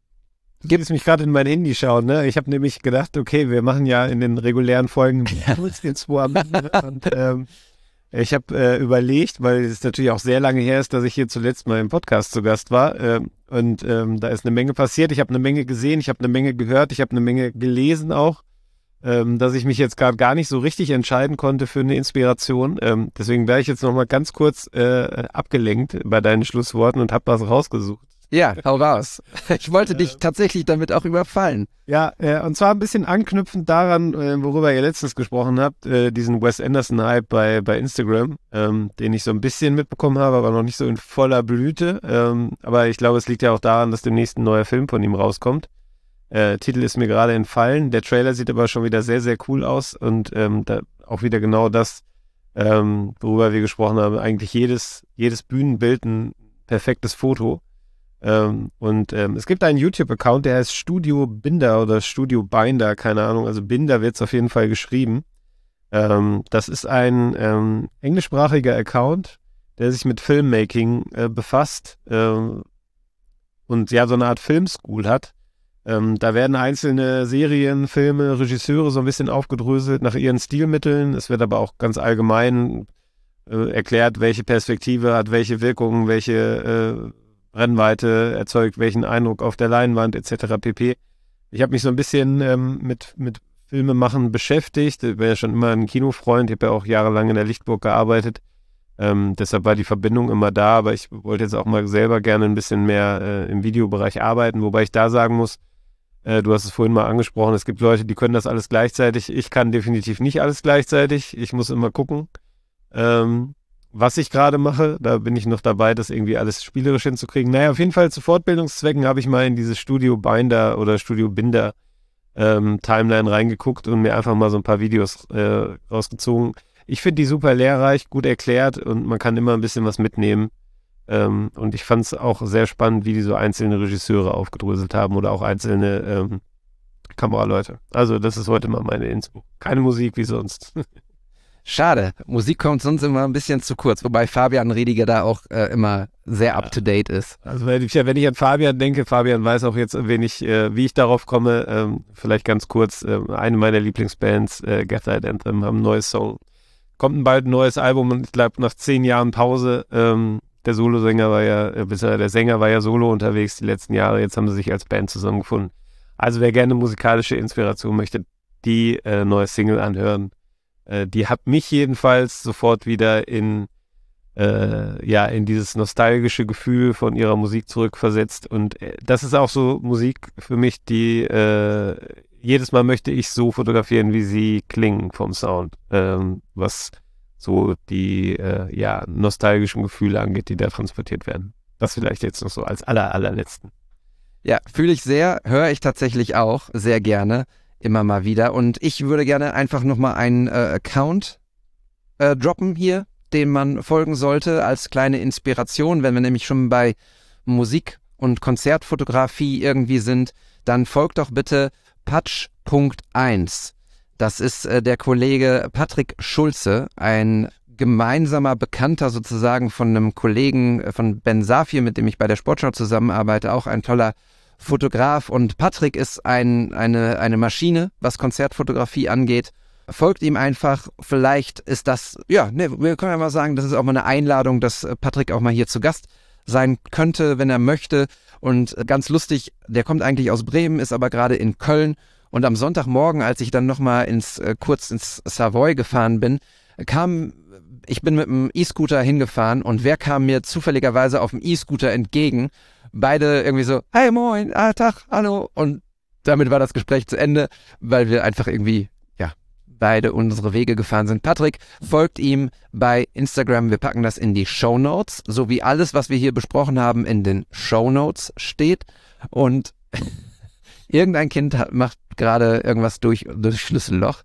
Du gibst mich gerade in mein Handy schauen, ne? Ich habe nämlich gedacht, okay, wir machen ja in den regulären Folgen den zwei am Ende. Und ähm, ich habe äh, überlegt, weil es natürlich auch sehr lange her ist, dass ich hier zuletzt mal im Podcast zu Gast war. Ähm, und ähm, da ist eine Menge passiert. Ich habe eine Menge gesehen, ich habe eine Menge gehört, ich habe eine Menge gelesen auch, ähm, dass ich mich jetzt gerade gar nicht so richtig entscheiden konnte für eine Inspiration. Ähm, deswegen wäre ich jetzt nochmal ganz kurz äh, abgelenkt bei deinen Schlussworten und habe was rausgesucht. Ja, hau raus. Ich wollte dich tatsächlich damit auch überfallen. Ja, äh, und zwar ein bisschen anknüpfend daran, äh, worüber ihr letztens gesprochen habt, äh, diesen Wes Anderson-Hype bei, bei Instagram, ähm, den ich so ein bisschen mitbekommen habe, aber noch nicht so in voller Blüte. Ähm, aber ich glaube, es liegt ja auch daran, dass demnächst ein neuer Film von ihm rauskommt. Äh, Titel ist mir gerade entfallen. Der Trailer sieht aber schon wieder sehr, sehr cool aus, und ähm, da auch wieder genau das, ähm, worüber wir gesprochen haben. Eigentlich jedes, jedes Bühnenbild ein perfektes Foto. Ähm, und ähm, es gibt einen YouTube-Account, der heißt Studio Binder oder Studio Binder, keine Ahnung, also Binder wird es auf jeden Fall geschrieben. Ähm, das ist ein ähm, englischsprachiger Account, der sich mit Filmmaking äh, befasst ähm, und ja, so eine Art Filmschool hat. Ähm, da werden einzelne Serien, Filme, Regisseure so ein bisschen aufgedröselt nach ihren Stilmitteln. Es wird aber auch ganz allgemein äh, erklärt, welche Perspektive hat welche Wirkungen, welche äh, Brennweite erzeugt welchen Eindruck auf der Leinwand et cetera pp. ich habe mich so ein bisschen ähm, mit, mit Filmemachen beschäftigt. Ich bin ja schon immer ein Kinofreund. Ich habe ja auch jahrelang in der Lichtburg gearbeitet. Ähm, deshalb war die Verbindung immer da, aber ich wollte jetzt auch mal selber gerne ein bisschen mehr äh, im Videobereich arbeiten, wobei ich da sagen muss, äh, du hast es vorhin mal angesprochen, es gibt Leute, die können das alles gleichzeitig. Ich kann definitiv nicht alles gleichzeitig. Ich muss immer gucken, ähm, was ich gerade mache. Da bin ich noch dabei, das irgendwie alles spielerisch hinzukriegen. Naja, auf jeden Fall zu Fortbildungszwecken habe ich mal in dieses Studio Binder oder Studio Binder ähm, Timeline reingeguckt und mir einfach mal so ein paar Videos äh, rausgezogen. Ich finde die super lehrreich, gut erklärt und man kann immer ein bisschen was mitnehmen. Ähm, und ich fand es auch sehr spannend, wie die so einzelne Regisseure aufgedröselt haben oder auch einzelne ähm, Kameraleute. Also das ist heute mal meine Inspo. Keine Musik wie sonst. Schade, Musik kommt sonst immer ein bisschen zu kurz, wobei Fabian Rediger da auch äh, immer sehr Ja. up-to-date ist. Also wenn ich, wenn ich an Fabian denke, Fabian weiß auch jetzt, wen ich, äh, wie ich darauf komme. Ähm, vielleicht ganz kurz, äh, eine meiner Lieblingsbands, äh, Gaslight Anthem, haben ein neues Song. Kommt bald ein neues Album und ich glaube nach zehn Jahren Pause, ähm, der Solosänger war ja, äh, bisher der Sänger war ja solo unterwegs die letzten Jahre, jetzt haben sie sich als Band zusammengefunden. Also wer gerne musikalische Inspiration möchte, die äh, neue Single anhören, äh, die hat mich jedenfalls sofort wieder in äh, ja in dieses nostalgische Gefühl von ihrer Musik zurückversetzt und äh, das ist auch so Musik für mich, die äh, jedes Mal möchte ich so fotografieren, wie sie klingen vom Sound, ähm, was so die äh, ja, nostalgischen Gefühle angeht, die da transportiert werden. Das vielleicht jetzt noch so als aller, allerletzten. Ja, fühle ich sehr, höre ich tatsächlich auch sehr gerne, immer mal wieder. Und ich würde gerne einfach nochmal einen äh, Account äh, droppen hier, dem man folgen sollte, als kleine Inspiration. Wenn wir nämlich schon bei Musik und Konzertfotografie irgendwie sind, dann folgt doch bitte Patsch Punkt eins. Das ist äh, der Kollege Patrick Schulze, ein gemeinsamer Bekannter sozusagen von einem Kollegen äh, von Ben Safir, mit dem ich bei der Sportschau zusammenarbeite, auch ein toller Fotograf. Und Patrick ist ein, eine, eine Maschine, was Konzertfotografie angeht. Folgt ihm einfach. Vielleicht ist das, ja, ne, wir können ja mal sagen, das ist auch mal eine Einladung, dass Patrick auch mal hier zu Gast sein könnte, wenn er möchte. Und ganz lustig, der kommt eigentlich aus Bremen, ist aber gerade in Köln. Und am Sonntagmorgen, als ich dann nochmal ins, äh, kurz ins Savoy gefahren bin, kam, ich bin mit dem E-Scooter hingefahren und wer kam mir zufälligerweise auf dem E-Scooter entgegen? Beide irgendwie so, hey moin, ah, Tag, hallo. Und damit war das Gespräch zu Ende, weil wir einfach irgendwie, ja, beide unsere Wege gefahren sind. Patrick, folgt ihm bei Instagram. Wir packen das in die Shownotes, so wie alles, was wir hier besprochen haben, in den Shownotes steht. Und irgendein Kind hat, macht gerade irgendwas durch, durch Schlüsselloch.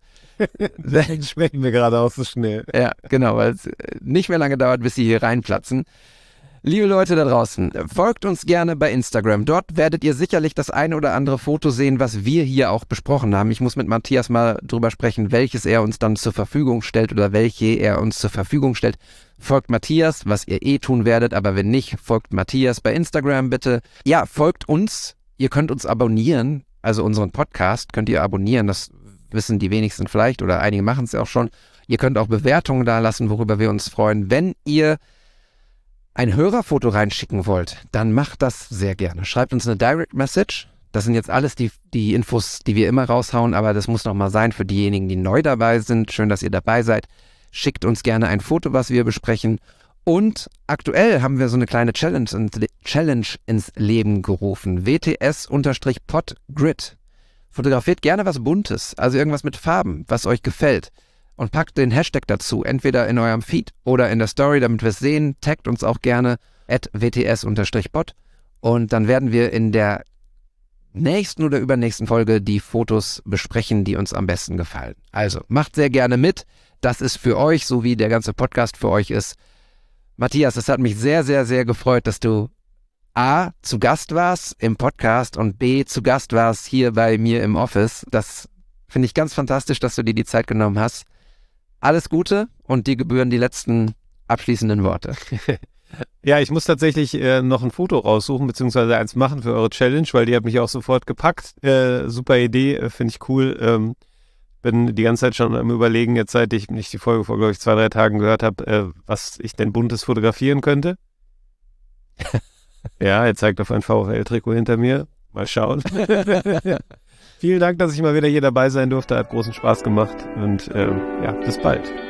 Das schmecken wir gerade auch so schnell. Ja, genau, weil es nicht mehr lange dauert, bis sie hier reinplatzen. Liebe Leute da draußen, folgt uns gerne bei Instagram. Dort werdet ihr sicherlich das eine oder andere Foto sehen, was wir hier auch besprochen haben. Ich muss mit Matthias mal drüber sprechen, welches er uns dann zur Verfügung stellt oder welche er uns zur Verfügung stellt. Folgt Matthias, was ihr eh tun werdet, aber wenn nicht, folgt Matthias bei Instagram bitte. Ja, folgt uns. Ihr könnt uns abonnieren, also unseren Podcast könnt ihr abonnieren, das wissen die wenigsten vielleicht oder einige machen es ja auch schon. Ihr könnt auch Bewertungen da lassen, worüber wir uns freuen. Wenn ihr ein Hörerfoto reinschicken wollt, dann macht das sehr gerne. Schreibt uns eine Direct Message. Das sind jetzt alles die, die Infos, die wir immer raushauen, aber das muss noch mal sein für diejenigen, die neu dabei sind. Schön, dass ihr dabei seid. Schickt uns gerne ein Foto, was wir besprechen. Und aktuell haben wir so eine kleine Challenge, Challenge ins Leben gerufen. W T S-Pod-Grid. Fotografiert gerne was Buntes, also irgendwas mit Farben, was euch gefällt. Und packt den Hashtag dazu, entweder in eurem Feed oder in der Story, damit wir es sehen. Taggt uns auch gerne at W T S-Pod. Und dann werden wir in der nächsten oder übernächsten Folge die Fotos besprechen, die uns am besten gefallen. Also macht sehr gerne mit. Das ist für euch, so wie der ganze Podcast für euch ist. Matthias, es hat mich sehr, sehr, sehr gefreut, dass du A, zu Gast warst im Podcast und B, zu Gast warst hier bei mir im Office. Das finde ich ganz fantastisch, dass du dir die Zeit genommen hast. Alles Gute und dir gebühren die letzten abschließenden Worte. Ja, ich muss tatsächlich äh, noch ein Foto raussuchen, beziehungsweise eins machen für eure Challenge, weil die hat mich auch sofort gepackt. Äh, super Idee, äh, finde ich cool. Ähm, bin die ganze Zeit schon am Überlegen, jetzt seit ich nicht die Folge vor, glaube ich, zwei, drei Tagen gehört habe, äh, was ich denn Buntes fotografieren könnte. Ja, er zeigt auf ein VfL-Trikot hinter mir. Mal schauen. Vielen Dank, dass ich mal wieder hier dabei sein durfte. Hat großen Spaß gemacht und ähm, ja, bis bald.